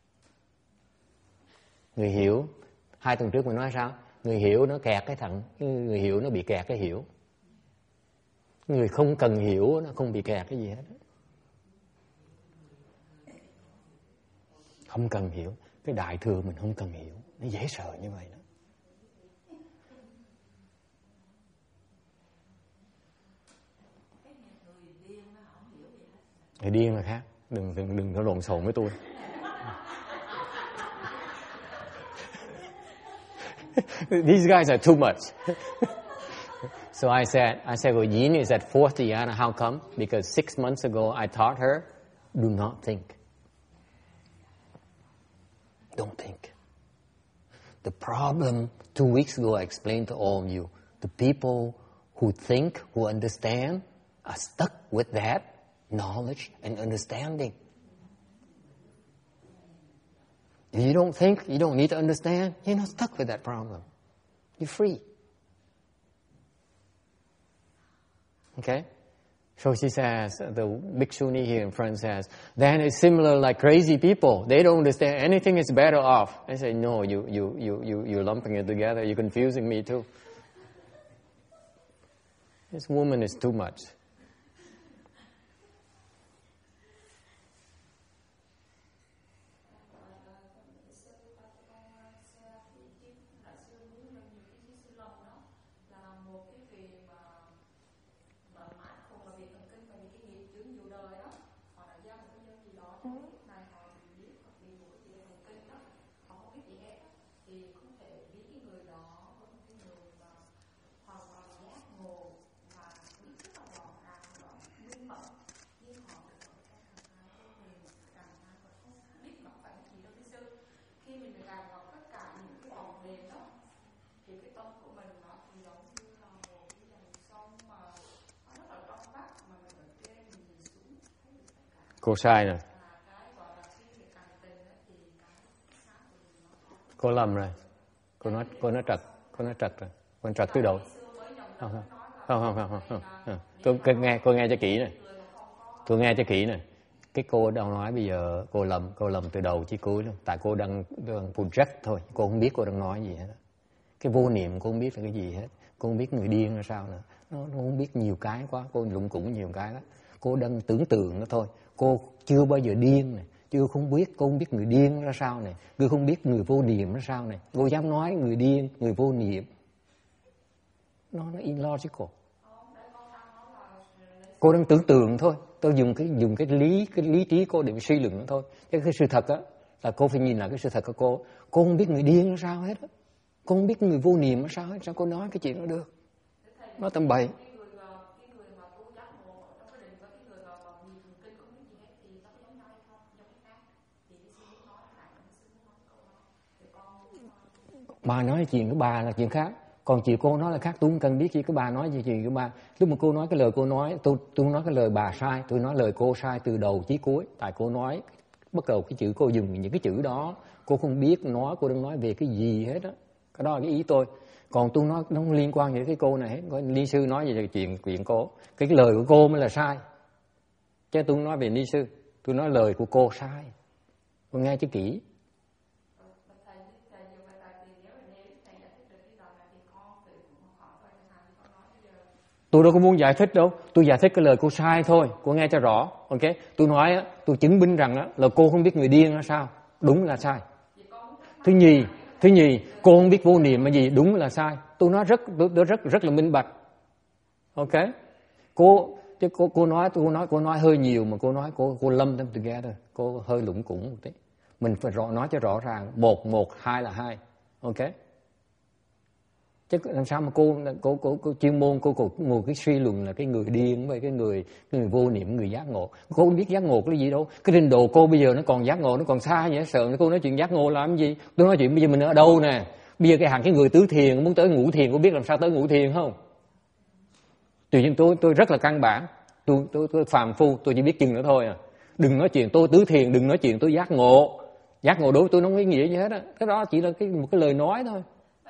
Người hiểu, hai tuần trước mình nói sao? Người hiểu nó kẹt cái thằng, người hiểu nó bị kẹt cái hiểu. Người không cần hiểu nó không bị kẹt cái gì hết. Không cần hiểu, cái đại thừa mình không cần hiểu, nó dễ sợ như vậy đó. Người điên là khác, đừng đừng đừng có lộn xộn với tôi. These guys are too much. So I said, I said, well, Yin is at fourth dhyana. How come? Because six months ago I taught her, do not think. Don't think. The problem, two weeks ago I explained to all of you, the people who think, who understand, are stuck with that knowledge and understanding. If you don't think, you don't need to understand, you're not stuck with that problem. You're free. Okay? So she says, the Bhikshuni here in front says, then it's similar like crazy people. They don't understand anything is better off. I say, no, you, you, you, you, you're lumping it together. You're confusing me too. This woman is too much. Cô sai rồi. Cô lầm rồi. Cô nói cô nói trật, cô nói trật rồi. Cô nói trật từ đầu. Không không không không không không. không. Tôi, tôi nghe cô nghe cho kỹ này. Tôi nghe cho kỹ này. Cái cô đang nói bây giờ cô lầm, cô lầm từ đầu chí cuối luôn. Tại cô đang đang project thôi, cô không biết cô đang nói gì hết. Cái vô niệm cô không biết là cái gì hết. Cô không biết người điên là sao nữa. Nó, nó không biết nhiều cái quá, cô lụng cũng nhiều cái đó. Cô đang tưởng tượng nó thôi. Cô chưa bao giờ điên này, chưa không biết, cô không biết người điên ra sao này, cô không biết người vô niệm ra sao này. Cô dám nói người điên, người vô niệm. Nó nó illogical. Cô đang tưởng tượng thôi. Tôi dùng cái dùng cái lý cái lý trí cô để suy luận nó thôi. Chứ cái sự thật á là cô phải nhìn lại cái sự thật của cô. Cô không biết người điên ra sao hết á. Cô không biết người vô niệm ra sao hết. Sao cô nói cái chuyện đó được? Nó tầm bậy. Bà nói chuyện của bà là chuyện khác, còn chị cô nói là khác. Tôi không cần biết gì của bà nói gì chuyện của bà. Lúc mà cô nói cái lời cô nói, tôi tôi nói cái lời bà sai, tôi nói lời cô sai từ đầu chí cuối. Tại cô nói bắt đầu cái chữ cô dùng những cái chữ đó, cô không biết nói cô đang nói về cái gì hết á. Cái đó là cái ý tôi. Còn tôi nói nó không liên quan gì đến cái cô này hết. Ni sư nói về chuyện chuyện cô, cái, cái lời của cô mới là sai. Chứ tôi không nói về ni sư, tôi nói lời của cô sai. Cô nghe cho kỹ. Tôi đâu có muốn giải thích đâu. Tôi giải thích cái lời cô sai thôi. Cô nghe cho rõ. Ok. Tôi nói á, tôi chứng minh rằng á, là cô không biết người điên là sao. Đúng là sai. Thứ nhì, thứ nhì, cô không biết vô niệm là gì. Đúng là sai. Tôi nói rất, tôi, tôi rất, rất là minh bạch. Ok. Cô, chứ cô, cô nói, tôi nói, cô nói hơi nhiều mà cô nói, cô, cô lâm them together. Cô hơi lủng củng một tí. Mình phải rõ, nói cho rõ ràng. Một, một, hai là hai. Ok. Chứ làm sao mà cô cô cô, cô chuyên môn cô cô ngồi cái suy luận là cái người điên với cái người cái người vô niệm, người giác ngộ. Cô không biết giác ngộ cái gì đâu. Cái trình độ cô bây giờ nó còn giác ngộ, nó còn xa vậy, sợ cô nói chuyện giác ngộ làm gì? Tôi nói chuyện bây giờ mình ở đâu nè? Bây giờ cái hàng cái người tứ thiền muốn tới ngũ thiền, cô biết làm sao tới ngũ thiền không? Tuy nhiên tôi tôi rất là căn bản, tôi tôi tôi phàm phu, tôi chỉ biết chừng nữa thôi à. Đừng nói chuyện tôi tứ thiền, đừng nói chuyện tôi giác ngộ. Giác ngộ đối với tôi nó không có ý nghĩa gì hết á. Cái đó chỉ là cái một cái lời nói thôi.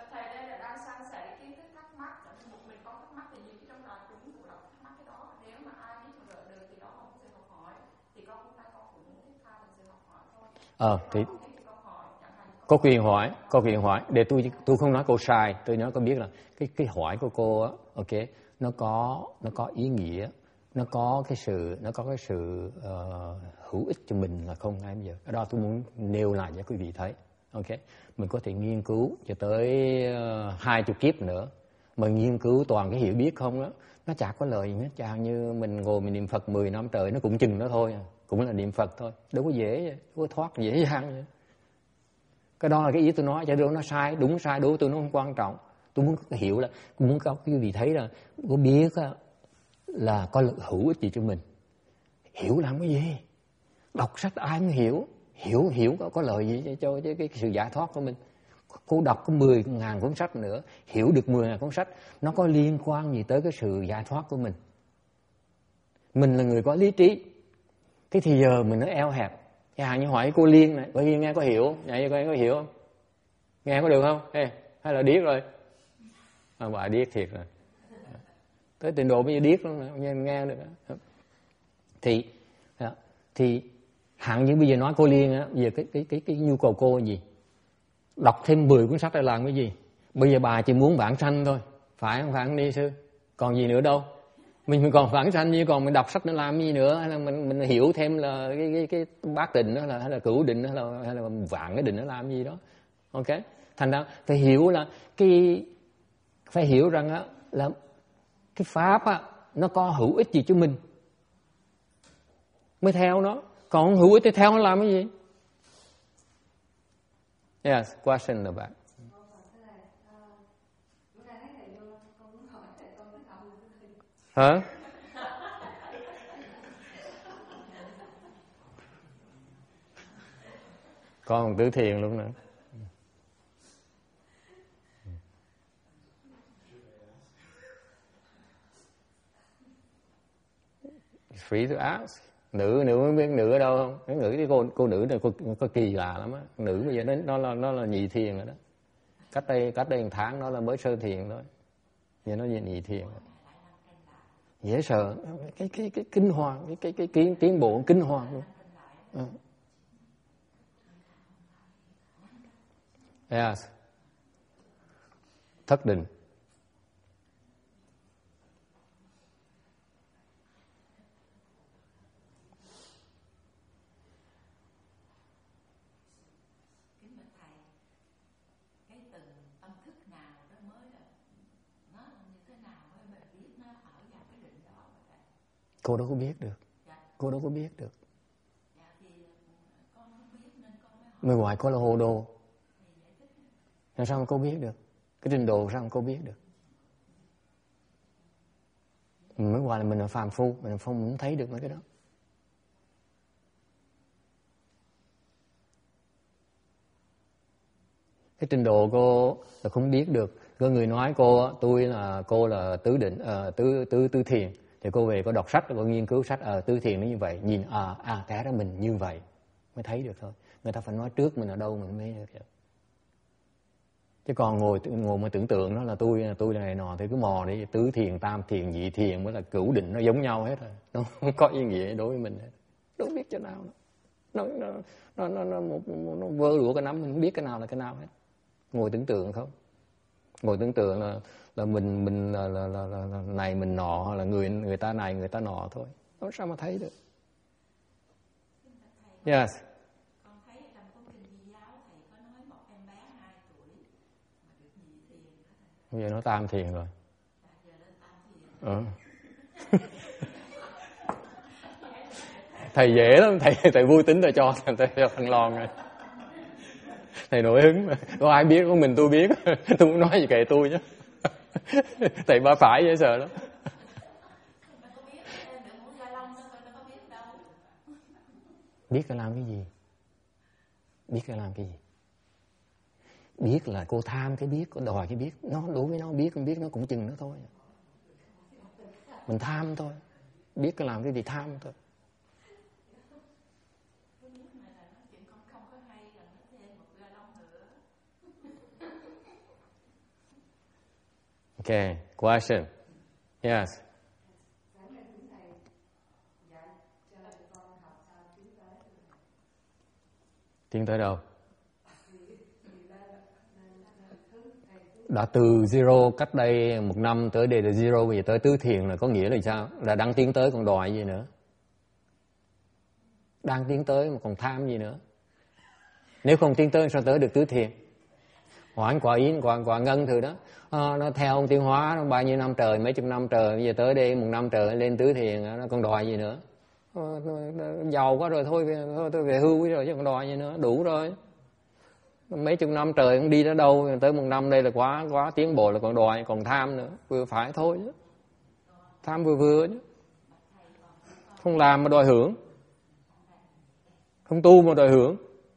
Ờ thì có quyền hỏi, có quyền hỏi. Để tôi tôi không nói cô sai, tôi nói cô biết là cái cái hỏi của cô á, ok, nó có nó có ý nghĩa, nó có cái sự nó có cái sự uh, hữu ích cho mình là không ai bây giờ. Ở đó tôi muốn nêu lại cho quý vị thấy, ok, mình có thể nghiên cứu cho tới uh, hai chục kiếp nữa, mà nghiên cứu toàn cái hiểu biết không đó, nó chả có lời gì hết. Chẳng như mình ngồi mình niệm Phật mười năm trời, nó cũng chừng đó thôi à. Cũng là niệm Phật thôi, đâu có dễ vậy, đâu có thoát dễ dàng vậy. Cái đó là cái ý tôi nói, chứ đâu nó sai, đúng sai đối với tôi nó không quan trọng. Tôi muốn hiểu là, tôi muốn có quý vị thấy là, có biết là có hữu ích gì cho mình. Hiểu làm cái gì? Đọc sách ai cũng hiểu, hiểu hiểu có, có lợi gì cho, cho cái sự giải thoát của mình. Cô đọc có mười ngàn cuốn sách nữa, hiểu được mười ngàn cuốn sách, nó có liên quan gì tới cái sự giải thoát của mình? Mình là người có lý trí. Cái thì giờ mình nó eo hẹp. Cái hàng như hỏi cô Liên này, cô Liên nghe có hiểu, vậy cô nghe có hiểu không? Nghe có được không? Ê, hay là điếc rồi? À, bà điếc thiệt rồi. Tới trình độ bây giờ điếc luôn, nghe, nghe được. Thì, thì hạng như bây giờ nói cô Liên á, bây giờ cái, cái, cái, cái nhu cầu cô là gì? Đọc thêm mười cuốn sách để làm cái gì? Bây giờ bà chỉ muốn vãng sanh thôi, phải không phải không đi sư? Còn gì nữa đâu? Mình còn vãng sanh như còn mình đọc sách nó làm gì nữa, hay là mình mình hiểu thêm là cái cái cái bát định đó là hay là cửu định đó là hay là vạn cái định nó làm gì đó. Ok? Thành ra phải hiểu là cái phải hiểu rằng á là cái pháp á nó có hữu ích gì cho mình mới theo nó, còn không hữu ích thì theo nó làm cái gì? Yes, question about. Hả? Con tứ thiền luôn nữa. Free to ask. Nữ nữ mới biết nữ ở đâu không? Cái nữ cái cô cô nữ này cô có kỳ lạ lắm á. Nữ bây giờ nó nó là nó là nhị thiền rồi đó. Cách đây cách đây một tháng nó là mới sơ thiền thôi. Giờ nó về nhị thiền. Dễ sợ, cái cái cái kinh hoàng, cái cái cái tiến tiến bộ kinh hoàng luôn. Ừ. Yes. Thất định. Cô đâu có biết được. Cô đâu có biết được. Người ngoài cô là hồ đồ. Làm sao mà cô biết được? Cái trình độ sao mà cô biết được? Mới ngoài là mình là phàm phu, mình không thấy được mấy cái đó. Cái trình độ cô là không biết được. Có người nói cô, tôi là cô là tứ định, uh, tứ tứ tứ thiền. Thì cô về cô đọc sách, cô nghiên cứu sách, ờ, à, tứ thiền nó như vậy, nhìn, à, à, té ra mình như vậy, mới thấy được thôi. Người ta phải nói trước mình ở đâu mình mới được. Chứ còn ngồi ngồi mà tưởng tượng nó là tôi, là tôi là này nọ, thì cứ mò đi, tứ thiền, tam thiền, nhị thiền mới là cửu định, nó giống nhau hết rồi. Nó không có ý nghĩa đối với mình hết. Đâu biết chỗ nào. Nó, nó, nó, nó, nó, nó, nó vơ đũa cái nắm, mình không biết cái nào là cái nào hết. Ngồi tưởng tượng không. Ngồi tưởng tượng là là mình mình là, là, là, là, là này mình nọ, hoặc là người người ta này người ta nọ thôi. Nó sao mà thấy được? Yes. Con thấy trong cuốn kinh Di giáo thầy có nói một em bé hai tuổi mà được nhị thiền đó thầy. Bây giờ nó tam thiền rồi. Giờ lên tam thiền. Ừ. Thầy dễ lắm, thầy thầy vui tính thầy cho thầy cho thằng lon rồi. Thầy nổi hứng mà. Có ai biết, có mình tôi biết. Tôi muốn nói gì kệ tôi chứ. Thầy ba phải dễ sợ lắm. Biết cái làm cái gì? Biết cái làm cái gì? Biết là cô tham cái biết, cô đòi cái biết. Nó đối với nó biết, không biết nó cũng chừng nó thôi. Mình tham thôi. Biết cái làm cái gì tham thôi. Okay, question. Yes. Tiến tới đâu? Đã từ zero cách đây một năm tới đây là zero, bây giờ tới tứ thiền là có nghĩa là sao? Là đang tiến tới còn đòi gì nữa? Đang tiến tới mà còn tham gì nữa? Nếu không tiến tới sao tới được tứ thiền? Hoãn quả yến, quả, quả ngân thử đó. À, nó theo ông tiến hóa nó bao nhiêu năm trời, mấy chục năm trời, bây giờ tới đây một năm trời lên tứ thiền, nó còn đòi gì nữa? À, giàu quá rồi thôi, thôi tôi về hưu rồi chứ còn đòi gì nữa, đủ rồi. Mấy chục năm trời không đi đến đâu, tới một năm đây là quá quá tiến bộ, là còn đòi, còn tham nữa, vừa phải thôi chứ. Tham vừa vừa chứ. Không làm mà đòi hưởng, không tu mà đòi hưởng.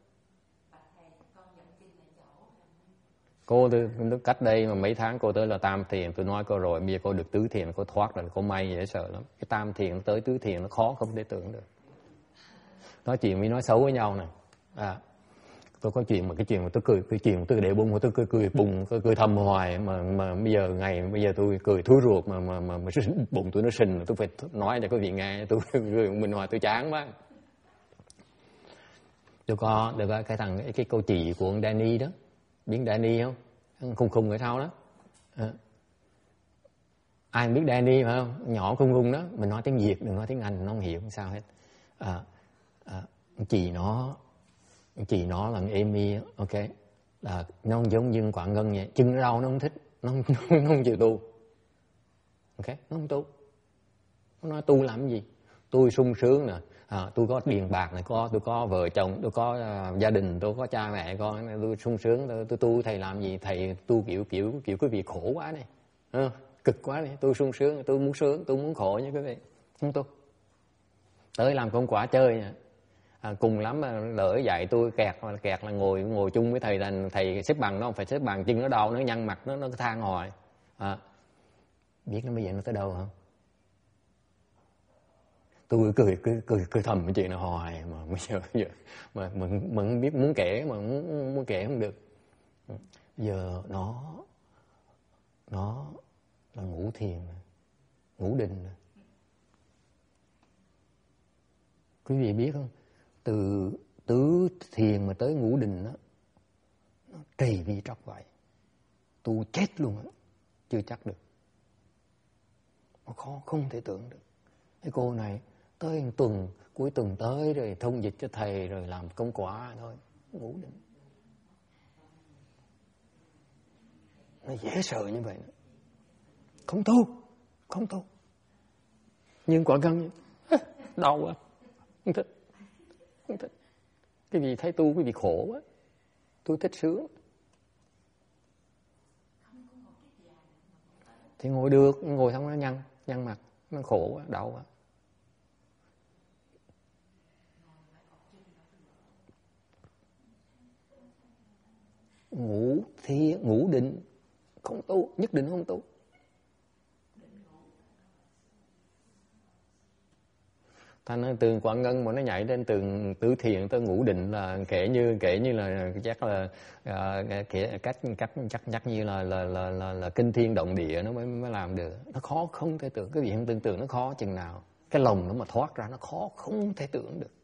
Cô tôi cách đây mà mấy tháng cô tới là tam thiền, tôi nói cô rồi, bây giờ cô được tứ thiền, cô thoát rồi, cô may dễ sợ lắm. Cái tam thiền tới tứ thiền nó khó không thể tưởng được. Nói chuyện mới nói xấu với nhau này. À, tôi có chuyện mà cái chuyện mà tôi cười, cái chuyện mà tôi để bụng mà tôi cười cười bụng, tôi cười thầm hoài mà mà bây giờ ngày bây giờ tôi cười thúi ruột mà mà mà, mà bụng tôi nó sình, tôi phải nói cho quý vị nghe, tôi cười mình hoài tôi chán quá. Tôi có được cái thằng cái, cái cô chị của ông Danny đó, biết Danny không? Khùng khùng ở sau đó. À. Ai biết Danny phải không? Nhỏ khùng khùng đó, mình nói tiếng Việt, đừng nói tiếng Anh, nó không hiểu sao hết. À, à, chị nó, chị nó là Amy, ok, là nó giống như Quảng Ngân vậy, chân nó đau nó không thích, nó không, nó không chịu tu, ok, nó không tu, nó nói tu làm gì? Tôi sung sướng nè. À, tôi có tiền bạc này, có tôi có vợ chồng, tôi có uh, gia đình, tôi có cha mẹ con, tôi sung sướng, tôi, tôi tu thầy làm gì? Thầy tu kiểu kiểu kiểu quý vị khổ quá này, à, cực quá này, tôi sung sướng, tôi muốn sướng, tôi muốn khổ nha quý vị, không tu. Tới làm công quả chơi nha. À, cùng lắm mà lỡ dạy tôi kẹt mà kẹt là ngồi ngồi chung với thầy, thành thầy xếp bằng nó không phải xếp bằng, chân nó đau, nó nhăn mặt, nó nó than hoài. À, biết nó bây giờ nó tới đâu không? Tôi cười cười cười cười thầm cái chuyện này hoài mà bây giờ, giờ mà mình mình không biết muốn kể mà muốn muốn kể không được. Giờ nó nó là ngủ thiền, ngủ định. Quý vị biết không? Từ tứ thiền mà tới ngũ định đó, nó trì vi tróc vậy. Tu chết luôn á, chưa chắc được. Nó khó, không thể tưởng được. Cái cô này tới một tuần, cuối tuần tới rồi thông dịch cho thầy rồi làm công quả thôi, ngủ định. Nó dễ sợ như vậy. Không tu, không tu. Nhưng quả gân đau quá, không thích, không thích. Cái gì thấy tu, cái gì khổ quá, tôi thích sướng. Thì ngồi được, ngồi xong nó nhăn, nhăn mặt, nó khổ quá, đau quá. Ngủ thì ngủ định, không tu, nhất định không tu. Thành nói từ Quảng Ngân mà nó nhảy đến từ tứ thiền tới ngũ định là kể như kể như là chắc là uh, kể cách cách chắc chắc như là là, là là là kinh thiên động địa nó mới mới làm được. Nó khó không thể tưởng, cái gì không tưởng tượng nó khó chừng nào. Cái lòng nó mà thoát ra nó khó không thể tưởng được.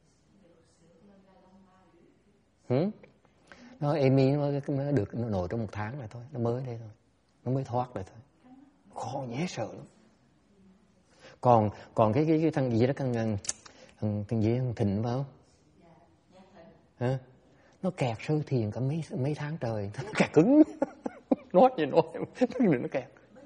Hử? Nó Amy nó, nó được nó nổi trong một tháng là thôi, nó mới đây thôi. nó mới thoát được thôi. Khó dễ sợ lắm. Còn còn cái cái cái thằng gì đó thằng thằng thằng gì thằng Thịnh phải không? Hả? Nó kẹt sơ thiền cả mấy mấy tháng trời, nó kẹt cứng. Nói gì nói, nó kẹt.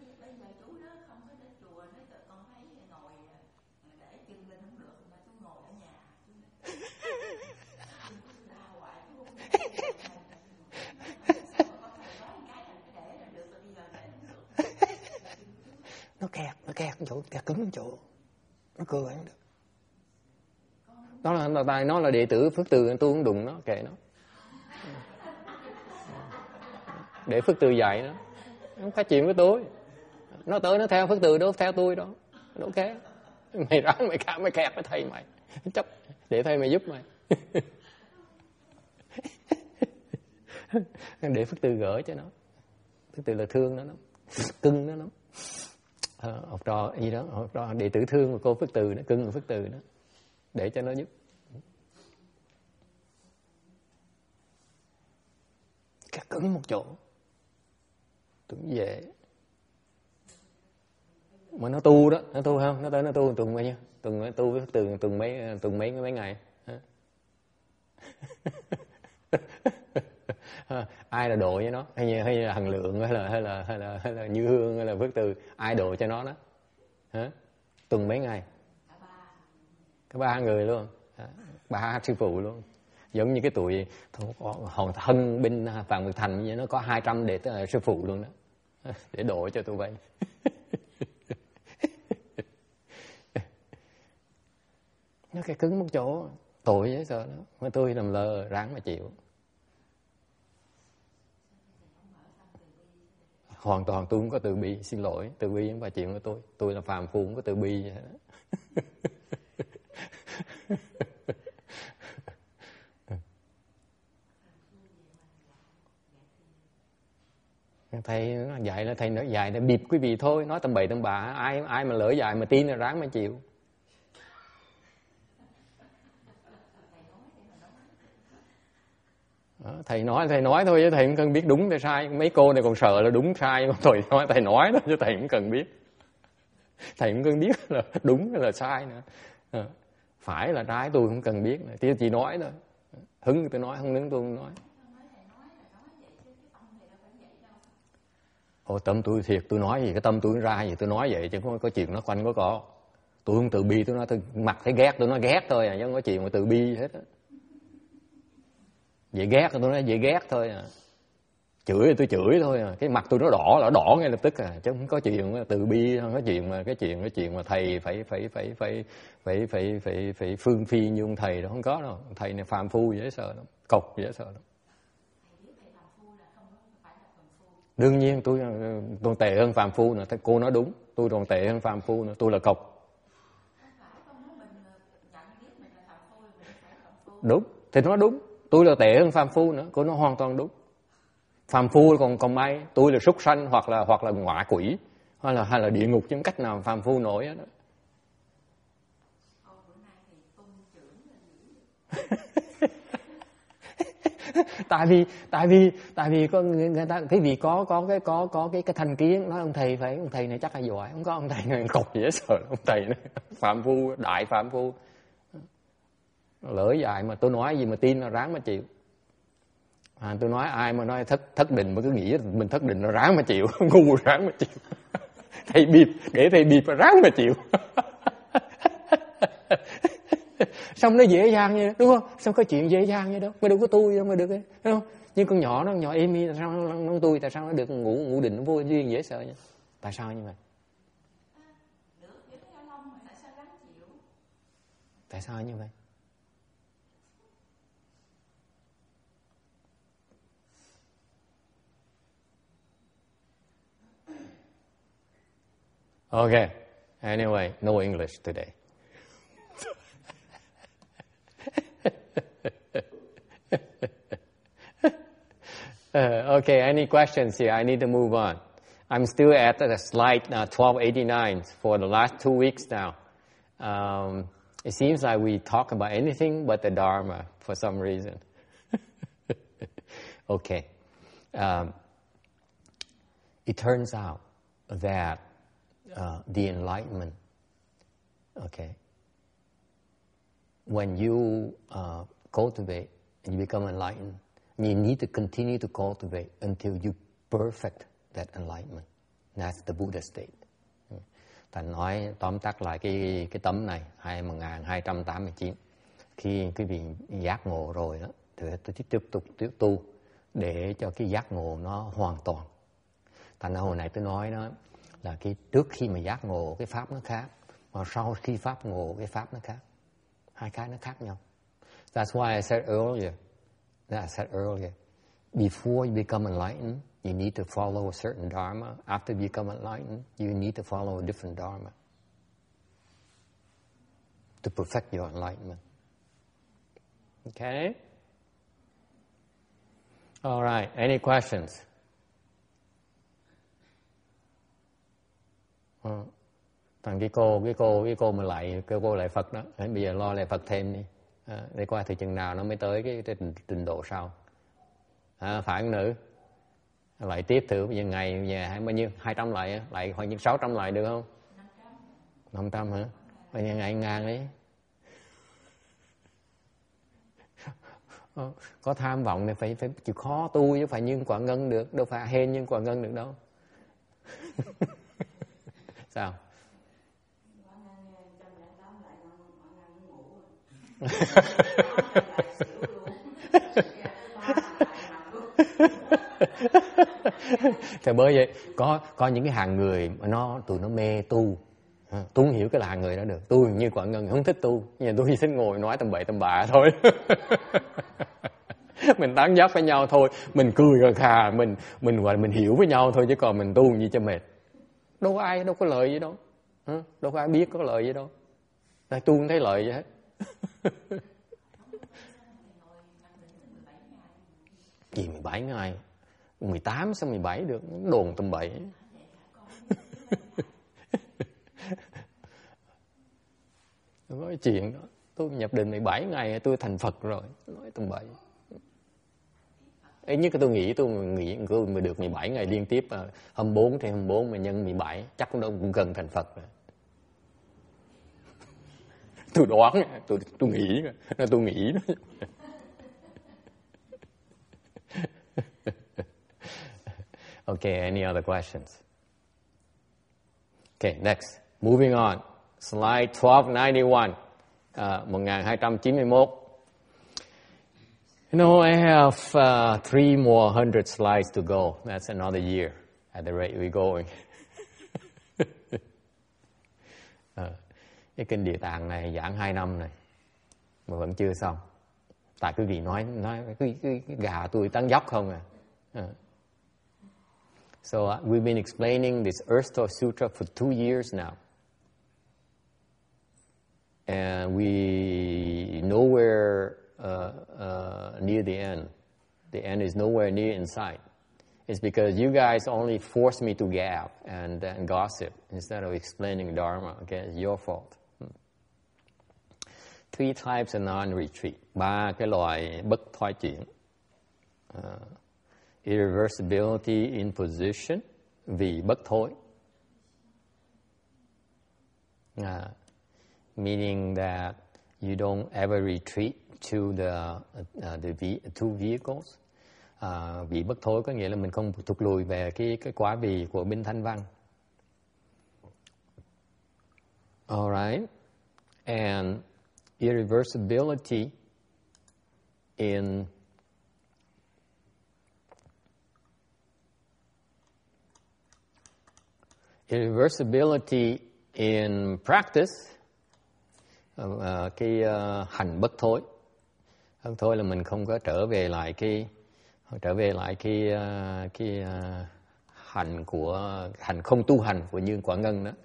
Nó kẹt, nó kẹt chỗ, kẹt cứng chỗ, nó cơ bản được. Đó là nó là nó là đệ tử Phước Từ, tôi không đụng nó, kệ nó. Để Phước Từ dạy nó, không phải chuyện với tôi. Nó tới nó theo Phước Từ đâu theo tôi đâu, nó ok. Mày ráng mày cả mày kẹt với thầy mày, chấp để thầy mày giúp mày. Để Phước Từ gỡ cho nó, Phước Từ là thương nó lắm, cưng nó lắm. À, học trò gì đó, học trò đệ tử thương của cô Phước Từ đó, cưng của Phước Từ đó, để cho nó giúp. Cắt cứng một chỗ, tưởng dễ. Mà nó tu đó, nó tu không? Nó tới nó tu tuần bao nhiêu? Tuần tu với Phước Từ tuần mấy tuần mấy mấy ngày? Hả? Ai là độ với nó, hay hay là Hằng Lượng, hay là hay là hay là hay là Như Hương, hay là Phước Từ, ai độ cho nó đó? Hả? Tuần mấy ngày? Có ba người luôn, ba sư phụ luôn, giống như cái tuổi Hòn Thân bên Phạm Ngọc Thành vậy, nó có hai trăm đệ sư phụ luôn đó, để độ cho tụi bay. Nó cái cứng một chỗ, tội vậy sợ đó, mà tôi làm lơ ráng mà chịu. Hoàn toàn tôi không có từ bi, xin lỗi, từ bi không phải chuyện của tôi, tôi là phàm phu, không có từ bi vậy đó. Thầy dạy là thầy nói dạy để bịp quý vị thôi, nói tầm bậy tầm bạ, ai ai mà lỡ dạy mà tin là ráng mà chịu. Đó, thầy nói thầy nói thôi chứ thầy không cần biết đúng hay sai. Mấy cô này còn sợ là đúng sai, thầy nói thầy nói thôi chứ thầy không cần biết. Thầy không cần biết là đúng hay là sai nữa. À, phải là trái tôi không cần biết nữa, chỉ nói thôi. Hứng tôi nói, không hứng tôi không nói. Ồ, tâm tôi thiệt, tôi nói gì cái tâm tôi ra gì tôi nói vậy chứ không có chuyện nó quanh có cỏ. Tôi không từ bi, tôi nói tôi mặt thấy ghét, tôi nói ghét thôi à, chứ không có chuyện mà từ bi hết á. Vậy ghét tôi nói vậy ghét thôi à. Chửi thì tôi chửi thôi à, cái mặt tôi nó đỏ là đỏ ngay lập tức à, chứ không có chuyện từ bi, không có chuyện mà cái chuyện cái chuyện mà thầy phải phải phải phải phải phải phải phải phương phi như ông thầy đó, không có đâu. Thầy này phàm phu dễ sợ lắm, cộc dễ sợ lắm. Đương nhiên tôi còn tệ hơn phàm phu nữa, cô nói đúng, tôi còn tệ hơn phàm phu nữa, tôi là cộc. Đúng, thì nó đúng, tôi là tệ hơn phàm phu nữa, cô nói hoàn toàn đúng. Phàm phu còn còn may, tôi là súc sanh hoặc là hoặc là ngọa quỷ, hay là hay là địa ngục chứ cách nào phàm phu nổi đó. tại vì tại vì tại vì có người ta cái vì có có cái có có cái cái thành kiến nói ông thầy phải ông thầy này chắc là giỏi, không có ông thầy này cục dễ sợ, ông thầy này phạm phu, đại phạm phu. Lỡ dại mà tôi nói gì mà tin là ráng mà chịu. À, tôi nói ai mà nói thất thất định mà cứ nghĩ mình thất định là ráng mà chịu, ngu ráng mà chịu. Thầy bịp để thầy bịp là ráng mà chịu. Xong nó dễ dàng như đó, đúng không? Xong có chuyện dễ dàng như đó, mới đâu có tôi đâu mà được, đúng không? Nhưng con nhỏ nó nhỏ êm tại sao nó, nó, nó tôi, tại sao nó được ngủ ngủ định vô duyên dễ sợ nhỉ? Tại sao như vậy? Tại sao như vậy? Okay. Anyway, no English today. Uh, okay, any questions here? I need to move on. I'm still at the slide uh, twelve eighty-nine for the last two weeks now. Um, it seems like we talk about anything but the Dharma for some reason. Okay. Um, it turns out that uh, the enlightenment, okay, when you uh, cultivate and you become enlightened, you need to continue to cultivate until you perfect that enlightenment. That's the Buddha state. Thành nói tóm tắt lại cái cái tấm này, một nghìn hai trăm tám mươi chín. Khi quý vị giác ngộ rồi đó, thì tôi tiếp tục tiếp tu để cho cái giác ngộ nó hoàn toàn. Thành ra hồi nãy tôi nói đó là cái trước khi mà giác ngộ cái pháp nó khác, mà sau khi pháp ngộ cái pháp nó khác. Hai cái nó khác nhau. That's why I said earlier, that I said earlier, before you become enlightened, you need to follow a certain dharma. After you become enlightened, you need to follow a different dharma to perfect your enlightenment. Okay? All right. Any questions? Uh, thằng cái cô, cái cô, cái cô mà lại, cái cô lại Phật đó, bây giờ lo lại Phật thêm đi, à, để coi thì chừng nào nó mới tới cái, cái trình, trình độ sau. À, phải không nữ? Lại tiếp thử bây giờ ngày bây giờ bao nhiêu? hai trăm lại, lại khoảng như sáu trăm lại được không? năm trăm hả? Bây giờ ngày ngàn đi. Có tham vọng thì phải phải chịu khó tu chứ phải như Quả Ngân được, đâu phải hên như Quả Ngân được đâu. Sao? Thì bởi vậy có có những cái hàng người mà nó tụi nó mê tu, à, tôi không hiểu cái là hàng người đó được. Tôi như Quả Ngân không thích tu, nhưng tôi chỉ thích ngồi nói tầm bậy tầm bạ thôi. Mình tán dóc với nhau thôi, mình cười rồi khà, mình mình gọi là mình hiểu với nhau thôi, chứ còn mình tu gì cho mệt. Đâu có ai, đâu có lợi gì đâu, à, đâu có ai biết có lợi gì đâu. Tại tu không thấy lợi gì hết. Gì mười bảy ngày, mười tám sao mười bảy được, đồn tầm bậy. Nói chuyện đó, tôi nhập định mười bảy ngày tôi thành Phật rồi, nói tầm bậy. Ấy nhất là tôi nghĩ tôi nghĩ tôi mà được mười bảy ngày liên tiếp, hai mươi bốn thì hai mươi bốn mà nhân mười bảy chắc cũng đâu cũng gần thành Phật rồi. Tôi đoán, tôi tôi nghĩ, tôi nghĩ đó. Okay, any other questions? Okay, next. Moving on. Slide twelve ninety-one. Uh, một nghìn hai trăm chín mươi mốt. You know, I have uh, three more hundred slides to go. That's another year at the rate we're going. uh, cái kinh Địa Tạng này giảng hai năm này mà vẫn chưa xong. Tại quý vị nói nói cái, cái, cái gà tôi tán dóc không à. Uh. So uh, we've been explaining this Earth Store Sutra for two years now. And we nowhere uh, uh, near the end. The end is nowhere near in sight. It's because you guys only force me to gab and, and gossip instead of explaining Dharma. Okay, it's your fault. Hmm. Three types of non-retreat. Ba cái loại bất thoái chuyển. Uh, irreversibility in position, vì bất thối. Uh, meaning that you don't ever retreat to the uh, the ve- two vehicles. Uh, vị bất thối có nghĩa là mình không thụt lùi về cái cái quả vị của Binh Thanh Văn. All right, and irreversibility in irreversibility in practice. Uh, uh, cái uh, hành bất thối. Bất thối là mình không có trở về lại cái trở về lại cái uh, cái uh, hành của hành không tu hành của Như Quả Ngân đó.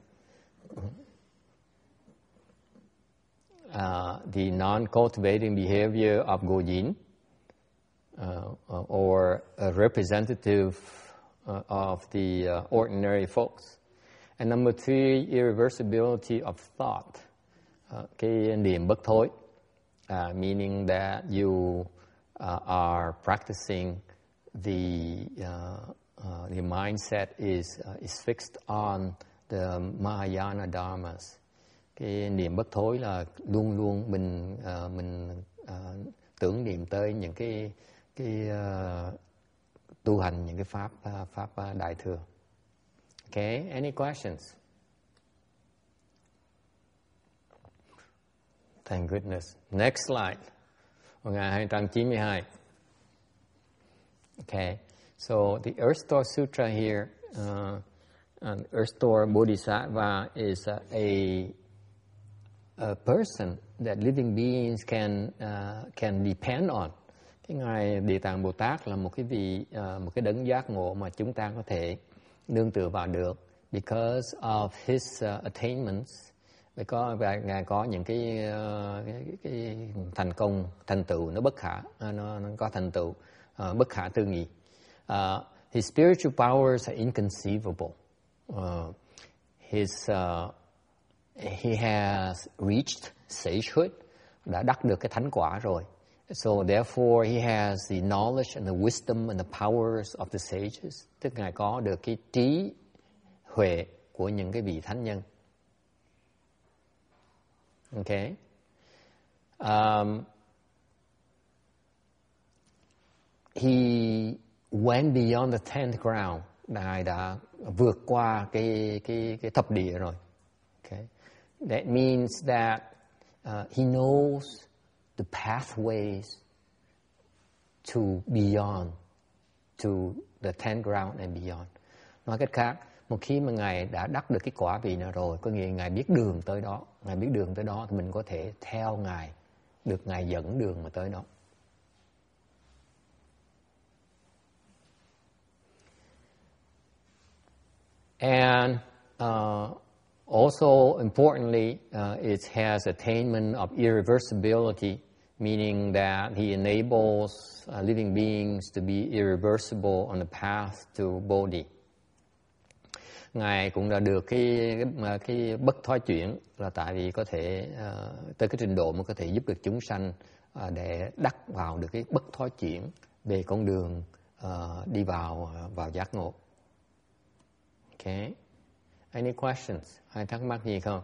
Uh, the non-cultivating behavior of Gojin, uh, or a representative uh, of the uh, ordinary folks. And number three, irreversibility of thought. Uh, cái niệm bất thối, uh, meaning that you uh, are practicing the uh, uh, the mindset is uh, is fixed on the Mahayana dharmas. Cái niệm bất thối là luôn luôn mình uh, mình uh, tưởng niệm tới những cái cái uh, tu hành những cái pháp uh, pháp uh, đại thừa. Okay, any questions? Thank goodness. Next slide. một nghìn hai trăm chín mươi hai. Okay, so the Earth Store Sutra here, uh, and Earth Store Bodhisattva is uh, a a person that living beings can uh, can depend on. Cái ngài Địa Tạng Bồ Tát là một cái vị uh, một cái đấng giác ngộ mà chúng ta có thể nương tựa vào được, because of his uh, attainments. Vì có và ngài có những cái, uh, cái, cái thành công thành tựu nó bất khả uh, nó, nó có thành tựu uh, bất khả tư nghị. Uh, his spiritual powers are inconceivable. Uh, his uh, he has reached sagehood, đã đắc được cái thánh quả rồi. So therefore he has the knowledge and the wisdom and the powers of the sages. Tức ngài có được cái trí huệ của những cái vị thánh nhân. Okay. Um, he went beyond the tenth ground. Ngài đã vượt qua cái cái cái thập địa rồi. Okay. That means that uh, he knows the pathways to beyond, to the tenth ground and beyond. Nói cách khác, một khi mà ngài đã đắc được cái quả vị nào rồi, có nghĩa ngài biết đường tới đó, ngài biết đường tới đó thì mình có thể theo ngài, được ngài dẫn đường mà tới đó. And uh, also importantly, uh, it has attainment of irreversibility, meaning that he enables uh, living beings to be irreversible on the path to Bodhi. Ngài cũng đã được cái cái, cái bất thoái chuyển, là tại vì có thể uh, tới cái trình độ mà có thể giúp được chúng sanh uh, để đắc vào được cái bất thoái chuyển về con đường uh, đi vào uh, vào giác ngộ. Okay. Any questions? Ai thắc mắc gì không?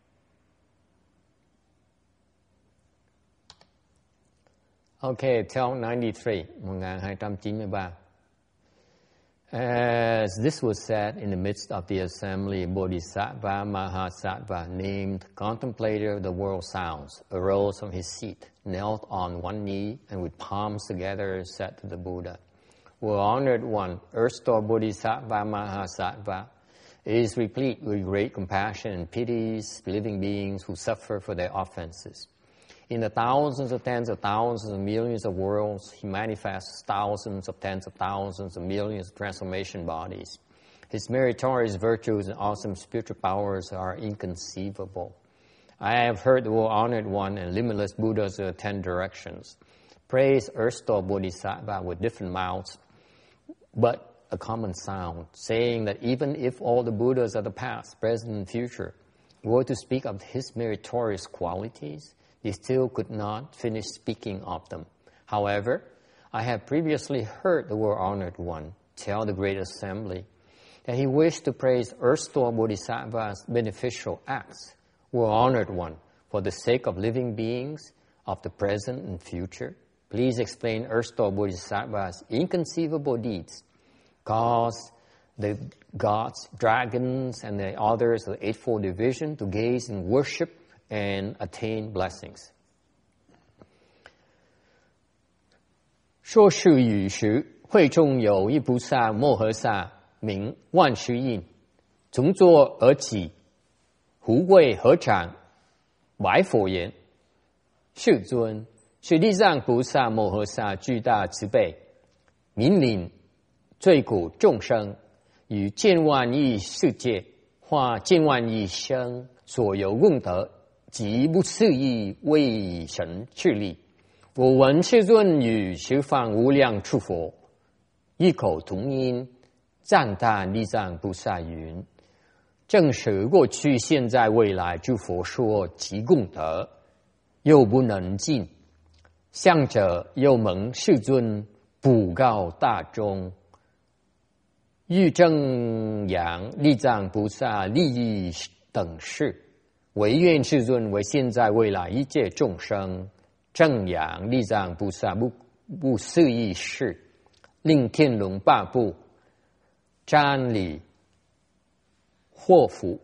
Okay, tell ninety-three, một nghìn hai trăm chín mươi ba. As this was said in the midst of the assembly, Bodhisattva Mahasattva, named contemplator of the world sounds, arose from his seat, knelt on one knee, and with palms together said to the Buddha, "Well, honored one, Earth-store Bodhisattva Mahasattva is replete with great compassion and pities living beings who suffer for their offenses. In the thousands of tens of thousands of millions of worlds, he manifests thousands of tens of thousands of millions of transformation bodies. His meritorious virtues and awesome spiritual powers are inconceivable. I have heard the well-honored one and limitless Buddhas of the ten directions praise Earth-store Bodhisattva with different mouths, but a common sound, saying that even if all the Buddhas of the past, present, and future were to speak of his meritorious qualities, he still could not finish speaking of them. However, I have previously heard the well-honored one tell the great assembly that he wished to praise Earth-store Bodhisattva's beneficial acts. Well-honored one, for the sake of living beings of the present and future, please explain Earth-store Bodhisattva's inconceivable deeds, cause the gods, dragons, and the others of the Eightfold Division to gaze and worship and attain blessings." 说是语时，会中有一菩萨摩诃萨，名万世印，从座而起，胡跪合掌，白佛言：“世尊，是地藏菩萨摩诃萨巨大慈悲，明领罪苦众生于千万亿世界化千万亿生所有功德，极不思议为神智力。我闻世尊与十方无量处佛异口同音赞叹地藏菩萨云：正是过去现在未来诸佛说其功德，又不能尽，向者又蒙世尊普告大众。 Yu Zheng Yang Li Zhang Pu Sa Li Yi Deng Shi Wei Yuan Shi Zun Wei Xian Zai Wei Lai Yi Jie Zhong Sheng Zheng Yang Li Zhang Pu Sa Bu Bu Si Yi Shi Linh Thiên Lung Ba Bu Zhan Li Huo Fu.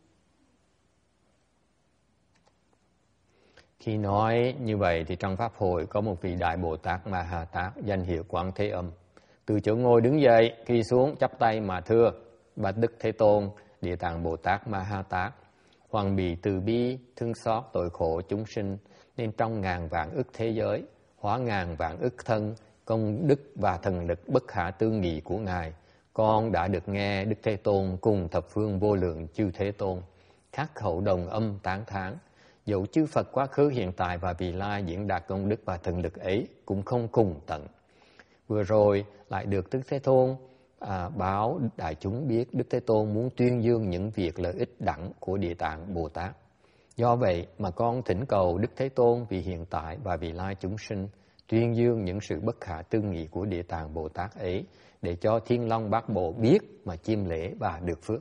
Khi nói như vậy thì trong Pháp hội có một vị Đại Bồ Tát Ma Ha Tát danh hiệu Quán Thế Âm. Từ chỗ ngồi đứng dậy, khi xuống chắp tay mà thưa: Bạch Đức Thế Tôn, Địa Tạng Bồ Tát Ma Ha Tát, Hoàng bì từ bi, thương xót tội khổ chúng sinh, nên trong ngàn vạn ức thế giới, hóa ngàn vạn ức thân, công đức và thần lực bất khả tư nghị của Ngài, con đã được nghe Đức Thế Tôn cùng thập phương vô lượng chư Thế Tôn khắc khẩu đồng âm tán thán. Dẫu chư Phật quá khứ hiện tại và vị lai diễn đạt công đức và thần lực ấy cũng không cùng tận. Vừa rồi lại được Đức Thế Tôn à, báo đại chúng biết Đức Thế Tôn muốn tuyên dương những việc lợi ích đẳng của Địa Tạng Bồ Tát. Do vậy mà con thỉnh cầu Đức Thế Tôn vì hiện tại và vị lai chúng sinh tuyên dương những sự bất khả tư nghị của Địa Tạng Bồ Tát ấy, để cho Thiên Long Bát Bộ biết mà chiêm lễ và được phước.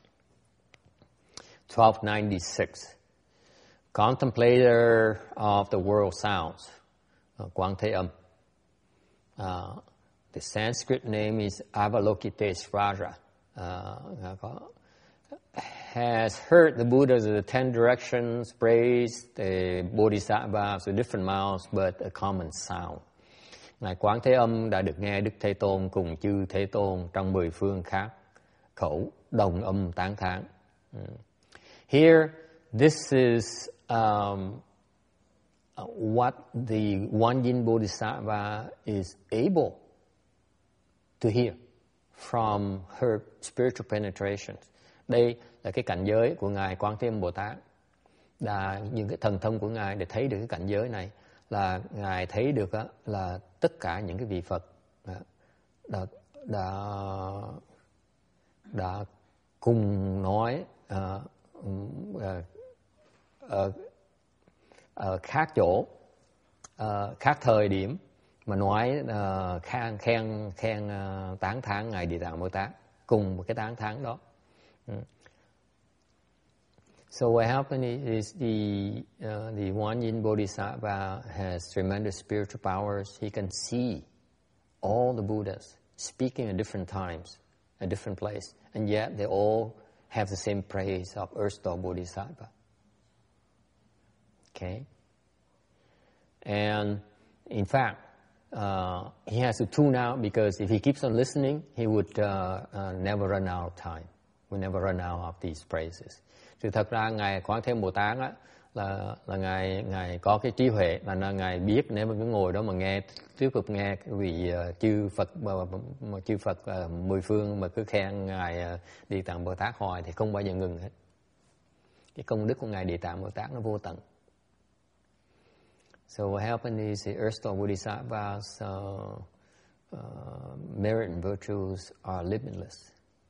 twelve ninety-six. Contemplator of the world sounds, uh, Quán Thế Âm. Uh, the Sanskrit name is Avalokitesvara. Uh, has heard the Buddhas of the ten directions praise the Bodhisattvas with different mouths, but a common sound. Ngài Quán Thế Âm đã được nghe Đức Thế Tôn cùng chư Thế Tôn trong mười phương khác khẩu đồng âm tán thán. Here, this is um, what the Guanyin Bodhisattva is able to hear from her spiritual penetration. Đây là cái cảnh giới của Ngài Quán Thế Âm Bồ Tát. Là những cái thần thông của Ngài để thấy được cái cảnh giới này, là Ngài thấy được á, là tất cả những cái vị Phật đã, đã, đã, đã cùng nói uh, uh, uh, uh, khác chỗ, uh, khác thời điểm mà nói uh, khen khen khen uh, tán thán Ngài Địa Tạng Bồ Tát cùng một cái tán thán đó. Mm. So what happened is the uh, the Guanyin Bodhisattva has tremendous spiritual powers. He can see all the Buddhas speaking at different times, at different places, and yet they all have the same praise of Erstwhile Bodhisattva. Okay? And in fact, uh, he has to tune out, because if he keeps on listening, he would uh, uh, never run out of time. Would never run out of these praises. Thì thật ra Ngài Quán Thế Âm Bồ Tát á, là là ngài ngài có cái trí huệ, là, là ngài biết nếu mà cứ ngồi đó mà nghe tiếp tục nghe cái vị uh, chư Phật mà, mà chư Phật uh, mười phương mà cứ khen Ngài uh, Địa Tạng Bồ Tát hoài thì không bao giờ ngừng hết. Cái công đức của Ngài Địa Tạng Bồ Tát nó vô tận. So what happened is the Erstwhile Bodhisattvas uh, uh, merit and virtues are limitless.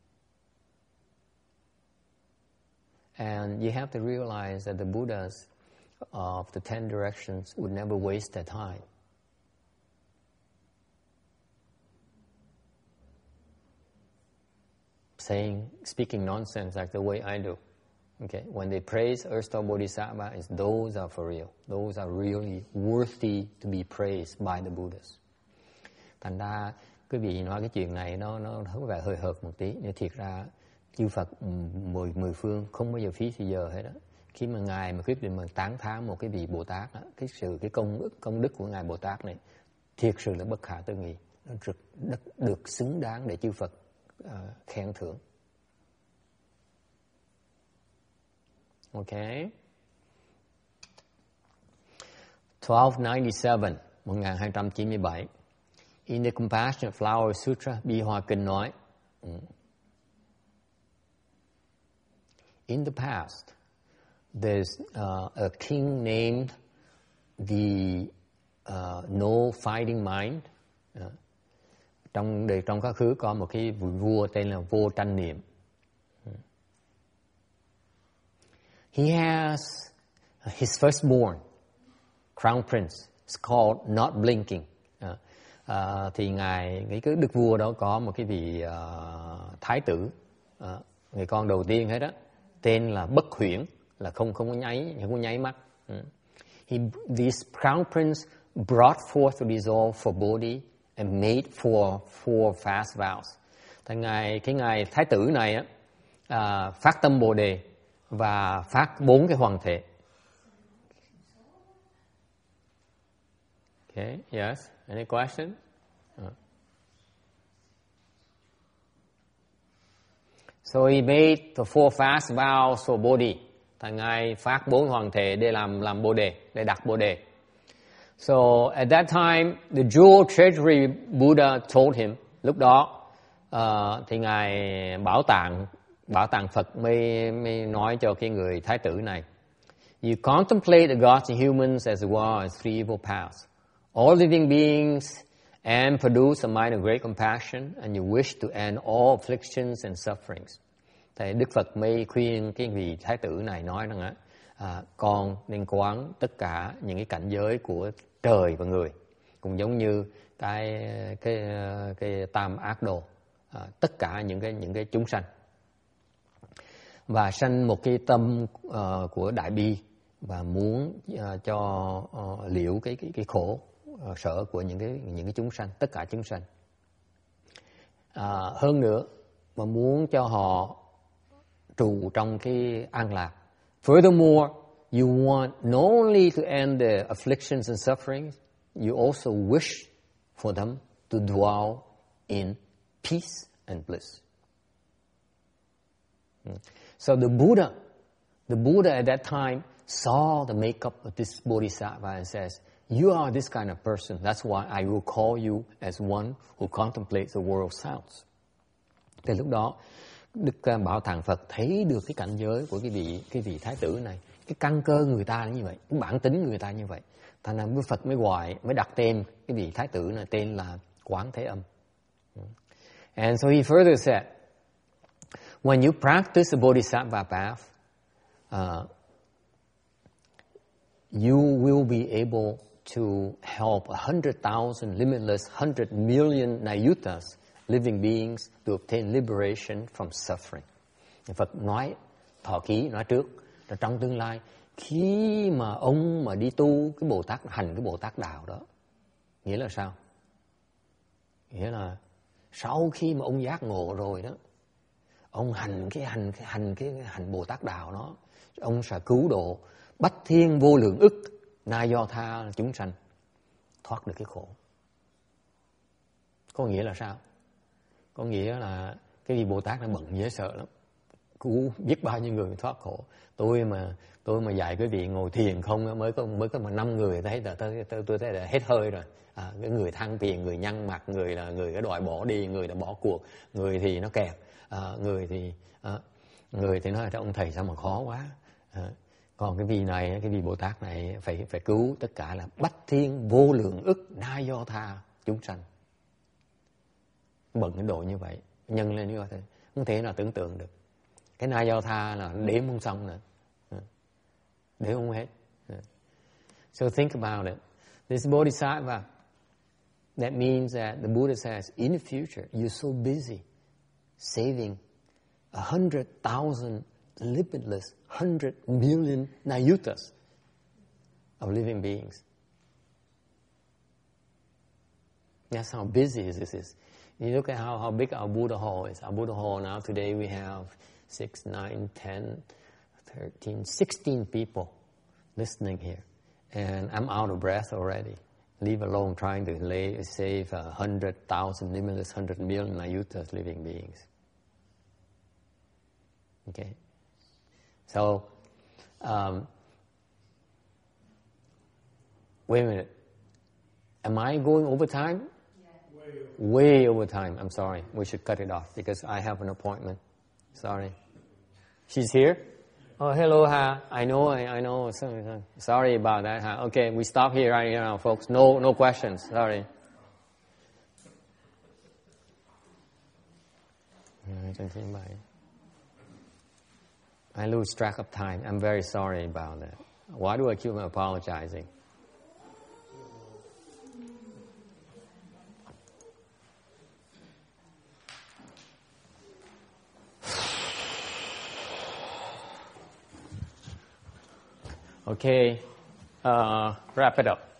And you have to realize that the Buddhas of the ten directions would never waste their time. Saying, speaking nonsense like the way I do. Okay, when they praise Erstwhile Bodhisattva, it's, those are for real. Those are really worthy to be praised by the Buddhas. Thành ra, quý vị nói cái chuyện này nó nó có vẻ hơi hợt một tí, nhưng thiệt ra chư Phật mười, mười phương không bao giờ phí thì giờ hết đó. Khi mà Ngài mà quyết định mà tán thán một cái vị Bồ Tát đó, cái sự cái công đức công đức của Ngài Bồ Tát này thiệt sự là bất khả tư nghị, nó được, được, được xứng đáng để chư Phật uh, khen thưởng. Okay. twelve ninety-seven, một nghìn hai trăm chín mươi bảy. In the Compassionate Flower Sutra, Bi Hoa Kinh nói, in the past, there's uh, a king named the uh, No Fighting Mind. Uh, trong đời trong quá khứ có một cái vị vua tên là Vô Tranh Niệm. He has his firstborn, Crown Prince. It's called Not Blinking. Uh, À, thì ngài cái cái đức vua đó có một cái vị uh, thái tử, uh, người con đầu tiên hết đó, tên là Bất Huyễn, là không không có nháy không có nháy mắt. Mm. He, this crown prince brought forth to dissolve for body and made four four fast vows. Thì ngài cái ngài thái tử này á, à, phát tâm bồ đề và phát bốn cái hoàng thể. Okay, yes. Any question? Uh. So he made the four fast vows for body. Thì ngài phát bốn hoàng thể để làm làm bồ đề, để đặt bồ đề. So at that time, the jewel treasury Buddha told him. Lúc đó uh, thì ngài bảo tàng bảo tàng Phật mới mới nói cho cái người thái tử này. You contemplate the gods and humans as well as three evil paths. All living beings and produce a mind of great compassion, and you wish to end all afflictions and sufferings. Thì Đức Phật mới khuyên cái vị thái tử này nói rằng á, à, con nên quán tất cả những cái cảnh giới của trời và người, cũng giống như cái cái cái tam ác đồ, à, tất cả những cái những cái chúng sanh, và sanh một cái tâm uh, của đại bi và muốn uh, cho uh, liễu cái cái cái khổ uh, sở của những cái những cái chúng sanh, tất cả chúng sanh. Uh, hơn nữa, và muốn cho họ trụ trong cái an lạc. Furthermore, you want not only to end the afflictions and sufferings, you also wish for them to dwell in peace and bliss. So the Buddha, the Buddha at that time saw the makeup of this bodhisattva and says, you are this kind of person. That's why I will call you as one who contemplates the world sounds. Thì lúc đó, Đức Bảo Tàng Phật thấy được cái cảnh giới của cái vị cái vị thái tử này, cái căn cơ người ta như vậy, cái bản tính người ta như vậy. Thành ra Phật mới gọi, mới đặt tên cái vị thái tử này tên là Quán Thế Âm. And so he further said, when you practice the Bodhisattva path, uh, you will be able to help a hundred thousand, limitless, hundred million nayutas, living beings, to obtain liberation from suffering. Phật nói, thọ ký nói trước, là trong tương lai, khi mà ông mà đi tu cái Bồ Tát, hành cái Bồ Tát đạo đó, nghĩa là sao? Nghĩa là sau khi mà ông giác ngộ rồi đó, ông hành cái hành cái hành cái hành Bồ Tát đạo đó, ông sẽ cứu độ bách thiên vô lượng ức na do tha chúng sanh thoát được cái khổ. Có nghĩa là sao? Có nghĩa là cái vị Bồ Tát nó bận dễ sợ lắm, cứu biết bao nhiêu người thoát khổ. Tôi mà tôi mà dạy cái vị ngồi thiền không mới có mới có mà năm người thấy là tôi tôi tôi thấy là hết hơi rồi. À, cái người than phiền, người nhăn mặt, người là người đã đòi bỏ đi, người đã bỏ cuộc, người thì nó kẹt, à, người thì à, người thì nói là ông thầy sao mà khó quá. À, còn cái vị này, cái vị Bồ Tát này phải phải cứu tất cả là bách thiên vô lượng ức na do tha chúng sanh. Bận cái độ như vậy, nhân lên như vậy, không thể nào tưởng tượng được. Cái na do tha là đếm không xong nữa, đếm không hết. So think about it. This bodhisattva, that means that the Buddha says, in the future, you're so busy saving a hundred thousand limitless, hundred million nayutas of living beings. That's how busy this is. You look at how, how big our Buddha hall is. Our Buddha hall now, today we have six, nine, ten, thirteen, sixteen people listening here. And I'm out of breath already. Leave alone trying to lay, save a hundred thousand, limitless, hundred million nayutas living beings. Okay? So, um, wait a minute. Am I going over time? Way over time. I'm sorry. We should cut it off because I have an appointment. Sorry. She's here? Oh, hello, Ha. I know, I, I know. Sorry about that, Ha. Okay, we stop here right now, folks. No, no questions. Sorry. I lose track of time. I'm very sorry about that. Why do I keep apologizing? Okay, uh, wrap it up.